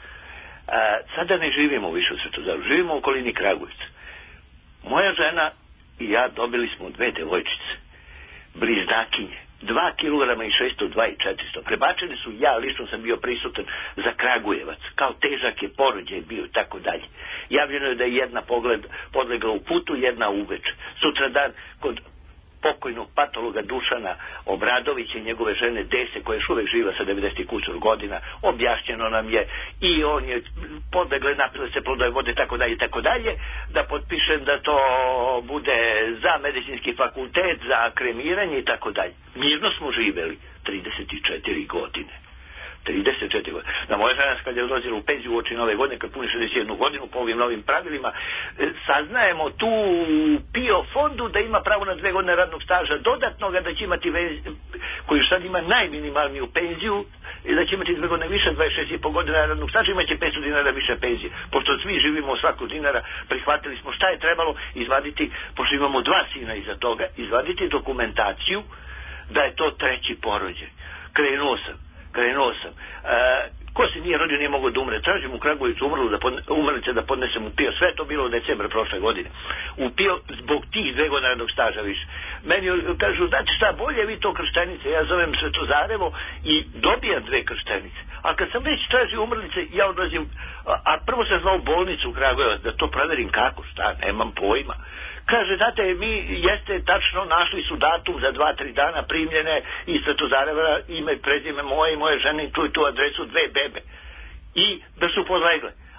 sada ne živimo više u Svetozarevu, živimo u okolini Kragujevca. Moja žena i ja dobili smo dve devojčice, bliznakinje. dva kilograma i šesto, dva i četiristo. Prebačeni su, ja lično sam bio prisutan za Kragujevac. Kao težak je porođaj bio i tako dalje. Javljeno je da je jedna pogled, podlegla u putu, jedna u Beč. Sutra dan kod pokojnog patologa Dušana Obradovića i njegove žene Dese, koja je još uvek živa sa devedeset kusur godina, objašnjeno nam je i on je podlegle, napile se plodove vode, tako dalje, tako dalje, da potpišem da to bude za medicinski fakultet, za kremiranje i tako dalje. Mirno smo živeli trideset četiri godine. trideset četiri godine. Na moja žena kad je odlazila u penziju uoči nove godine, kad puni šezdeset jednu godinu po ovim novim pravilima, saznajemo tu PIO fondu da ima pravo na dve godine radnog staža dodatnoga, da će imati vez, koji sad ima najminimalniju penziju, i da će imati dve godine više, dvadeset šest i po godina radnog staža, imaće petsto dinara više penzije. Pošto svi živimo svakog dinara, prihvatili smo šta je trebalo izvaditi, pošto imamo dva sina iza toga, izvaditi dokumentaciju da je to treći porođaj. Krenuo sam. Krenuo sam. E, ko se nije rodio nije mogao da umre. Tražim u Kragujevcu umrlu da podne, umrlice da podnesem u PIO. Sve to bilo u decembru prošle godine. U PIO zbog tih dve godine radnog staža više. Meni kažu, dati šta bolje vi to krštenice. Ja zovem Svetozarevo i dobijam dve krštenice. A kad sam već tražio umrlice, ja odlazim, a, a prvo sam zvao bolnicu u Kragujevac da to proverim kako, šta, nemam pojma. Kaže, date, mi jeste tačno našli su datum za dva, tri dana primljene iz Svetozareva, ime, prezime moje i moje žene, tu i tu adresu, dve bebe. I da su podlegle.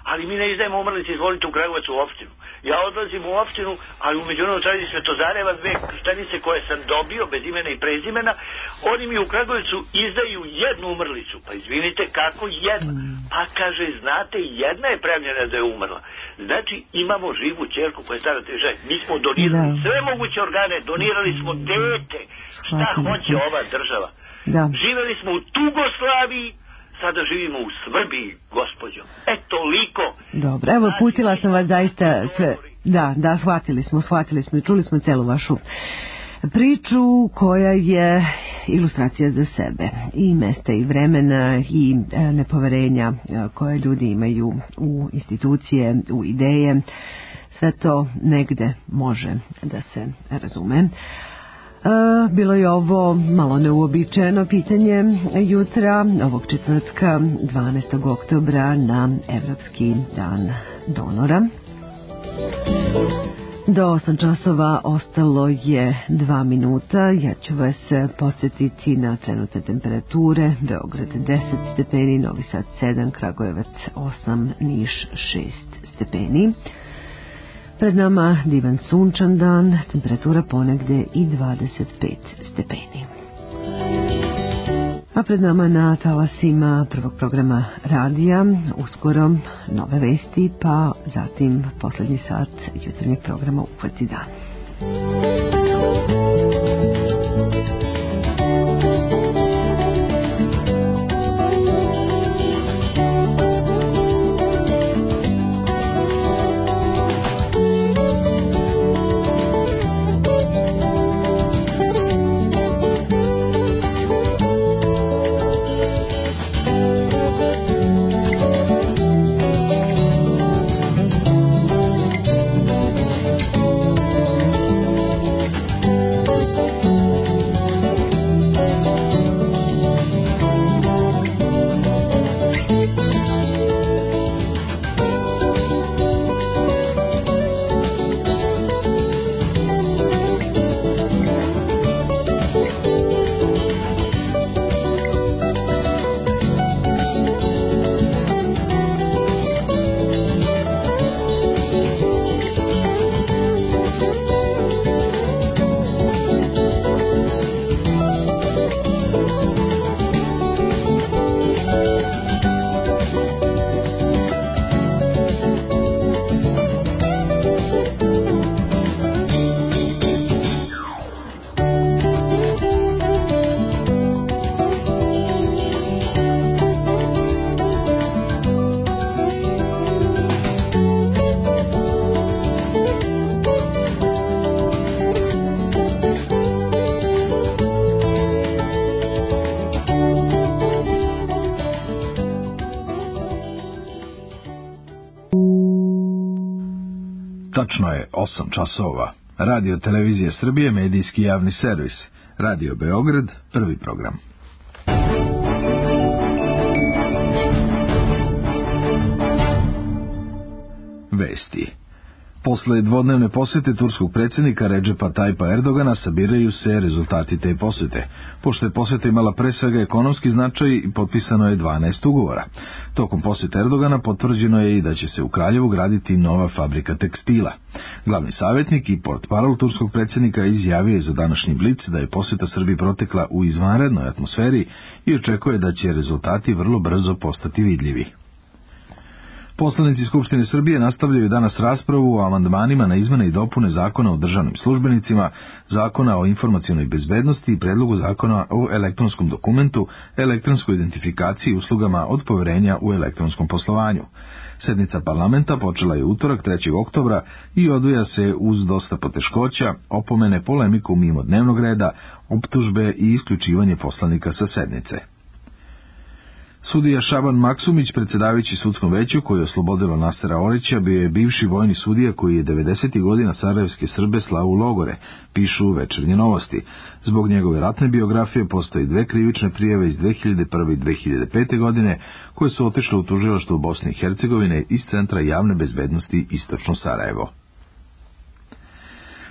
ali mi ne izdajemo umrlice, izvolite u Kragujevac u opštinu. Ja odlazim u opštinu, ali u međunarodnoj traži Svetozareva dve krštenice koje sam dobio bez imena i prezimena, oni mi u Kragujevcu izdaju jednu umrlicu. Pa izvinite, kako jedna? Pa kaže, znate, jedna je prijavljena da je umrla. Znači, imamo živu ćerku koja je stara teže. Mi smo donirali sve moguće organe, donirali smo dete. Šta hoće ova država? Da. Živeli smo u Jugoslaviji, sada živimo u Srbiji, gospođo. E, toliko. Dobro, evo, pustila sam vas zaista sve. Da, da, shvatili smo, shvatili smo i čuli smo celu vašu priču koja je ilustracija za sebe. I mesta i vremena i nepoverenja koje ljudi imaju u institucije, u ideje. Sve to negde može da se razume. Bilo je ovo malo neuobičajeno pitanje jutra, ovog četvrtka, dvanaestog oktobra, na Evropski dan donora. Do osam časova ostalo je dva minuta. Ja ću vas podsjetiti na trenutne temperature. Beograd deset stepeni, Novi Sad sedam, Kragujevac osam, Niš šest stepeni. Pred nama divan sunčan dan, temperatura ponegde i dvadeset pet stepeni. A pred nama na talasima prvog programa radija uskoro nove vesti, pa zatim poslednji sat jutarnjeg programa Uhvati dan. Tačno je osam časova. Radio Televizija Srbije, medijski javni servis. Radio Beograd, prvi program. Vesti. Posle dvodnevne posete turskog predsjednika Redžepa Tajpa Erdogana sabiraju se rezultati te posete. Pošto je poseta imala pre svega ekonomski značaj, potpisano je dvanaest ugovora. Tokom posete Erdogana potvrđeno je i da će se u Kraljevu graditi nova fabrika tekstila. Glavni savjetnik i portparol turskog predsjednika izjavio je za današnji Blic da je poseta Srbiji protekla u izvanrednoj atmosferi i očekuje da će rezultati vrlo brzo postati vidljivi. Poslanici Skupštine Srbije nastavljaju danas raspravu o amandmanima na izmene i dopune Zakona o državnim službenicima, Zakona o informacionoj bezbednosti i predlogu Zakona o elektronskom dokumentu, elektronskoj identifikaciji i uslugama od poverenja u elektronskom poslovanju. Sednica parlamenta počela je utorak trećeg oktobra i odvija se uz dosta poteškoća, opomene, polemiku mimo dnevnog reda, optužbe i isključivanje poslanika sa sednice. Sudija Šaban Maksumić, predsjedavajući sudskom veću koji je oslobodilo Nasera Orića, bio je bivši vojni sudija koji je devedesetih godina sarajevske Srbe slao u logore, pišu Večernje novosti. Zbog njegove ratne biografije postoji dve krivične prijave iz dve hiljade prve i dve hiljade pete godine koje su otišle u tužilaštvo Bosne i Hercegovine iz Centra javne bezbednosti Istočno Sarajevo.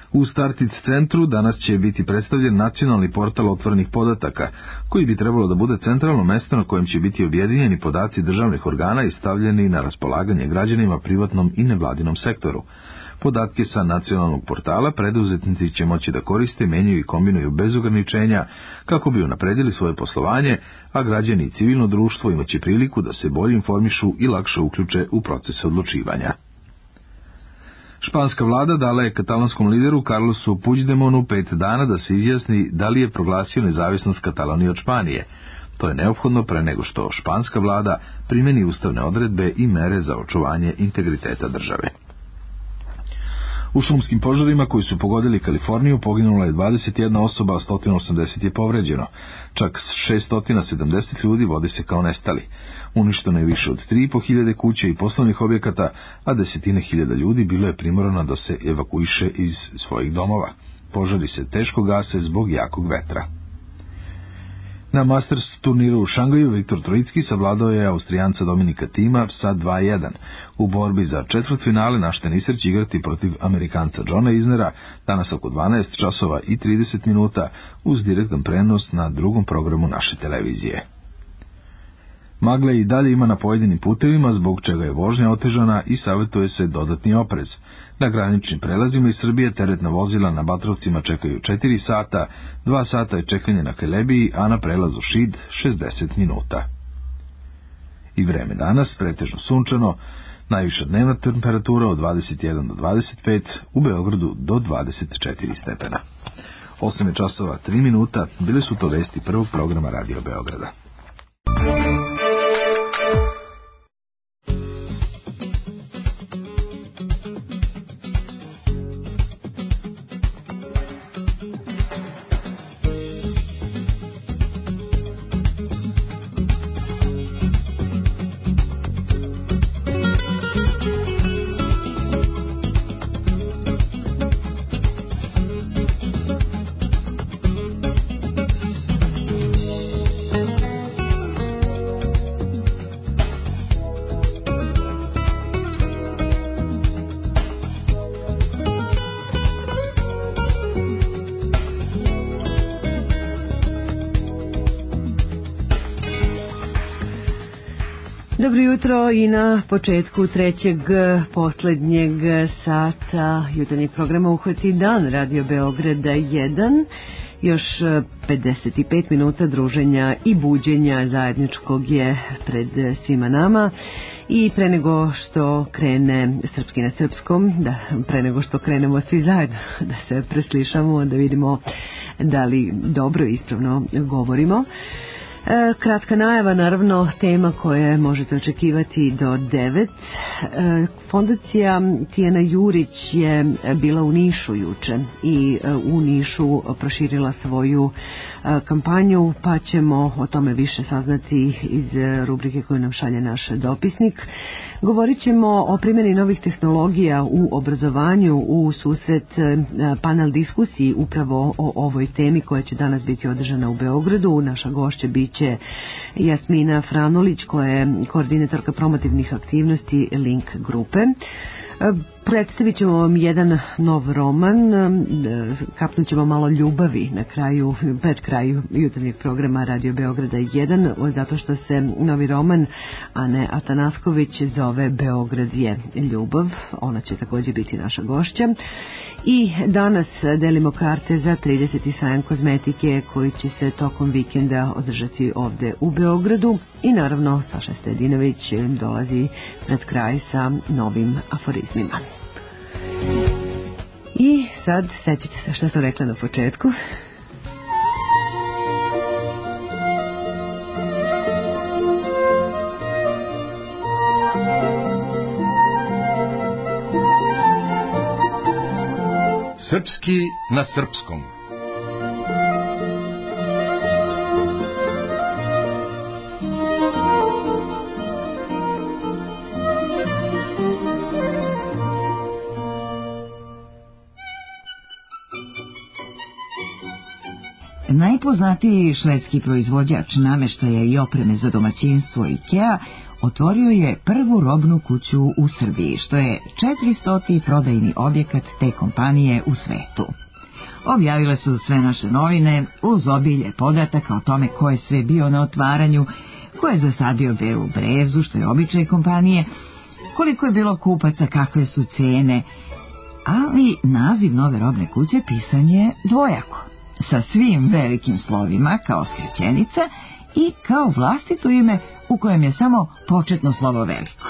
U Startic centru danas će biti predstavljen nacionalni portal otvorenih podataka, koji bi trebalo da bude centralno mesto na kojem će biti objedinjeni podaci državnih organa i stavljeni na raspolaganje građanima, privatnom i nevladinom sektoru. Podatke sa nacionalnog portala preduzetnici će moći da koriste, menjaju i kombinuju bez ograničenja kako bi unapredili svoje poslovanje, a građani i civilno društvo imaće priliku da se bolje informišu i lakše uključe u proces odlučivanja. Španska vlada dala je katalonskom lideru Carlosu Puigdemonu pet dana da se izjasni da li je proglasio nezavisnost Katalonije od Španije. To je neophodno pre nego što španska vlada primeni ustavne odredbe i mere za očuvanje integriteta države. U šumskim požarima koji su pogodili Kaliforniju poginula je dvadeset jedna osoba, a sto osamdeset je povređeno. Čak šesto sedamdeset ljudi vodi se kao nestali. Uništeno je više od tri i po hiljade kuća i poslovnih objekata, a desetine hiljada ljudi bilo je primorano da se evakuiše iz svojih domova. Požari se teško gase zbog jakog vetra. Na Masters turniru u Šangaju Viktor Trojicki savladao je Austrijanca Dominika Thima sa dva jedan. U borbi za četvrtfinale naš teniser će igrati protiv Amerikanca Johna Isnera danas oko dvanaest časova i trideset minuta uz direktan prenos na drugom programu naše televizije. Magle i dalje ima na pojedinim putevima, zbog čega je vožnja otežana i savjetuje se dodatni oprez. Na graničnim prelazima iz Srbije teretna vozila na Batrovcima čekaju četiri sata, dva sata je čekanje na Kelebiji, a na prelazu Šid šezdeset minuta. I vreme danas pretežno sunčano, najviša dnevna temperatura od dvadeset jedan do dvadeset pet, u Beogradu do dvadeset četiri stepena. osam je časova tri minuta, bile su to vesti prvog programa Radio Beograda. Dobro jutro i na početku trećeg poslednjeg sata jutarnjeg programa Uhvati dan Radio Beograda jedan. Još pedeset pet minuta druženja i buđenja zajedničkog je pred svima nama. I pre nego što krene Srpski na srpskom, da, pre nego što krenemo svi zajedno da se preslišamo, da vidimo da li dobro i ispravno govorimo. E, kratka najava, naravno, tema koje možete očekivati do devet. E, fondacija Tijana Jurić je bila u Nišu juče i e, u Nišu proširila svoju e, kampanju, pa ćemo o tome više saznati iz rubrike koju nam šalje naš dopisnik. Govorit ćemo o primjeni novih tehnologija u obrazovanju u susret e, panel diskusiji upravo o ovoj temi koja će danas biti održana u Beogradu. Naša gošća biće će Jasmina Franulić, koja je koordinatorka promotivnih aktivnosti Link grupe. Predstavit ćemo vam jedan nov roman, kapnut ćemo malo ljubavi na kraju, pred kraju jutarnjeg programa Radio Beograda jedan, zato što se novi roman Ane Atanasković zove Beograd je ljubav. Ona će također biti naša gošća. I danas delimo karte za trideseti sajam kozmetike koji će se tokom vikenda održati ovde u Beogradu. I naravno Saša Stojadinović dolazi pred kraj sa novim aforizmima. I sad sećate se što sam rekla na početku. Srpski na srpskom. Najpoznatiji švedski proizvođač nameštaja i opreme za domaćinstvo IKEA otvorio je prvu robnu kuću u Srbiji, što je četiristoti prodajni objekat te kompanije u svetu. Objavile su sve naše novine uz obilje podataka o tome ko je sve bio na otvaranju, ko je zasadio belu brezu, što je običaj kompanije, koliko je bilo kupaca, kakve su cene, ali naziv nove robne kuće pisan je dvojako, sa svim velikim slovima kao skraćenica i kao vlastito ime u kojem je samo početno slovo veliko.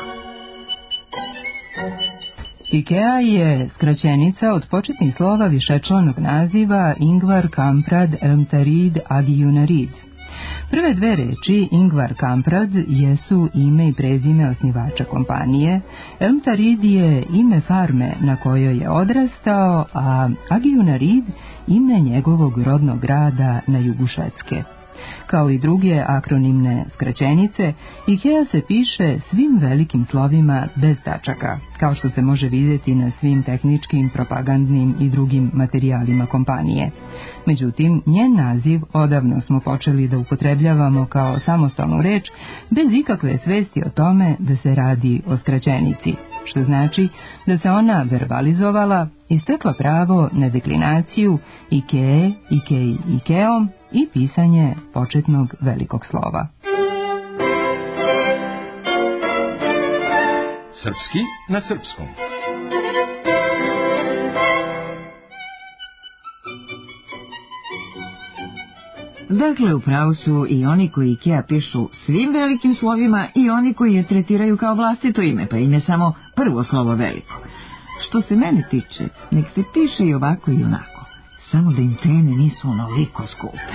IKEA je skraćenica od početnih slova višečlanog naziva Ingvar Kamprad Elmtarid Agijunarid. Prve dve reči Ingvar Kamprad jesu ime i prezime osnivača kompanije, Elmtarid je ime farme na kojoj je odrastao, a Agijunarid ime njegovog rodnog grada na jugu Švedske. Kao i druge akronimne skraćenice, IKEA se piše svim velikim slovima bez tačaka, kao što se može vidjeti na svim tehničkim, propagandnim i drugim materijalima kompanije. Međutim, njen naziv odavno smo počeli da upotrebljavamo kao samostalnu reč, bez ikakve svesti o tome da se radi o skraćenici, što znači da se ona verbalizovala i stekla pravo na deklinaciju IKEA, IKEA, IKEOM i pisanje početnog velikog slova. Srpski na srpskom. Dakle, upravo su i oni koji IKEA pišu svim velikim slovima i oni koji je tretiraju kao vlastito ime, pa im je samo prvo slovo veliko. Što se mene tiče, nek se piše i ovako i onako, samo da im cene nisu onoliko skupe.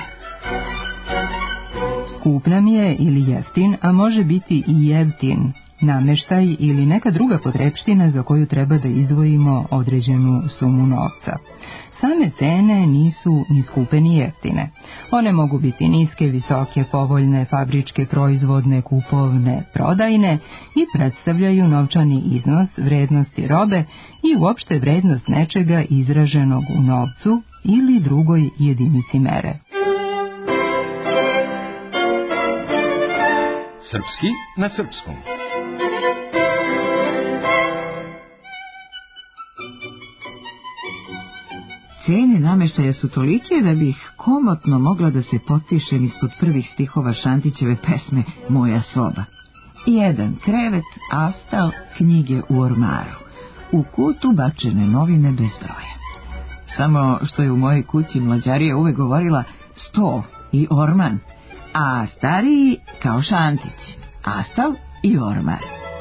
Skup nam je ili jeftin, a može biti i jeftin, nameštaj ili neka druga potrepština za koju treba da izdvojimo određenu sumu novca. Same cene nisu ni skupe ni jeftine. One mogu biti niske, visoke, povoljne, fabričke, proizvodne, kupovne, prodajne i predstavljaju novčani iznos vrednosti robe i uopšte vrednost nečega izraženog u novcu ili drugoj jedinici mere. Srpski na srpskom. Cene nameštaja su tolike da bih komotno mogla da se potpišem ispod prvih stihova Šantićeve pesme Moja soba. Jedan krevet, astal, knjige u ormaru. U kutu bačene novine bez broja. Samo što je u mojoj kući mlađarija uvek govorila sto i orman, a stariji kao Šantić, astal i ormar.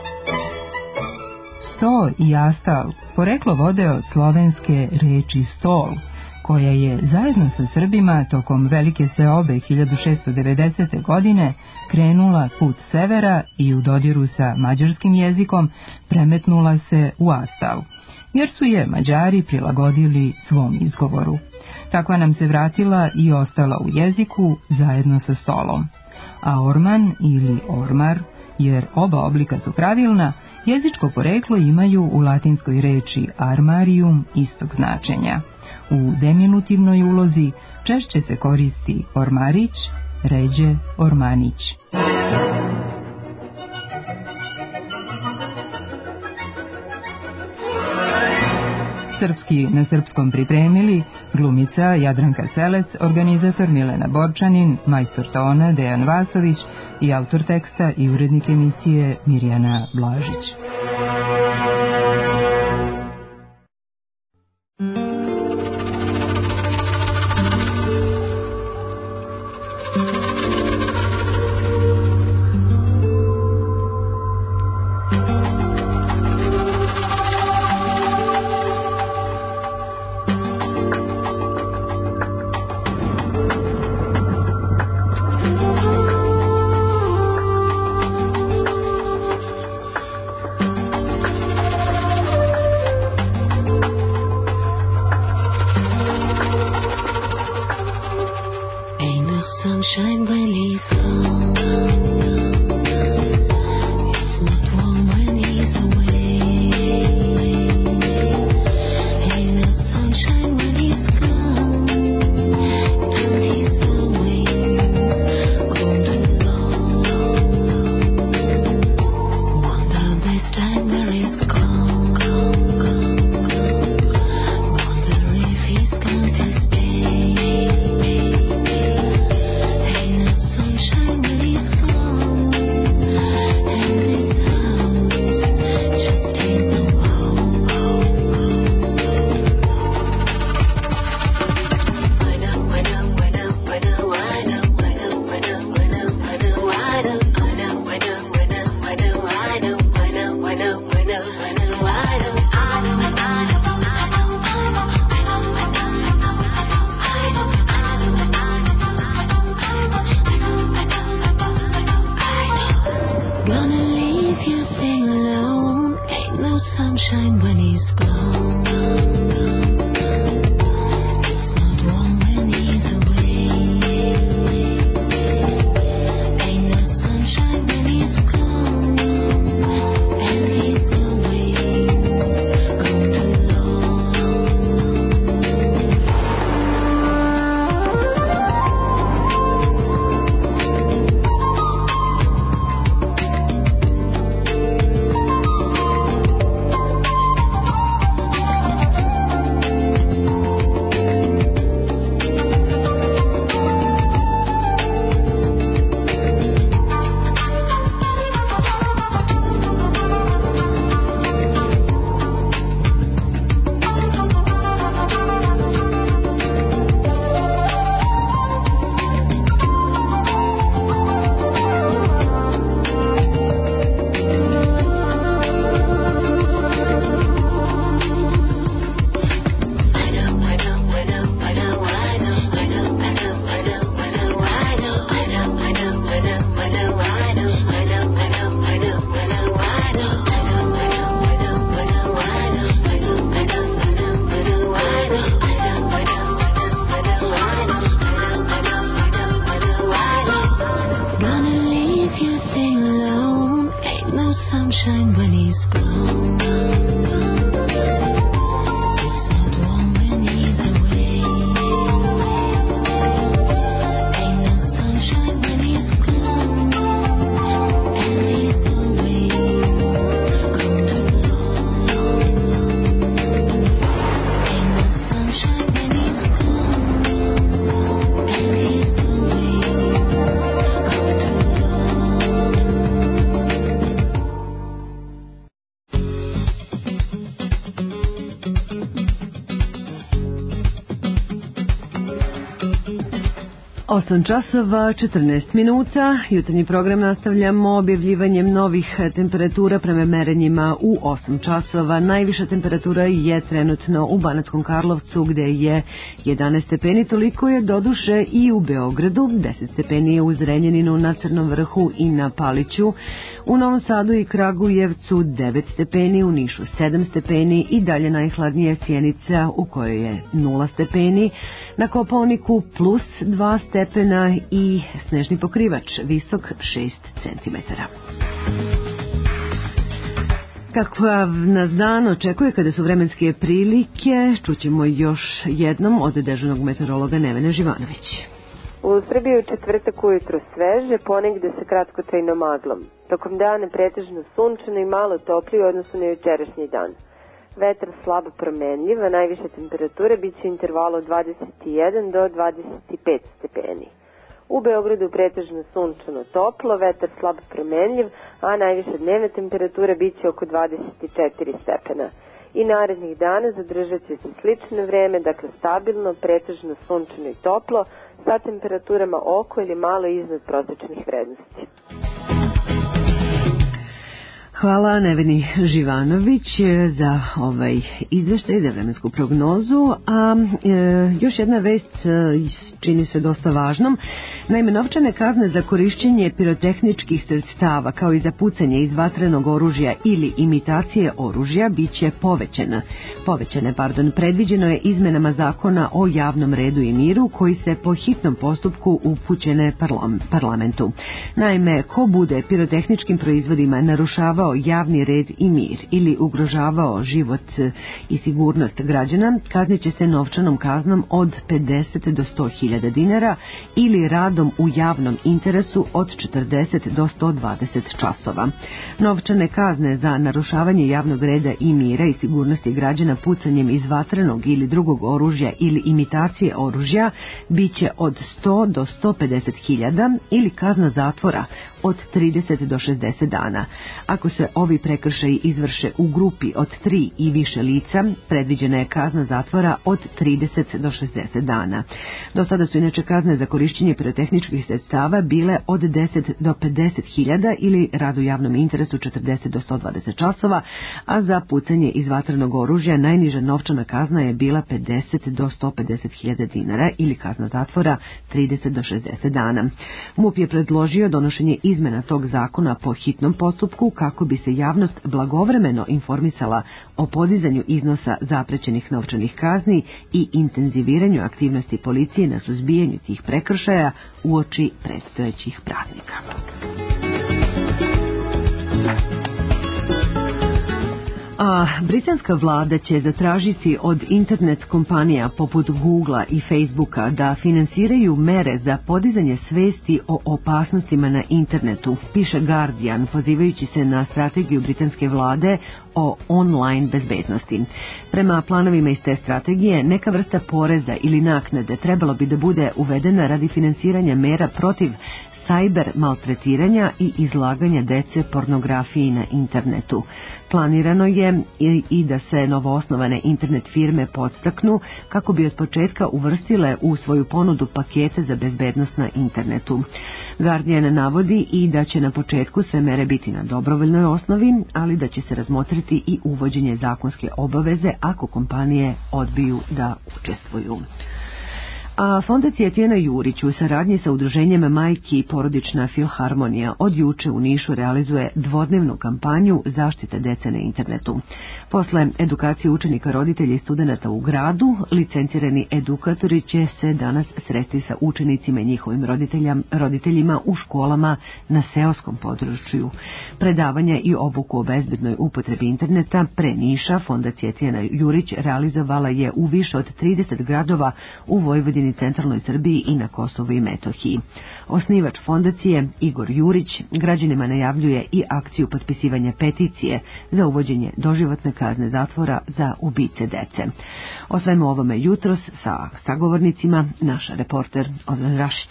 Sto i astal poreklo vode od slovenske reči stol, koja je zajedno sa Srbima tokom velike seobe hiljadu šessto devedesete. godine krenula put severa i u dodiru sa mađarskim jezikom premetnula se u astal, jer su je Mađari prilagodili svom izgovoru. Takva nam se vratila i ostala u jeziku zajedno sa stolom. A orman ili ormar, jer oba oblika su pravilna, jezičko poreklo imaju u latinskoj reči armarium istog značenja. U deminutivnoj ulozi češće se koristi ormarić, ređe ormanić. Srpski na srpskom pripremili glumica Jadranka Selec, organizator Milena Borčanin, majstor tona Dejan Vasović i autor teksta i urednik emisije Mirjana Blažić. sunshine when he's gone. It's not warm when he's away. Ain't no sunshine when he's gone. And he's away, gone too osam časova, četrnaest minuta. Jutarnji program nastavljamo objavljivanjem novih temperatura prema merenjima u osam časova. Najviša temperatura je trenutno u Banatskom Karlovcu gde je jedanaest stepeni, toliko je doduše i u Beogradu, deset stepeni je u Zrenjaninu, na Crnom vrhu i na Paliću. U Novom Sadu i Kragujevcu devet stepeni, u Nišu sedam stepeni i dalje najhladnija Sjenica u kojoj je nula stepeni. Na Kopaoniku plus dva stepena i snežni pokrivač visok šest centimetara. Kakva nas dan očekuje kada su vremenske prilike, čućemo još jednom od dežurnog meteorologa Nevene Živanović. U Srbiji u četvrtak ujutro sveže, ponegde sa kratkotrajnom maglom. Tokom dana pretežno sunčano i malo toplije u odnosu na jučerašnji dan. Vetar slabo promenljiv, a najviša temperatura bit će u intervalu dvadeset jedan do dvadeset pet stepeni. U Beogradu pretežno sunčano toplo, vetar slabo promenljiv, a najviša dnevna temperatura bit će oko dvadeset četiri stepena. I narednih dana zadržat će se slično vreme, dakle stabilno, pretežno sunčano i toplo, sa temperaturama oko ili malo iznad prosečnih vrednosti. Hvala Neveni Živanović za ovaj izveštaj, za vremensku prognozu, a e, još jedna vest e, čini se dosta važnom. Naime, novčane kazne za korišćenje pirotehničkih sredstava kao i za pucanje iz vatrenog oružja ili imitacije oružja biće povećane. Povećane, pardon, predviđeno je izmenama zakona o javnom redu i miru koji se po hitnom postupku upućene parlamentu. Naime, ko bude pirotehničkim proizvodima narušavao javni red i mir ili ugrožavao život i sigurnost građana, kaznit će se novčanom kaznom od pedeset do sto hiljada dinara ili radom u javnom interesu od četrdeset do sto dvadeset časova. Novčane kazne za narušavanje javnog reda i mira i sigurnosti građana pucanjem iz vatrenog ili drugog oružja ili imitacije oružja biće od sto do sto pedeset hiljada ili kazna zatvora od trideset do šezdeset dana. Ako se ovi prekršaji izvrše u grupi od tri i više lica, predviđena je kazna zatvora od trideset do šezdeset dana. Do sada su inače kazne za korišćenje pirotehničkih sredstava bile od deset do pedeset hiljada ili rad u javnom interesu četrdeset do sto dvadeset časova, a za pucanje iz vatrenog oružja najniža novčana kazna je bila pedeset do sto pedeset hiljada dinara ili kazna zatvora trideset do šezdeset dana. MUP je predložio donošenje izmena tog zakona po hitnom postupku kako bi se javnost blagovremeno informisala o podizanju iznosa zaprećenih novčanih kazni i intenziviranju aktivnosti policije na suzbijanju tih prekršaja uoči predstojećih praznika. A britanska vlada će zatražiti od internet kompanija poput Googlea i Facebooka da finansiraju mere za podizanje svesti o opasnostima na internetu, piše Guardian, pozivajući se na strategiju britanske vlade o online bezbednosti. Prema planovima iz te strategije, neka vrsta poreza ili naknade trebalo bi da bude uvedena radi finansiranja mera protiv sajber maltretiranja i izlaganja dece pornografiji na internetu. Planirano je i da se novoosnovane internet firme podstaknu kako bi od početka uvrstile u svoju ponudu pakete za bezbednost na internetu. Guardian navodi i da će na početku sve mere biti na dobrovoljnoj osnovi, ali da će se razmotriti i uvođenje zakonske obaveze ako kompanije odbiju da učestvuju. A Fondacija Tijana Jurić u saradnji sa udruženjem Majki i porodična filharmonija od juče u Nišu realizuje dvodnevnu kampanju zaštite dece na internetu. Posle edukacije učenika, roditelja i studenata u gradu, licencirani edukatori će se danas sresti sa učenicima i njihovim roditeljima u školama na seoskom području. Predavanja i obuku o bezbednoj upotrebi interneta pre Niša Fondacija Tijana Jurić realizovala je u više od trideset gradova u Vojvodini, centralnoj Srbiji i na Kosovu i Metohiji. Osnivač fondacije Igor Jurić građanima najavljuje i akciju potpisivanja peticije za uvođenje doživotne kazne zatvora za ubice dece. O svemu ovome jutros sa sagovornicima naš reporter Ozren Rašić.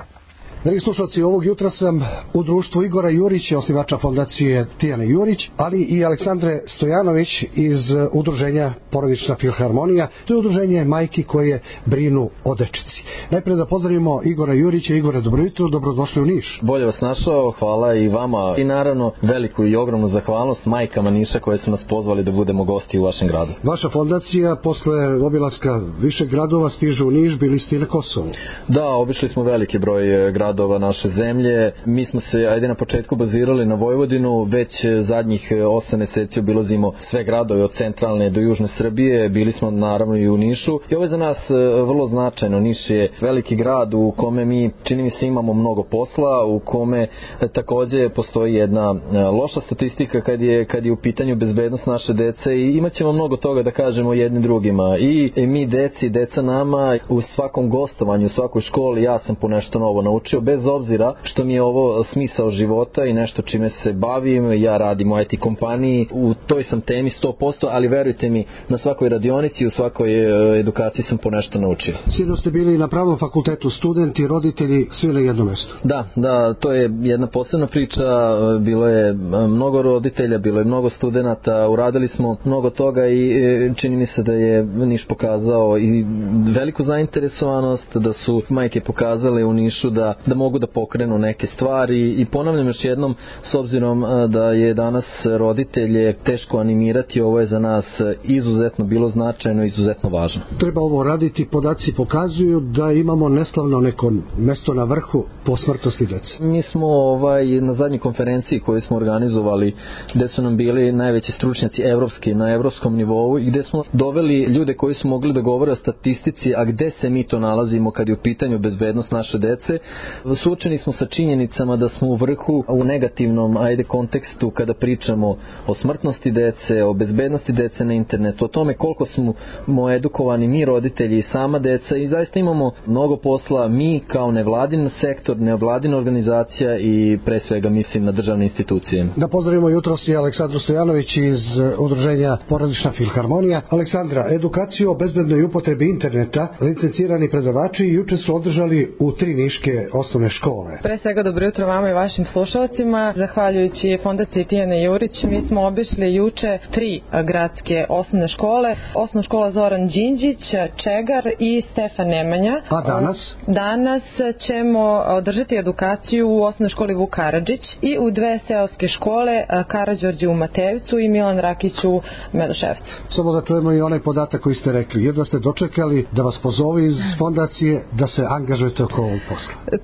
Dragi slušalci, ovog jutra sam u društvu Igora Jurića, osnivača fondacije Tijana Jurić, ali i Aleksandre Stojanović iz udruženja Porodična filharmonija. To je udruženje majki koje brinu o dečici. Najprije da pozdravimo Igora Jurića. Igore, dobro jutro, dobrodošli u Niš. Bolje vas našao, hvala i vama i naravno veliku i ogromnu zahvalnost majkama Niša koje su nas pozvali da budemo gosti u vašem gradu. Vaša fondacija posle obilaska više gradova stiže u Niš, bili ste i na Kosovu. Da, obišli smo veliki broj gradova naše zemlje. Mi smo se, ajde na početku, bazirali na Vojvodinu, već zadnjih osam meseci obilazimo sve gradove od centralne do južne Srbije, bili smo naravno i u Nišu i ovo je za nas vrlo značajno. Niš je veliki grad u kome mi, čini mi se, imamo mnogo posla, u kome takođe postoji jedna loša statistika kad je, kad je u pitanju bezbednost naše dece i imat ćemo mnogo toga da kažemo jedni drugima i, i mi deci, deca nama. U svakom gostovanju, u svakoj školi ja sam po nešto novo naučio, bez obzira što mi je ovo smisao života i nešto čime se bavim. Ja radim u I T kompaniji, u toj sam temi sto posto, ali verujte mi, na svakoj radionici, u svakoj edukaciji sam po nešto naučio. Sinoć ste bili na Pravnom fakultetu, studenti, roditelji, svi na jednom mjestu. Da, da, to je jedna posebna priča, bilo je mnogo roditelja, bilo je mnogo studenata, uradili smo mnogo toga i čini mi se da je Niš pokazao i veliku zainteresovanost, da su majke pokazale u Nišu da, da mogu da pokrenu neke stvari i ponavljam još jednom, s obzirom da je danas roditelje teško animirati, ovo je za nas izuzetno bilo značajno, izuzetno važno. Treba ovo raditi, podaci pokazuju da imamo neslavno neko mesto na vrhu po smrtnosti dece. Mi smo ovaj, na zadnjoj konferenciji koju smo organizovali, gde su nam bili najveći stručnjaci evropski, na evropskom nivou i gde smo doveli ljude koji su mogli da govore o statistici, a gde se mi to nalazimo kad je u pitanju bezbednost naše dece. Suočeni smo sa činjenicama da smo u vrhu u negativnom, ajde, kontekstu kada pričamo o smrtnosti dece, o bezbednosti dece na internetu, o tome koliko smo edukovani mi roditelji i sama deca i zaista imamo mnogo posla mi kao nevladin sektor, nevladina organizacija i pre svega mislim na državne institucije. Da pozdravimo jutros i Aleksandru Stojanović iz udruženja Porodična filharmonija. Aleksandra, edukaciju o bezbednoj upotrebi interneta licencirani predavači juče su održali u tri niške osnovne škole. Pre svega dobro jutro vama i vašim slušalcima. Zahvaljujući fondaciji Tijane Jurić, mi smo obišli juče tri gradske osnovne škole. Osnovna škola Zoran Đinđić, Čegar i Stefan Nemanja. A danas? Danas ćemo održati edukaciju u osnovnoj školi Vuk Karadžić i u dve seoske škole, Karađorđe u Matevcu i Milan Rakić u Medoševcu. Samo da čujemo i onaj podatak koji ste rekli. Jedva ste dočekali da vas pozovu iz fondacije da se angažujete oko ovog posla.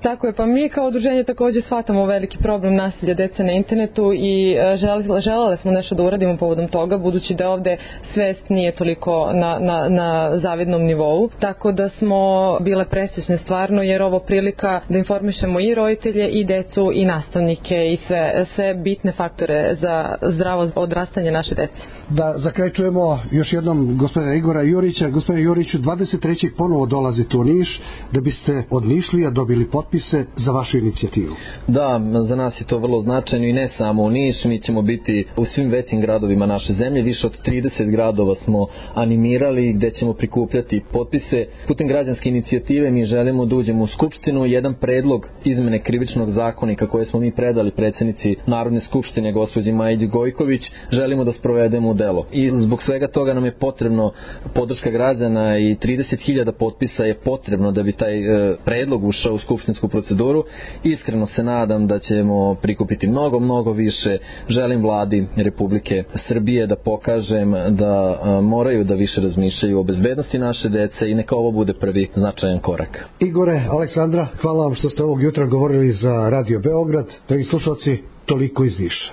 Tako je, pa mi kao udruženje takođe shvatamo veliki problem nasilja dece na internetu i želele, želele smo nešto da uradimo povodom toga, budući da ovde svest nije toliko na, na, na zavidnom nivou, tako da smo bile presrećne stvarno, jer ovo prilika da informišemo i roditelje i decu i nastavnike i sve, sve bitne faktore za zdravo odrastanje naše dece. Da zakrećujemo još jednom gospodina Igora Jurića. Gospodine Juriću, dvadeset trećeg ponovo dolazite u Niš da biste od Nišlija dobili potpise za vašu inicijativu. Da, za nas je to vrlo značajno i ne samo u Niš, mi ćemo biti u svim većim gradovima naše zemlje, više od trideset gradova smo animirali gde ćemo prikupljati potpise. Putem građanske inicijative mi želimo da uđemo u Skupštinu, jedan predlog izmene krivičnog zakonika koje smo mi predali predsjednici Narodne skupštine gospođi Maji Gojković, želimo da sprovedemo u delo. I zbog svega toga nam je potrebno podrška građana i trideset hiljada potpisa je potrebno da bi taj e, predlog ušao u skupštinsku proceduru. Iskreno se nadam da ćemo prikupiti mnogo, mnogo više. Želim vladi Republike Srbije da pokažem da a, moraju da više razmišljaju o bezbednosti naše dece i neka ovo bude prvi značajan korak. Igore, Aleksandra, hvala vam što ste ovog jutra govorili za Radio Beograd. Dragi slušalci, toliko iz Niša.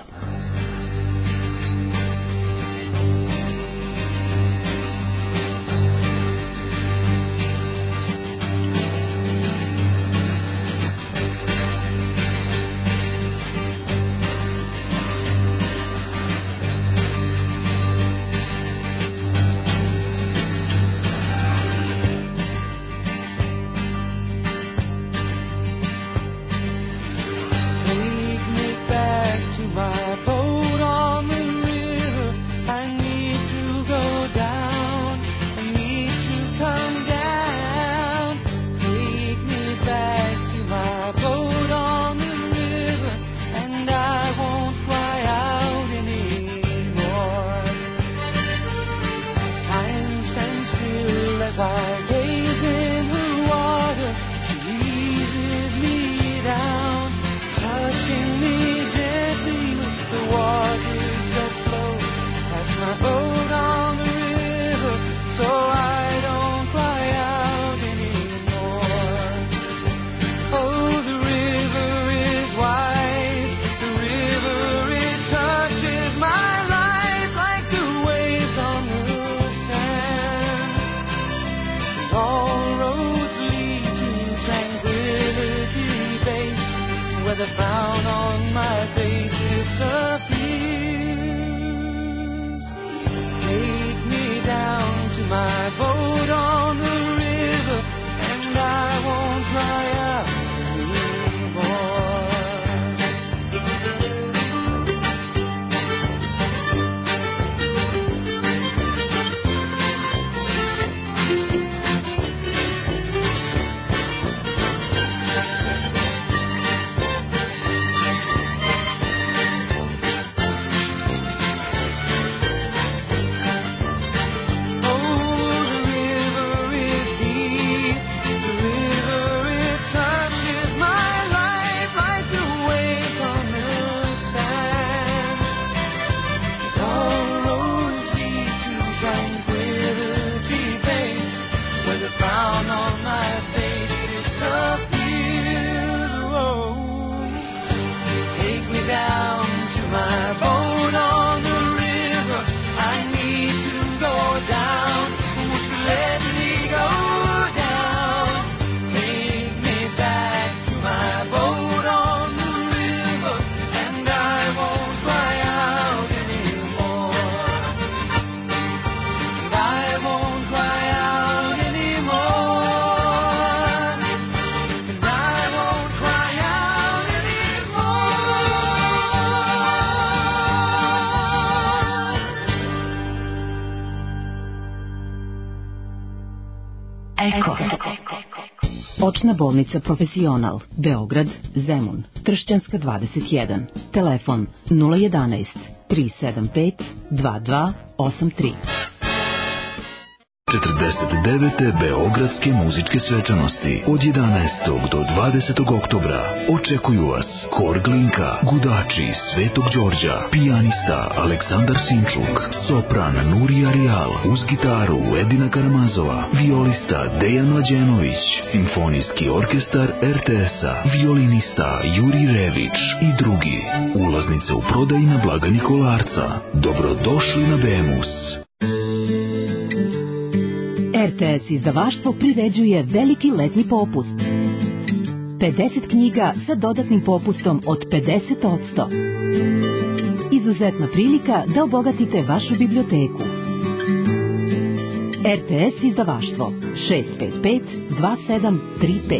Očna bolnica Profesional, Beograd, Zemun, Tršćanska dvadeset jedan, telefon nula jedanaest tri sedam pet dva dva osam tri. četrdeset devete Beogradske muzičke svečanosti od jedanaestog do dvadesetog oktobra očekuju vas Hor Glinka, gudači Svetog Đorđa, pijanista Aleksandar Sinčuk, sopran Nurija Rijal, uz gitaru Edina Karamazova, violista Dejan Mlađenović, simfonijski orkestar er te es-a, violinista Juri Rević i drugi. Ulaznice u prodaji na blagajni Kolarca. Dobrodošli na Bemus. er te es izdavaštvo priređuje veliki letnji popust. pedeset knjiga sa dodatnim popustom od pedeset posto. Izuzetna prilika da obogatite vašu biblioteku. er te es izdavaštvo šest pet pet dva sedam tri pet.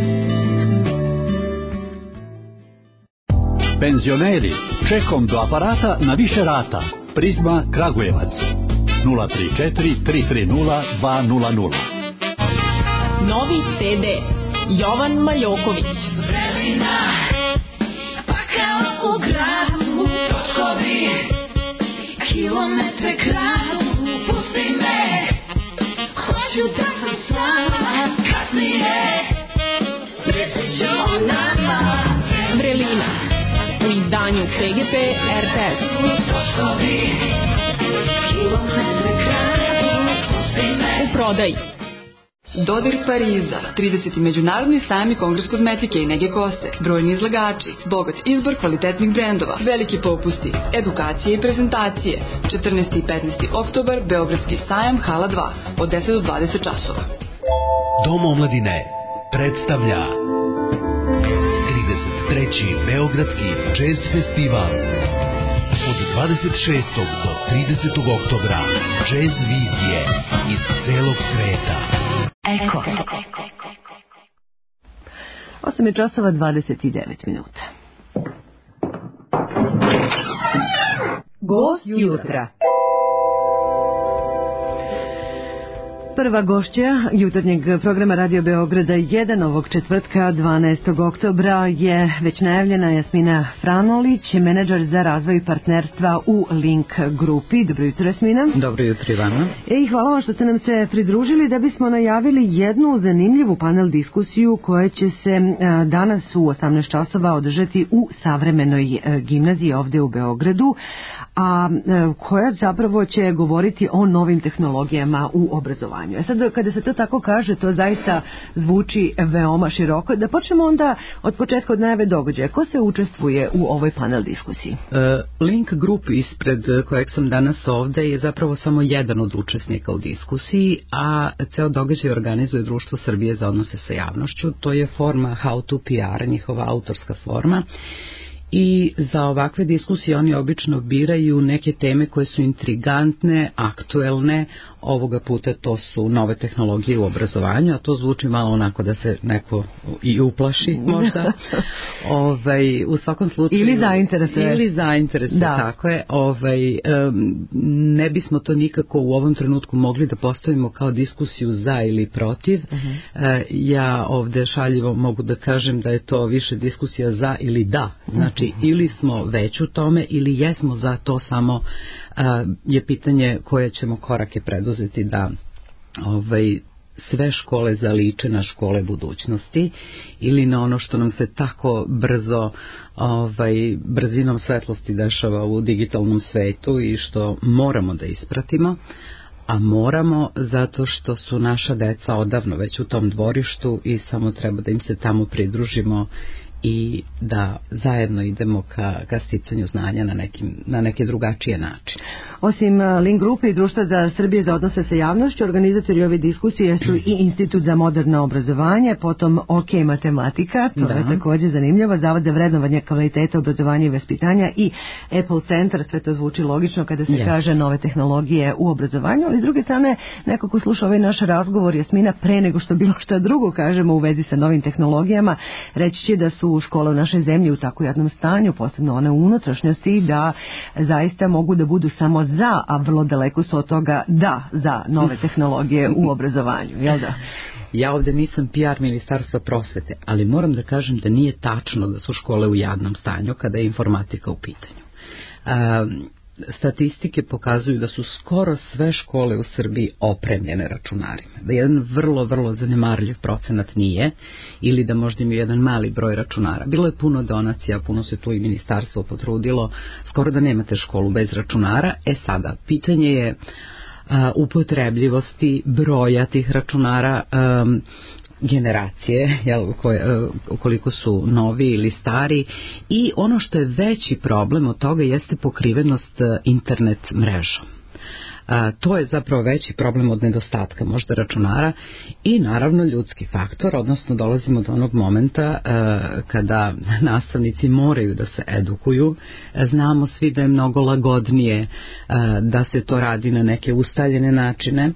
Penzioneri, čekom do aparata na više rata. Prizma Kragujevac. nula tri četiri tri tri nula dva nula nula. Novi ce de Jovan Maljoković. Vremena, pa kao u gradu, točkovi, kilometre kradu, pusti me, hoću da sam sama, kasnije, misliću o nama. Vrelina, u izdanju te ge pe er te es. Točkovi, kilometre kradu, pusti me. U prodaji. Dodir Pariza, trideseti međunarodni sajam i kongres kozmetike i nege kose, brojni izlagači, bogat izbor kvalitetnih brendova, veliki popusti, edukacije i prezentacije. četrnaesti i petnaesti oktobar, Beogradski sajam, hala dva, od deset do dvadeset časova. Dom omladine predstavlja trideset treći Beogradski džez festival. Od dvadeset šestog do tridesetog oktobra, džez vizije iz celog sveta. Eko. osam je časova dvadeset devet minuta. Gost jutra. Prva gošća jutarnjeg programa Radio Beograda jedan ovog četvrtka dvanaestog oktobra je već najavljena Jasmina Franolić, menadžer za razvoj partnerstva u Link grupi. Dobro jutro, Jasmina. Dobro jutro, Ivana. I hvala vam što ste nam se pridružili da bismo najavili jednu zanimljivu panel diskusiju koja će se danas u osamnaest časova održati u savremenoj gimnaziji ovdje u Beogradu, a koja zapravo će govoriti o novim tehnologijama u obrazovanju. E sad, kada se to tako kaže, to zaista zvuči veoma široko. Da počnemo onda od početka, od najave događaja. Ko se učestvuje u ovoj panel diskusiji? Uh, Link Group, ispred kojeg sam danas ovde, je zapravo samo jedan od učesnika u diskusiji, a ceo događaj organizuje Društvo Srbije za odnose sa javnošću. To je forma How to P R, njihova autorska forma. I za ovakve diskusije oni obično biraju neke teme koje su intrigantne, aktuelne. Ovoga puta to su nove tehnologije u obrazovanju, a to zvuči malo onako da se neko i uplaši možda. Ovaj, u svakom slučaju... Ili zainteresuje. Ili zainteresuje, da. Tako je. Ovaj, ne bismo to nikako u ovom trenutku mogli da postavimo kao diskusiju za ili protiv. Uh-huh. Ja ovde šaljivo mogu da kažem da je to više diskusija za ili da. Znači, ili smo već u tome ili jesmo za to, samo uh, je pitanje koje ćemo korake preduzeti da ovaj, sve škole zaliče na škole budućnosti ili na ono što nam se tako brzo ovaj, brzinom svetlosti dešava u digitalnom svetu i što moramo da ispratimo. A moramo zato što su naša deca odavno već u tom dvorištu i samo treba da im se tamo pridružimo i da zajedno idemo ka, ka sticanju znanja na, nekim, na neke drugačije načine. Osim Link grupe i Društva za Srbije za odnose sa javnošću, organizatori ove diskusije su i Institut za moderno obrazovanje, potom OK matematika, to da. je također zanimljivo, Zavod za vrednovanje kvaliteta obrazovanja i vaspitanja i Apple Centar. Sve to zvuči logično kada se yes. kaže nove tehnologije u obrazovanju, ali s druge strane, neko ko sluša ovaj naš razgovor, Jasmina, pre nego što bilo što drugo kažemo u vezi sa novim tehnologijama, reći će da su škole u našoj zemlji u tako jednom stanju, posebno one u unutrašnjosti, da zaista mogu da budu samo za, a vrlo daleko su od toga da, za nove tehnologije u obrazovanju, jel da? Ja ovde nisam P R Ministarstva prosvete, ali moram da kažem da nije tačno da su škole u jadnom stanju kada je informatika u pitanju. Um, statistike pokazuju da su skoro sve škole u Srbiji opremljene računarima. Da jedan vrlo, vrlo zanemarljiv procenat nije, ili da možda imaju jedan mali broj računara. Bilo je puno donacija, puno se tu i ministarstvo potrudilo, skoro da nemate školu bez računara. E sada, pitanje je a, upotrebljivosti broja tih računara, a, generacije, jel, koje, koliko su novi ili stari, i ono što je veći problem od toga jeste pokrivenost internet mrežom. A, to je zapravo veći problem od nedostatka možda računara i naravno ljudski faktor, odnosno dolazimo do onog momenta a, kada nastavnici moraju da se edukuju. Znamo svi da je mnogo lagodnije a, da se to radi na neke ustaljene načine,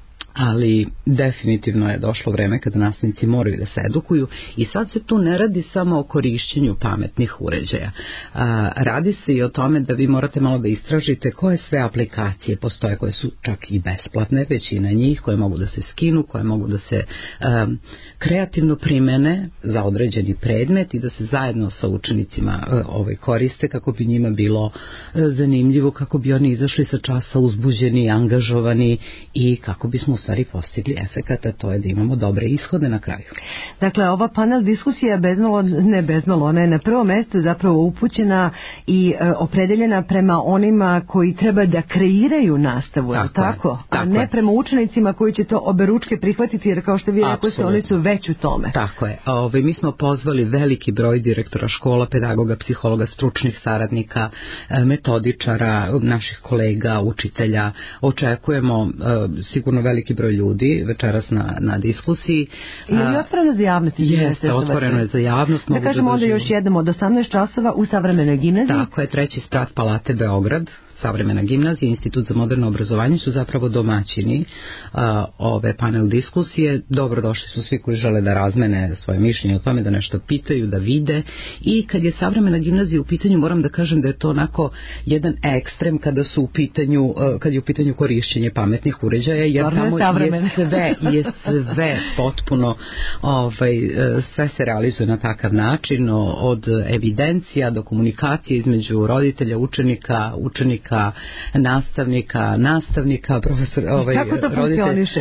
ali definitivno je došlo vreme kada nastavnici moraju da se edukuju i sad se tu ne radi samo o korišćenju pametnih uređaja. A, radi se i o tome da vi morate malo da istražite koje sve aplikacije postoje, koje su čak i besplatne, većina njih, koje mogu da se skinu, koje mogu da se a, kreativno primene za određeni predmet i da se zajedno sa učenicima a, ovaj, koriste kako bi njima bilo a, zanimljivo, kako bi oni izašli sa časa uzbuđeni, angažovani i kako bismo u stvari postigli efekata, to je da imamo dobre ishode na kraju. Dakle, ova panel diskusija bezmalo, ne bezmalo, ona je na prvo mesto zapravo upućena i e, opredeljena prema onima koji treba da kreiraju nastavu, tako, tako? A tako ne je. Prema učenicima koji će to oberučke prihvatiti, jer kao što vi rekli ste, oni su već u tome. Tako je. Ove, mi smo pozvali veliki broj direktora škola, pedagoga, psihologa, stručnih saradnika, metodičara, naših kolega, učitelja. Očekujemo e, sigurno veliki broj ljudi večeras na, na diskusiji. I je otvoreno za javnost? Jeste, otvoreno je za javnost. Da kažemo onda još jednom od osamnaest časova u Savremenoj gimnaziji. Tako je, treći sprat Palate Beograd. Savremena gimnazija, Institut za moderno obrazovanje su zapravo domaćini a, ove panel diskusije. Dobrodošli su svi koji žele da razmene svoje mišljenje o tome, da nešto pitaju, da vide. I kad je Savremena gimnazija u pitanju, moram da kažem da je to onako jedan ekstrem kada su u pitanju, kad je u pitanju korišćenje pametnih uređaja, jer tamo je sve, je sve potpuno, ovaj, sve se realizuje na takav način, od evidencija do komunikacije između roditelja, učenika, učenika nastavnika, nastavnika, profesor, ovaj, kako to funkcioniše?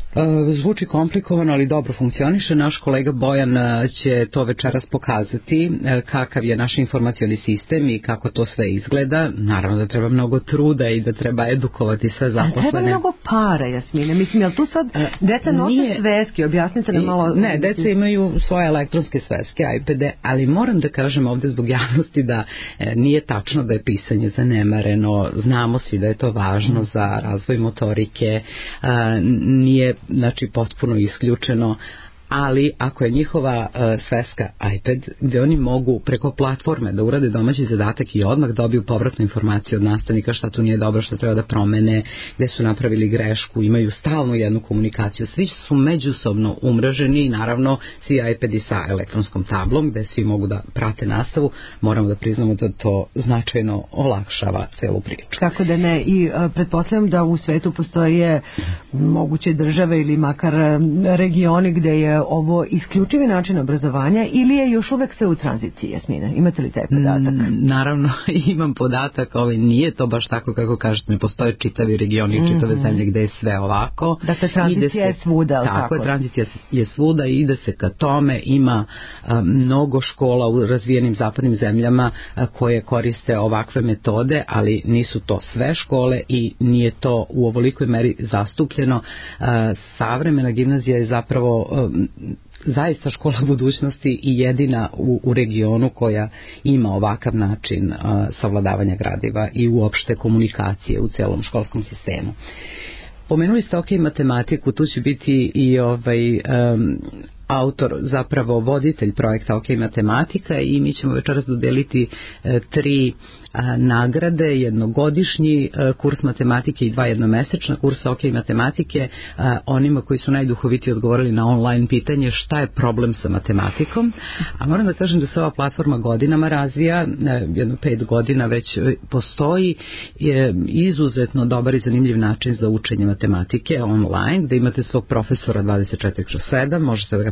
Zvuči komplikovano, ali dobro funkcioniše. Naš kolega Bojan će to večeras pokazati kakav je naš informacioni sistem i kako to sve izgleda. Naravno da treba mnogo truda i da treba edukovati sve zaposlene. A treba mnogo para, Jasmine. Mislim, jel tu sad deca nose nije... sveske? Objasnite nam malo. Ne, deca imaju svoje elektronske sveske, iPade, ali moram da kažem ovdje zbog javnosti da nije tačno da je pisanje zanemareno. Znamo svi da je to važno za razvoj motorike. Nije znači potpuno isključeno, ali ako je njihova uh, sveska iPad, gdje oni mogu preko platforme da urade domaći zadatak i odmah dobiju povratnu informaciju od nastavnika šta tu nije dobro, šta treba da promene, gdje su napravili grešku, imaju stalno jednu komunikaciju, svi su međusobno umreženi i naravno svi iPadi sa elektronskom tablom gdje svi mogu da prate nastavu. Moramo da priznamo da to značajno olakšava celu priču. Kako da ne, i uh, pretpostavljam da u svetu postoje moguće države ili makar regioni gdje je ovo isključivi način obrazovanja ili je još uvek sve u tranziciji, Jasmina? Imate li taj podatak? Mm, naravno, imam podatak, ovaj, nije to baš tako kako kažete, ne postoje čitavi regioni i čitave mm-hmm. zemlje gde je sve ovako. Dakle, tranzicija se, je svuda. Tako, tako je, tranzicija je svuda i ide se ka tome, ima a, mnogo škola u razvijenim zapadnim zemljama a, koje koriste ovakve metode, ali nisu to sve škole i nije to u ovolikoj meri zastupljeno. A, Savremena gimnazija je zapravo a, zaista škola budućnosti i jedina u, u regionu koja ima ovakav način a, savladavanja gradiva i uopšte komunikacije u celom školskom sistemu. Pomenuli ste ok matematiku, tu će biti i ovaj um, autor, zapravo voditelj projekta OK matematika i mi ćemo večeras dodeliti e, tri a, nagrade, jednogodišnji a, kurs matematike i dva jednomesečna kursa OK matematike a, onima koji su najduhovitiji odgovorili na online pitanje šta je problem sa matematikom. A moram da kažem da se ova platforma godinama razvija, e, jedno pet godina već postoji, je izuzetno dobar i zanimljiv način za učenje matematike online, da imate svog profesora dvadeset četiri kroz sedam, možete da ga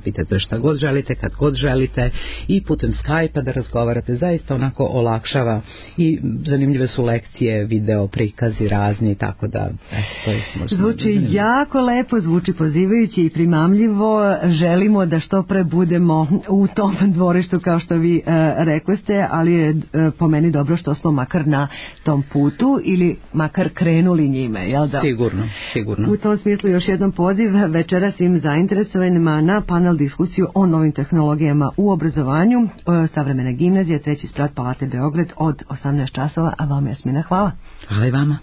pitate šta god želite, kad god želite i putem Skype-a da razgovarate, zaista onako olakšava i zanimljive su lekcije, video, prikazi razni, tako da eto, to je zvuči jako lepo, zvuči pozivajući i primamljivo. Želimo da što pre budemo u tom dvorištu kao što vi e, rekoste, ali je e, po meni dobro što smo makar na tom putu ili makar krenuli njime, jel da? Sigurno, sigurno. U tom smislu još jednom poziv večera svim zainteresovanima na panel diskusiju o novim tehnologijama u obrazovanju, e, Savremena gimnazija, treći sprat Palate Beograd od osamnaest časova, a vama Jasmina hvala. Hvala i vama.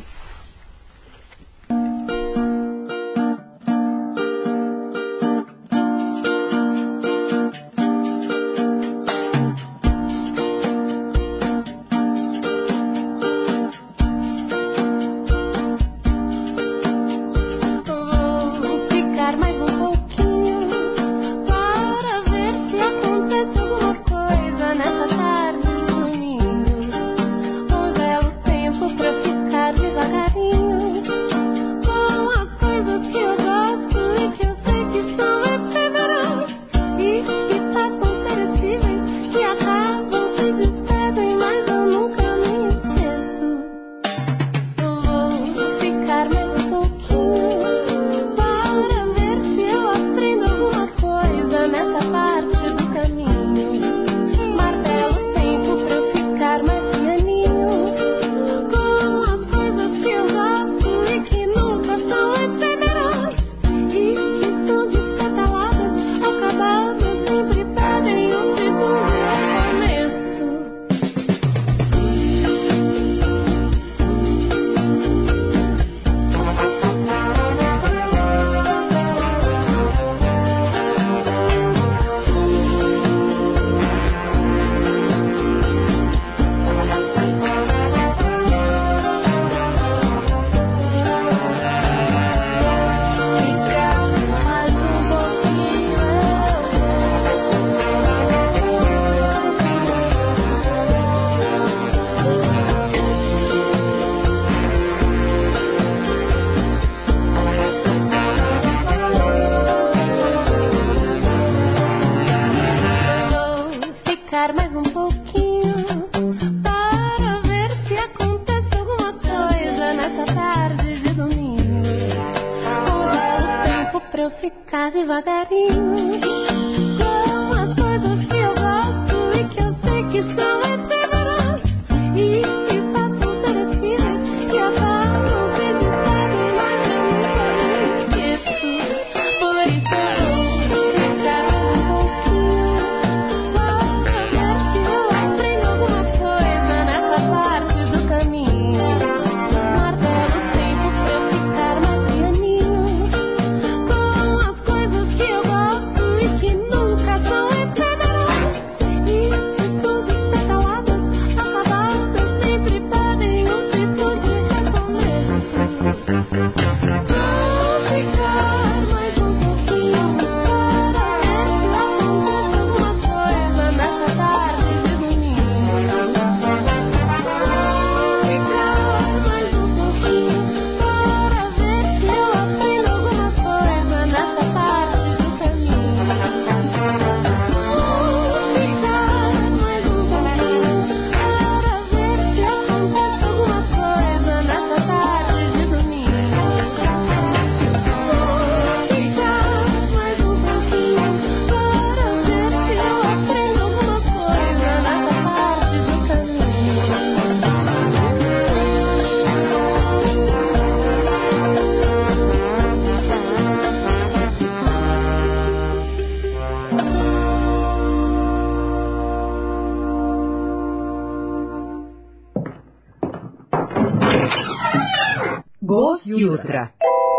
Jutra.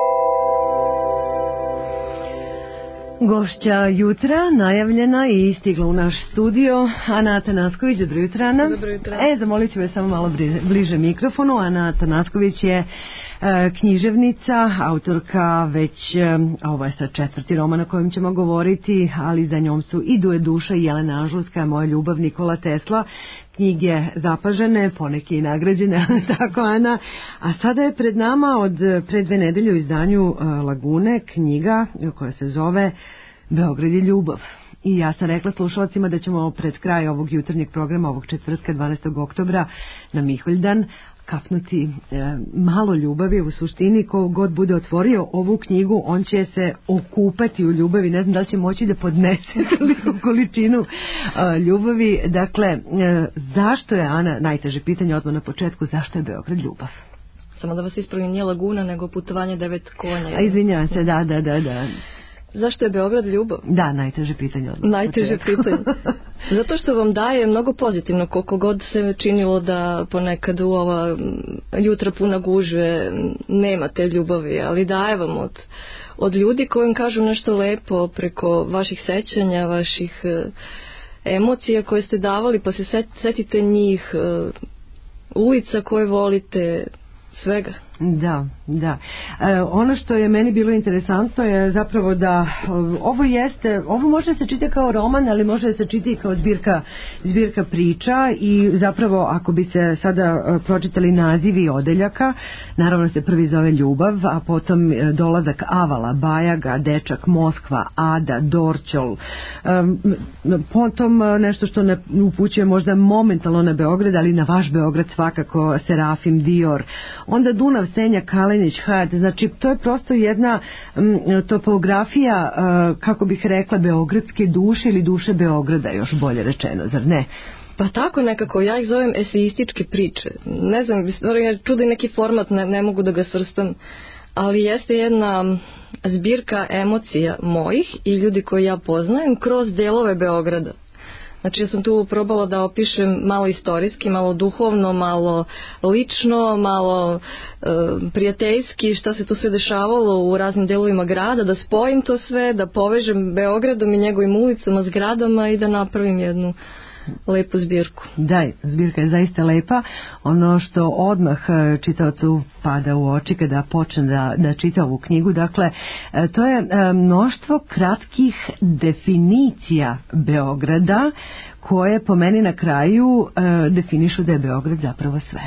Gošća jutra najavljena i stigla u naš studio Anata Nasković. Dobro jutro, Ana. Dobro jutro. E, zamolit ću vas samo malo bliže mikrofonu. Anata Nasković je e, književnica, autorka već, e, ovo je sad četvrti roman o kojem ćemo govoriti, ali za njom su i Duje duša i Jelena Anžuljska, Moja ljubav, Nikola Tesla. Knjige zapažene, poneke i nagrađene, tako Ana. A sada je pred nama od pre dve nedelje u izdanju Lagune knjiga koja se zove Beograd je ljubav. I ja sam rekla slušalcima da ćemo pred kraj ovog jutarnjeg programa, ovog četvrtka dvanaestog oktobra na Miholjdan, kapnuti e, malo ljubavi. U suštini, ko god bude otvorio ovu knjigu, on će se okupati u ljubavi. Ne znam da li će moći da podnese toliku količinu e, ljubavi. Dakle, e, zašto je, Ana, najteže pitanje odmah na početku, zašto je Beograd ljubav? Samo da vas ispravim, nije laguna, nego putovanje devet konja. A izvinjavam se, da, da, da, da. Zašto je Beograd ljubav? Da, najteže pitanje. Najteže pitanje. Zato što vam daje mnogo pozitivno, koliko god se činilo da ponekad u ova jutra puna gužve nema te ljubavi, ali daje vam od, od ljudi kojim kažu nešto lepo preko vaših sećanja, vaših emocija koje ste davali, pa se setite njih, ulica koje volite, svega. Da, da. E, ono što je meni bilo interesantno je zapravo da ovo jeste, ovo može se čitati kao roman, ali može se čitati kao zbirka, zbirka priča i zapravo ako bi se sada pročitali nazivi odeljaka, naravno se prvi zove Ljubav, a potom dolazak Avala, Bajaga, Dečak, Moskva, Ada, Dorćol, e, potom nešto što ne upućuje možda momentalno na Beograd, ali na vaš Beograd svakako, Serafim, Dior, onda Dunav, Senja, Kalenić, Hajat, znači to je prosto jedna m, topografija, uh, kako bih rekla, beogradske duše ili duše Beograda, još bolje rečeno, zar ne? Pa tako nekako, ja ih zovem eseističke priče. Ne znam, ja čudim neki format, ne, ne mogu da ga svrstam, ali jeste jedna zbirka emocija mojih i ljudi koji ja poznajem kroz delove Beograda. Znači ja sam tu probala da opišem malo istorijski, malo duhovno, malo lično, malo e, prijateljski, šta se tu sve dešavalo u raznim delovima grada, da spojim to sve, da povežem Beogradom i njegovim ulicama, zgradama i da napravim jednu lepu zbirku. Da, zbirka je zaista lepa. Ono što odmah čitaocu pada u oči kada počne da, da čita ovu knjigu, dakle, to je mnoštvo kratkih definicija Beograda koje po meni na kraju definišu da je Beograd zapravo sve.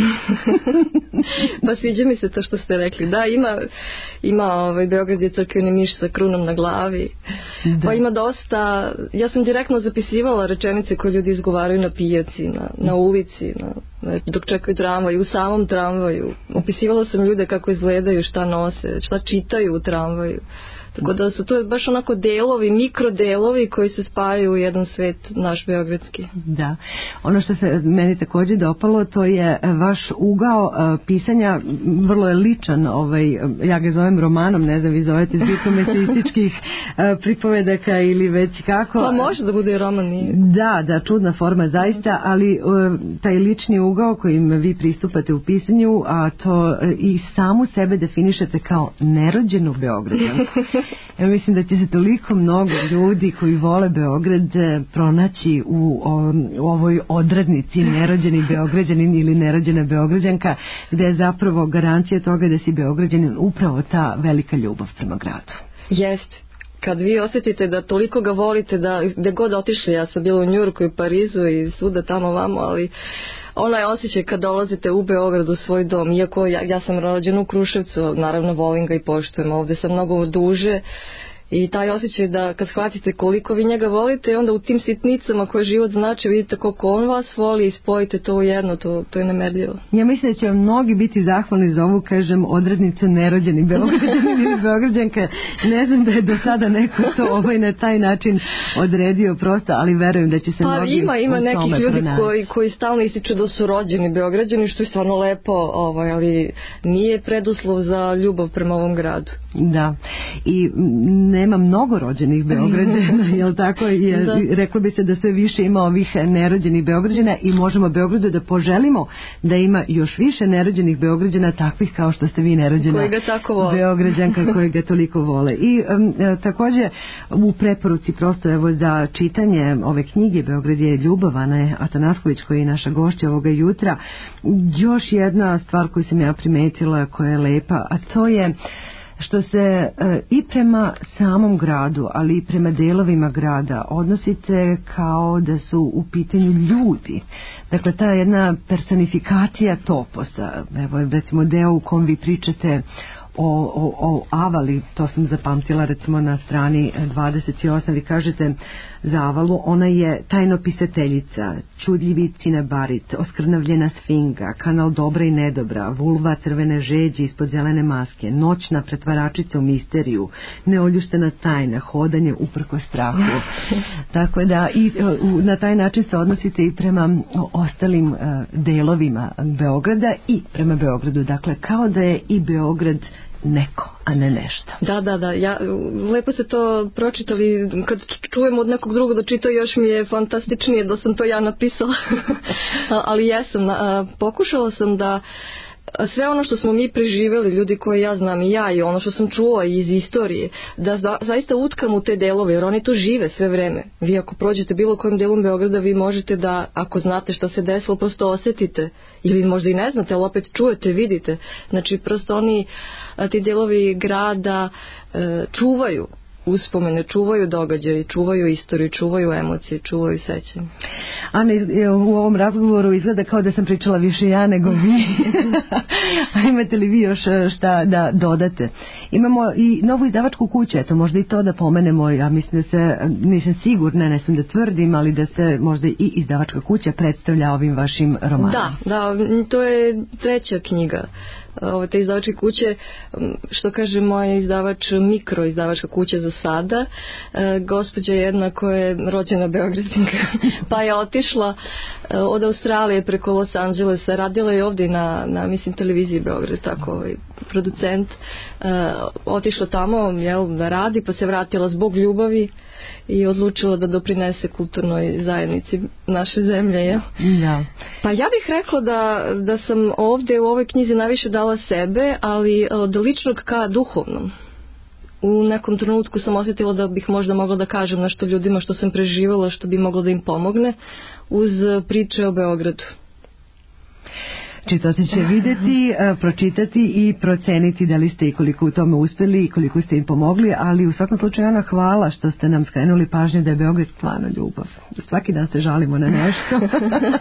Pa sviđa mi se to što ste rekli. Da, ima, ima ovaj, Beograd je crkveni miš sa krunom na glavi. Da. Pa ima dosta, ja sam direktno zapisivala rečenice koje ljudi izgovaraju na pijaci, na, na ulici, na, dok čekaju tramvaj, u samom tramvaju. Opisivala sam ljude kako izgledaju, šta nose, šta čitaju u tramvaju. Tako da su to baš onako delovi, mikrodelovi koji se spajaju u jedan svet naš beogradski. Da. Ono što se meni također dopalo, to je vaš ugao uh, pisanja, vrlo je ličan, ovaj, ja ga zovem romanom, ne znam, vi zovete zbirkom eseističkih uh, pripovedaka ili već kako. Pa može da bude roman, nije. Da, da, čudna forma zaista, ali uh, taj lični ugao kojim vi pristupate u pisanju, a to uh, i samu sebe definišete kao nerođenu Beograđanku. Ja mislim da će se toliko mnogo ljudi koji vole Beograd pronaći u, o, u ovoj odrednici nerođeni Beograđanin ili nerođena Beograđanka, gde je zapravo garancija toga da si Beograđanin upravo ta velika ljubav prema gradu. Jeste. Kad vi osjetite da toliko ga volite, da gde god otišli, ja sam bila u Njujorku i Parizu i svuda tamo vamo, ali onaj osjećaj kad dolazite u Beograd u svoj dom, iako ja, ja sam rođena u Kruševcu, naravno volim ga i poštujem, ovde sam mnogo duže, i taj osjećaj da kad shvatite koliko vi njega volite, onda u tim sitnicama koje život znači vidite koliko on vas voli i spojite to u jedno, to, to je nemerljivo. Ja mislim da će vam mnogi biti zahvalni za ovu, kažem, odrednicu nerođeni Beograđanin ili Beograđanka. Ne znam da je do sada neko to ovaj na taj način odredio prosto, ali verujem da će se pa, mnogi ima, ima nekih ljudi koji, koji stalno ističu da su rođeni Beograđani, što je stvarno lepo, ovaj, ali nije preduslov za ljubav prema ovom gradu. Da, i nema mnogo rođenih Beograđana, jel tako? Je, reklo bi se da sve više ima ovih nerođenih Beograđana i možemo Beogradu da poželimo da ima još više nerođenih Beograđana, takvih kao što ste vi nerođena Beograđanka koji ga toliko vole. I um, također u preporuci prosto evo za čitanje ove knjige Beograd je ljubav, Ana Atanasković koja je naša gošća ovoga jutra, još jedna stvar koju sam ja primetila koja je lepa, a to je što se e, i prema samom gradu, ali i prema delovima grada odnosite kao da su u pitanju ljudi. Dakle, ta jedna personifikacija toposa, evo recimo deo u kom vi pričate o, o, o Avali, to sam zapamtila recimo na strani dvadeset osam, vi kažete za Avalu, ona je tajnopisateljica, čudljivi cinebarit, oskrnavljena sfinga, kanal dobra i nedobra, vulva crvene žeđi ispod zelene maske, noćna pretvaračica u misteriju, neoljuštena tajna, hodanje uprko strahu. Tako da i na taj način se odnosite i prema ostalim delovima Beograda i prema Beogradu. Dakle, kao da je i Beograd neko, a ne nešto. Da, da, da. Ja, lepo se to pročitali. Kad čujem od nekog drugog da čita, još mi je fantastičnije da sam to ja napisala. Ali jesam. Pokušala sam da sve ono što smo mi preživeli, ljudi koje ja znam i ja, i ono što sam čula iz istorije, da za, zaista utkam u te delove, jer oni tu žive sve vreme. Vi ako prođete bilo kojim delom Beograda, vi možete da, ako znate šta se desilo, prosto osetite, ili možda i ne znate, ali opet čujete, vidite. Znači, prosto oni, ti delovi grada e, čuvaju uspomene, čuvaju događaje, čuvaju istoriju, čuvaju emocije, čuvaju sećanje. Ana, u ovom razgovoru izgleda kao da sam pričala više ja nego vi. A imate li vi još šta da dodate? Imamo i novu izdavačku kuću, eto, možda i to da pomenemo, ja mislim da se, nisam sigurna, ne sam da tvrdim, ali da se možda i izdavačka kuća predstavlja ovim vašim romanom. Da, da, to je treća knjiga ove te izdavačke kuće, što kaže moja izdavač, mikro izdavačka kuća za sada, e, gospođa jedna koja je rođena Beogradinka, pa je otišla e, od Australije preko Los Angelesa, radila je ovdje na, na mislim, televiziji Beograd, tako ovaj producent, e, otišla tamo, jel, da radi, pa se vratila zbog ljubavi i odlučila da doprinese kulturnoj zajednici naše zemlje, jel? Da. Pa ja bih rekla da, da sam ovdje u ovoj knjizi najviše dala sebe, ali od ličnog ka duhovnom. U nekom trenutku sam osjetila da bih možda mogla da kažem nešto ljudima što sam preživala, što bi moglo da im pomogne uz priče o Beogradu. Čitaoci će videti, pročitati i proceniti da li ste i koliko u tome uspjeli i koliko ste im pomogli, ali u svakom slučaju, Ana, hvala što ste nam skrenuli pažnje da je Beograd stvarno ljubav. Svaki dan se žalimo na nešto,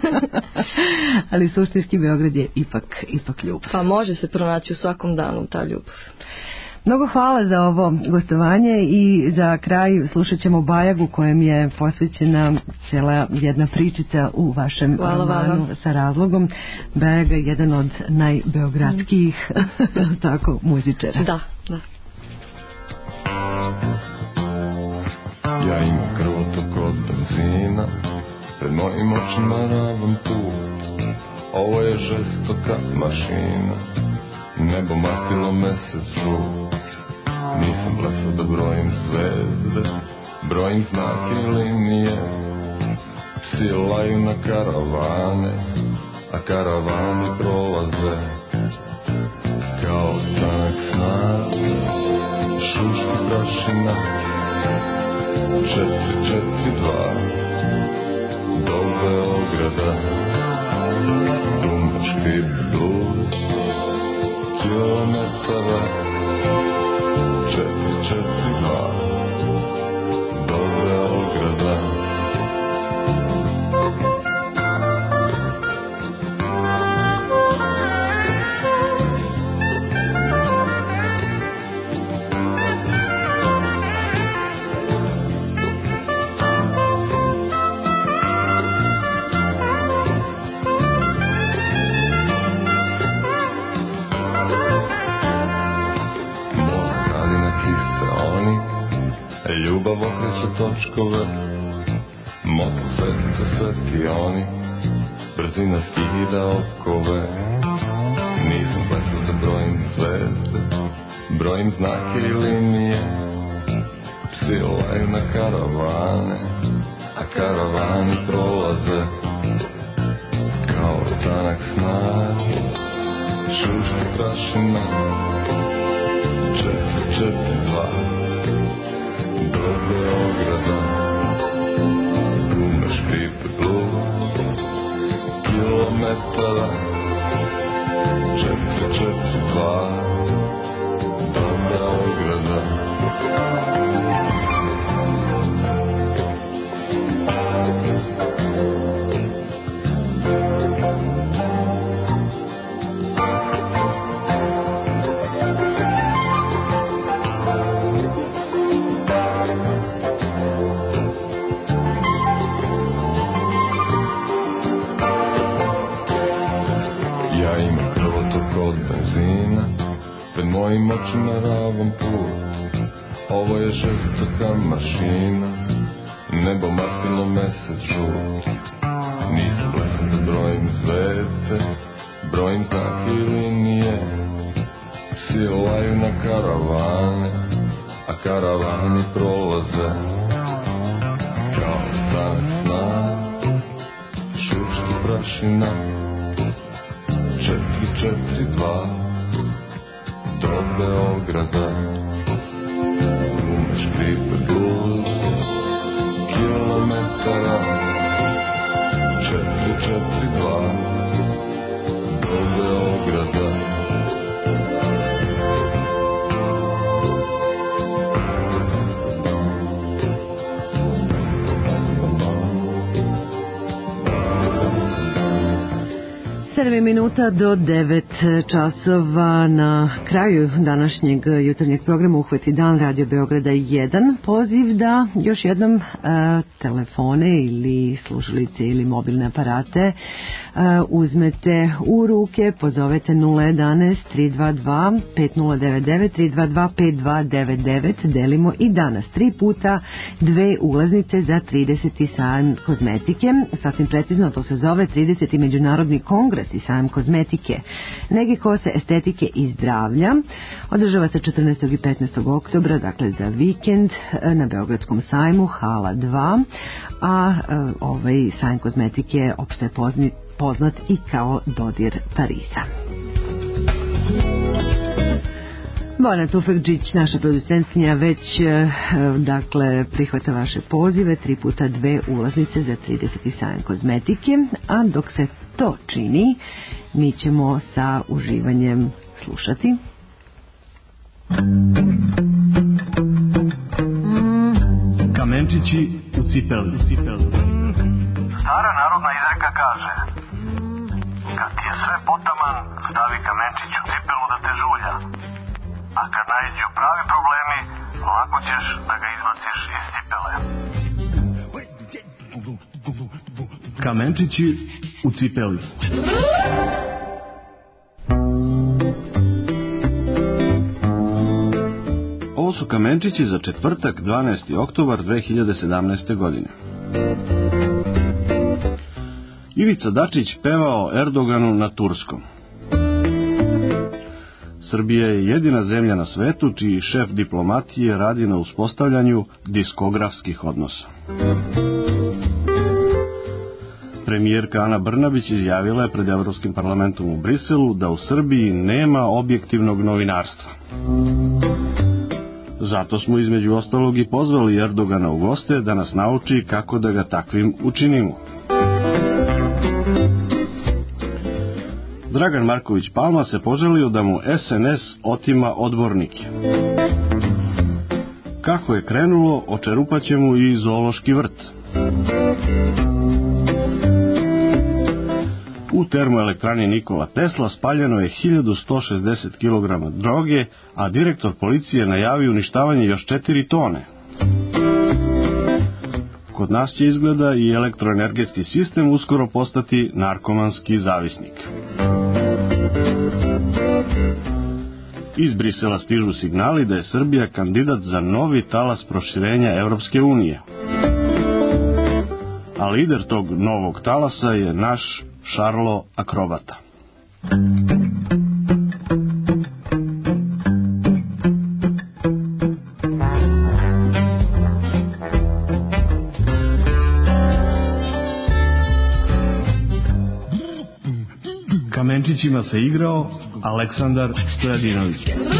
ali suštinski Beograd je ipak, ipak ljubav. Pa može se pronaći u svakom danu ta ljubav. Mnogo hvala za ovo gostovanje i za kraj slušat ćemo Bajagu kojem je posvećena cijela jedna pričica u vašem hvala romanu vama. Sa razlogom. Bajaga je jedan od najbeogradskih mm. tako muzičara. Da, da. Ja imam krvotok od benzina, pred mojim očima ravan put. Ovo je žestoka mašina, nebo mastilo mesec žut. Nisam blesao da brojim zvezde, brojim znake i linije. Psi laju na karavane, a karavani prolaze. Kao tanak snag, šušti prašina. Četiri, četiri, dva, do Beograda. Dumba škrip blud, kilometara. Četiri, četiri, dva, do Beograda. Ljubav okreće točkove, moto svete svetioni, brzina skida okove. Nisam blesao da brojim zvezde, brojim znake i linije. Psi laju na karavane, a karavani prolaze. Kao tanak snag, šušti prašina. Četiri, četiri, dva, do Beograda. Gume škripe blud, kilometara. Četiri, četiri, dva, do Beograda. mojim očima ravan put. Ovo je žestoka mašina, nebo maskilo mesec žut. Niz bled brojim zvezde, brojim znake i linije. Psi laju na karavane, a karavani prolaze. Kao tanec sna, šušti prašina. Četiri, četiri, dva, do Beograda. Gume škripe bluz, kilometara. Četiri, četiri, dva, do Beograda. sedam minuta do devet časova. Na kraju današnjeg jutarnjeg programa Uhvati dan Radio Beograda jedan. Poziv da još jednom e, telefone ili slušalice ili mobilne aparate e, uzmete u ruke, pozovete nula jedanaest tri dva dva pet nula devet devet tri dva dva pet dva devet devet. Delimo i danas tri puta dve ulaznice za trideseti sajam kozmetike. Sasvim precizno to se zove trideseti međunarodni kongres i sajam kozmetike, nege kose, estetike i zdravlja. Održava se četrnaestog i petnaestog oktobra, dakle za vikend na Beogradskom sajmu, hala dva, a ovaj sajam kozmetike je opšte poznat, poznat i kao dodir Pariza. Bojana Tufekđić, naša producentkinja, već dakle prihvata vaše pozive, tri puta dve ulaznice za trideseti sajam kozmetike, a dok se to čini, mi ćemo sa uživanjem slušati. Kamenčići u cipeli. Stara narodna izreka kaže: kad ti je sve potaman, stavi kamenčić u cipelu da te žulja. A kad naiđu pravi problemi, lako ćeš da ga izbaciš iz cipele. Kamenčići u cipeli. Ovo su kamenčići za četvrtak, dvanaesti oktobar dve hiljade sedamnaeste. godine. Ivica Dačić pevao Erdoganu na turskom. Srbija je jedina zemlja na svetu čiji šef diplomatije radi na uspostavljanju diskografskih odnosa. Premijerka Ana Brnabić izjavila je pred Evropskim parlamentom u Briselu da u Srbiji nema objektivnog novinarstva. Zato smo između ostalog i pozvali Erdogana u goste da nas nauči kako da ga takvim učinimo. Dragan Marković Palma se poželio da mu es en es otima odbornike. Kako je krenulo, očerupaće mu i zoološki vrt. U termoelektrani Nikola Tesla spaljeno je hiljadu sto šezdeset kilograma droge, a direktor policije najavio uništavanje još četiri tone. Kod nas će izgleda i elektroenergetski sistem uskoro postati narkomanski zavisnik. Iz Brisela stižu signali da je Srbija kandidat za novi talas proširenja Evropske unije. A lider tog novog talasa je naš Šarlo Akrobata. Kamenčićima se igrao Aleksandar Stojadinović.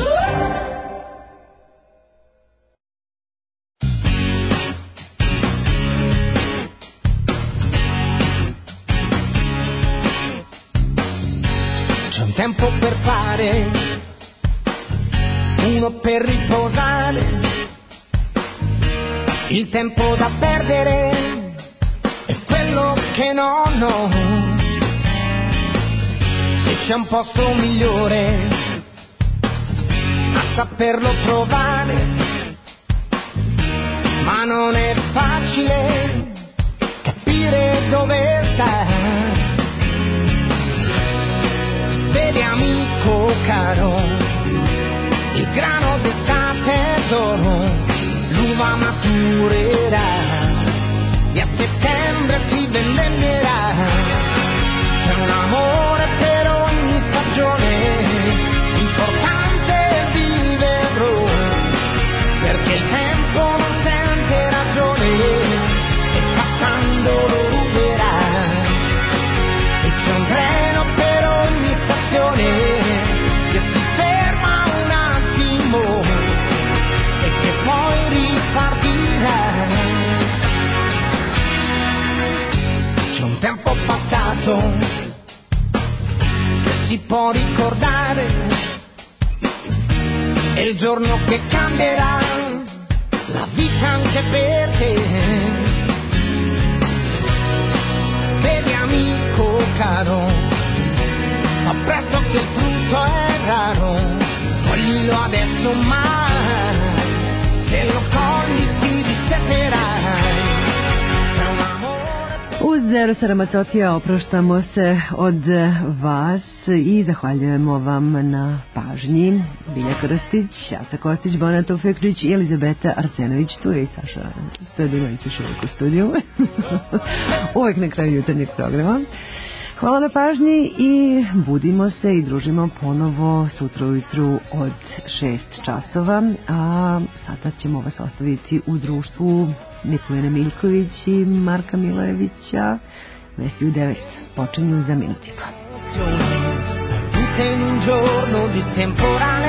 C'è un tempo per fare, uno per riposare, il tempo da perdere è quello che non ho. E c'è un posto migliore a saperlo provare, ma non è facile capire dove sta. Vedi amico caro, è il giorno che cambierà la vita anche per te. Vedi amico caro, ma presto che il frutto è raro, coglilo adesso ma se lo cogli ti dissetterai. Uz Erosa Ramazotija oproštamo se od vas i zahvaljujemo vam na pažnji. Bilja Krstić, Aca Kostić, Bona Tofeklić i Elizabeta Arsenović. Tu je i Saša Stojadinović još uvijek u studiju. Uvijek na kraju jutarnjeg programa. Hvala na pažnji i budimo se i družimo ponovo sutra ujutru od šest časova, a sada ćemo vas ostaviti u društvu Nikoline Miljković i Marka Milojevića. Vesti u devet počinju za minut i po. In un giorno di temporale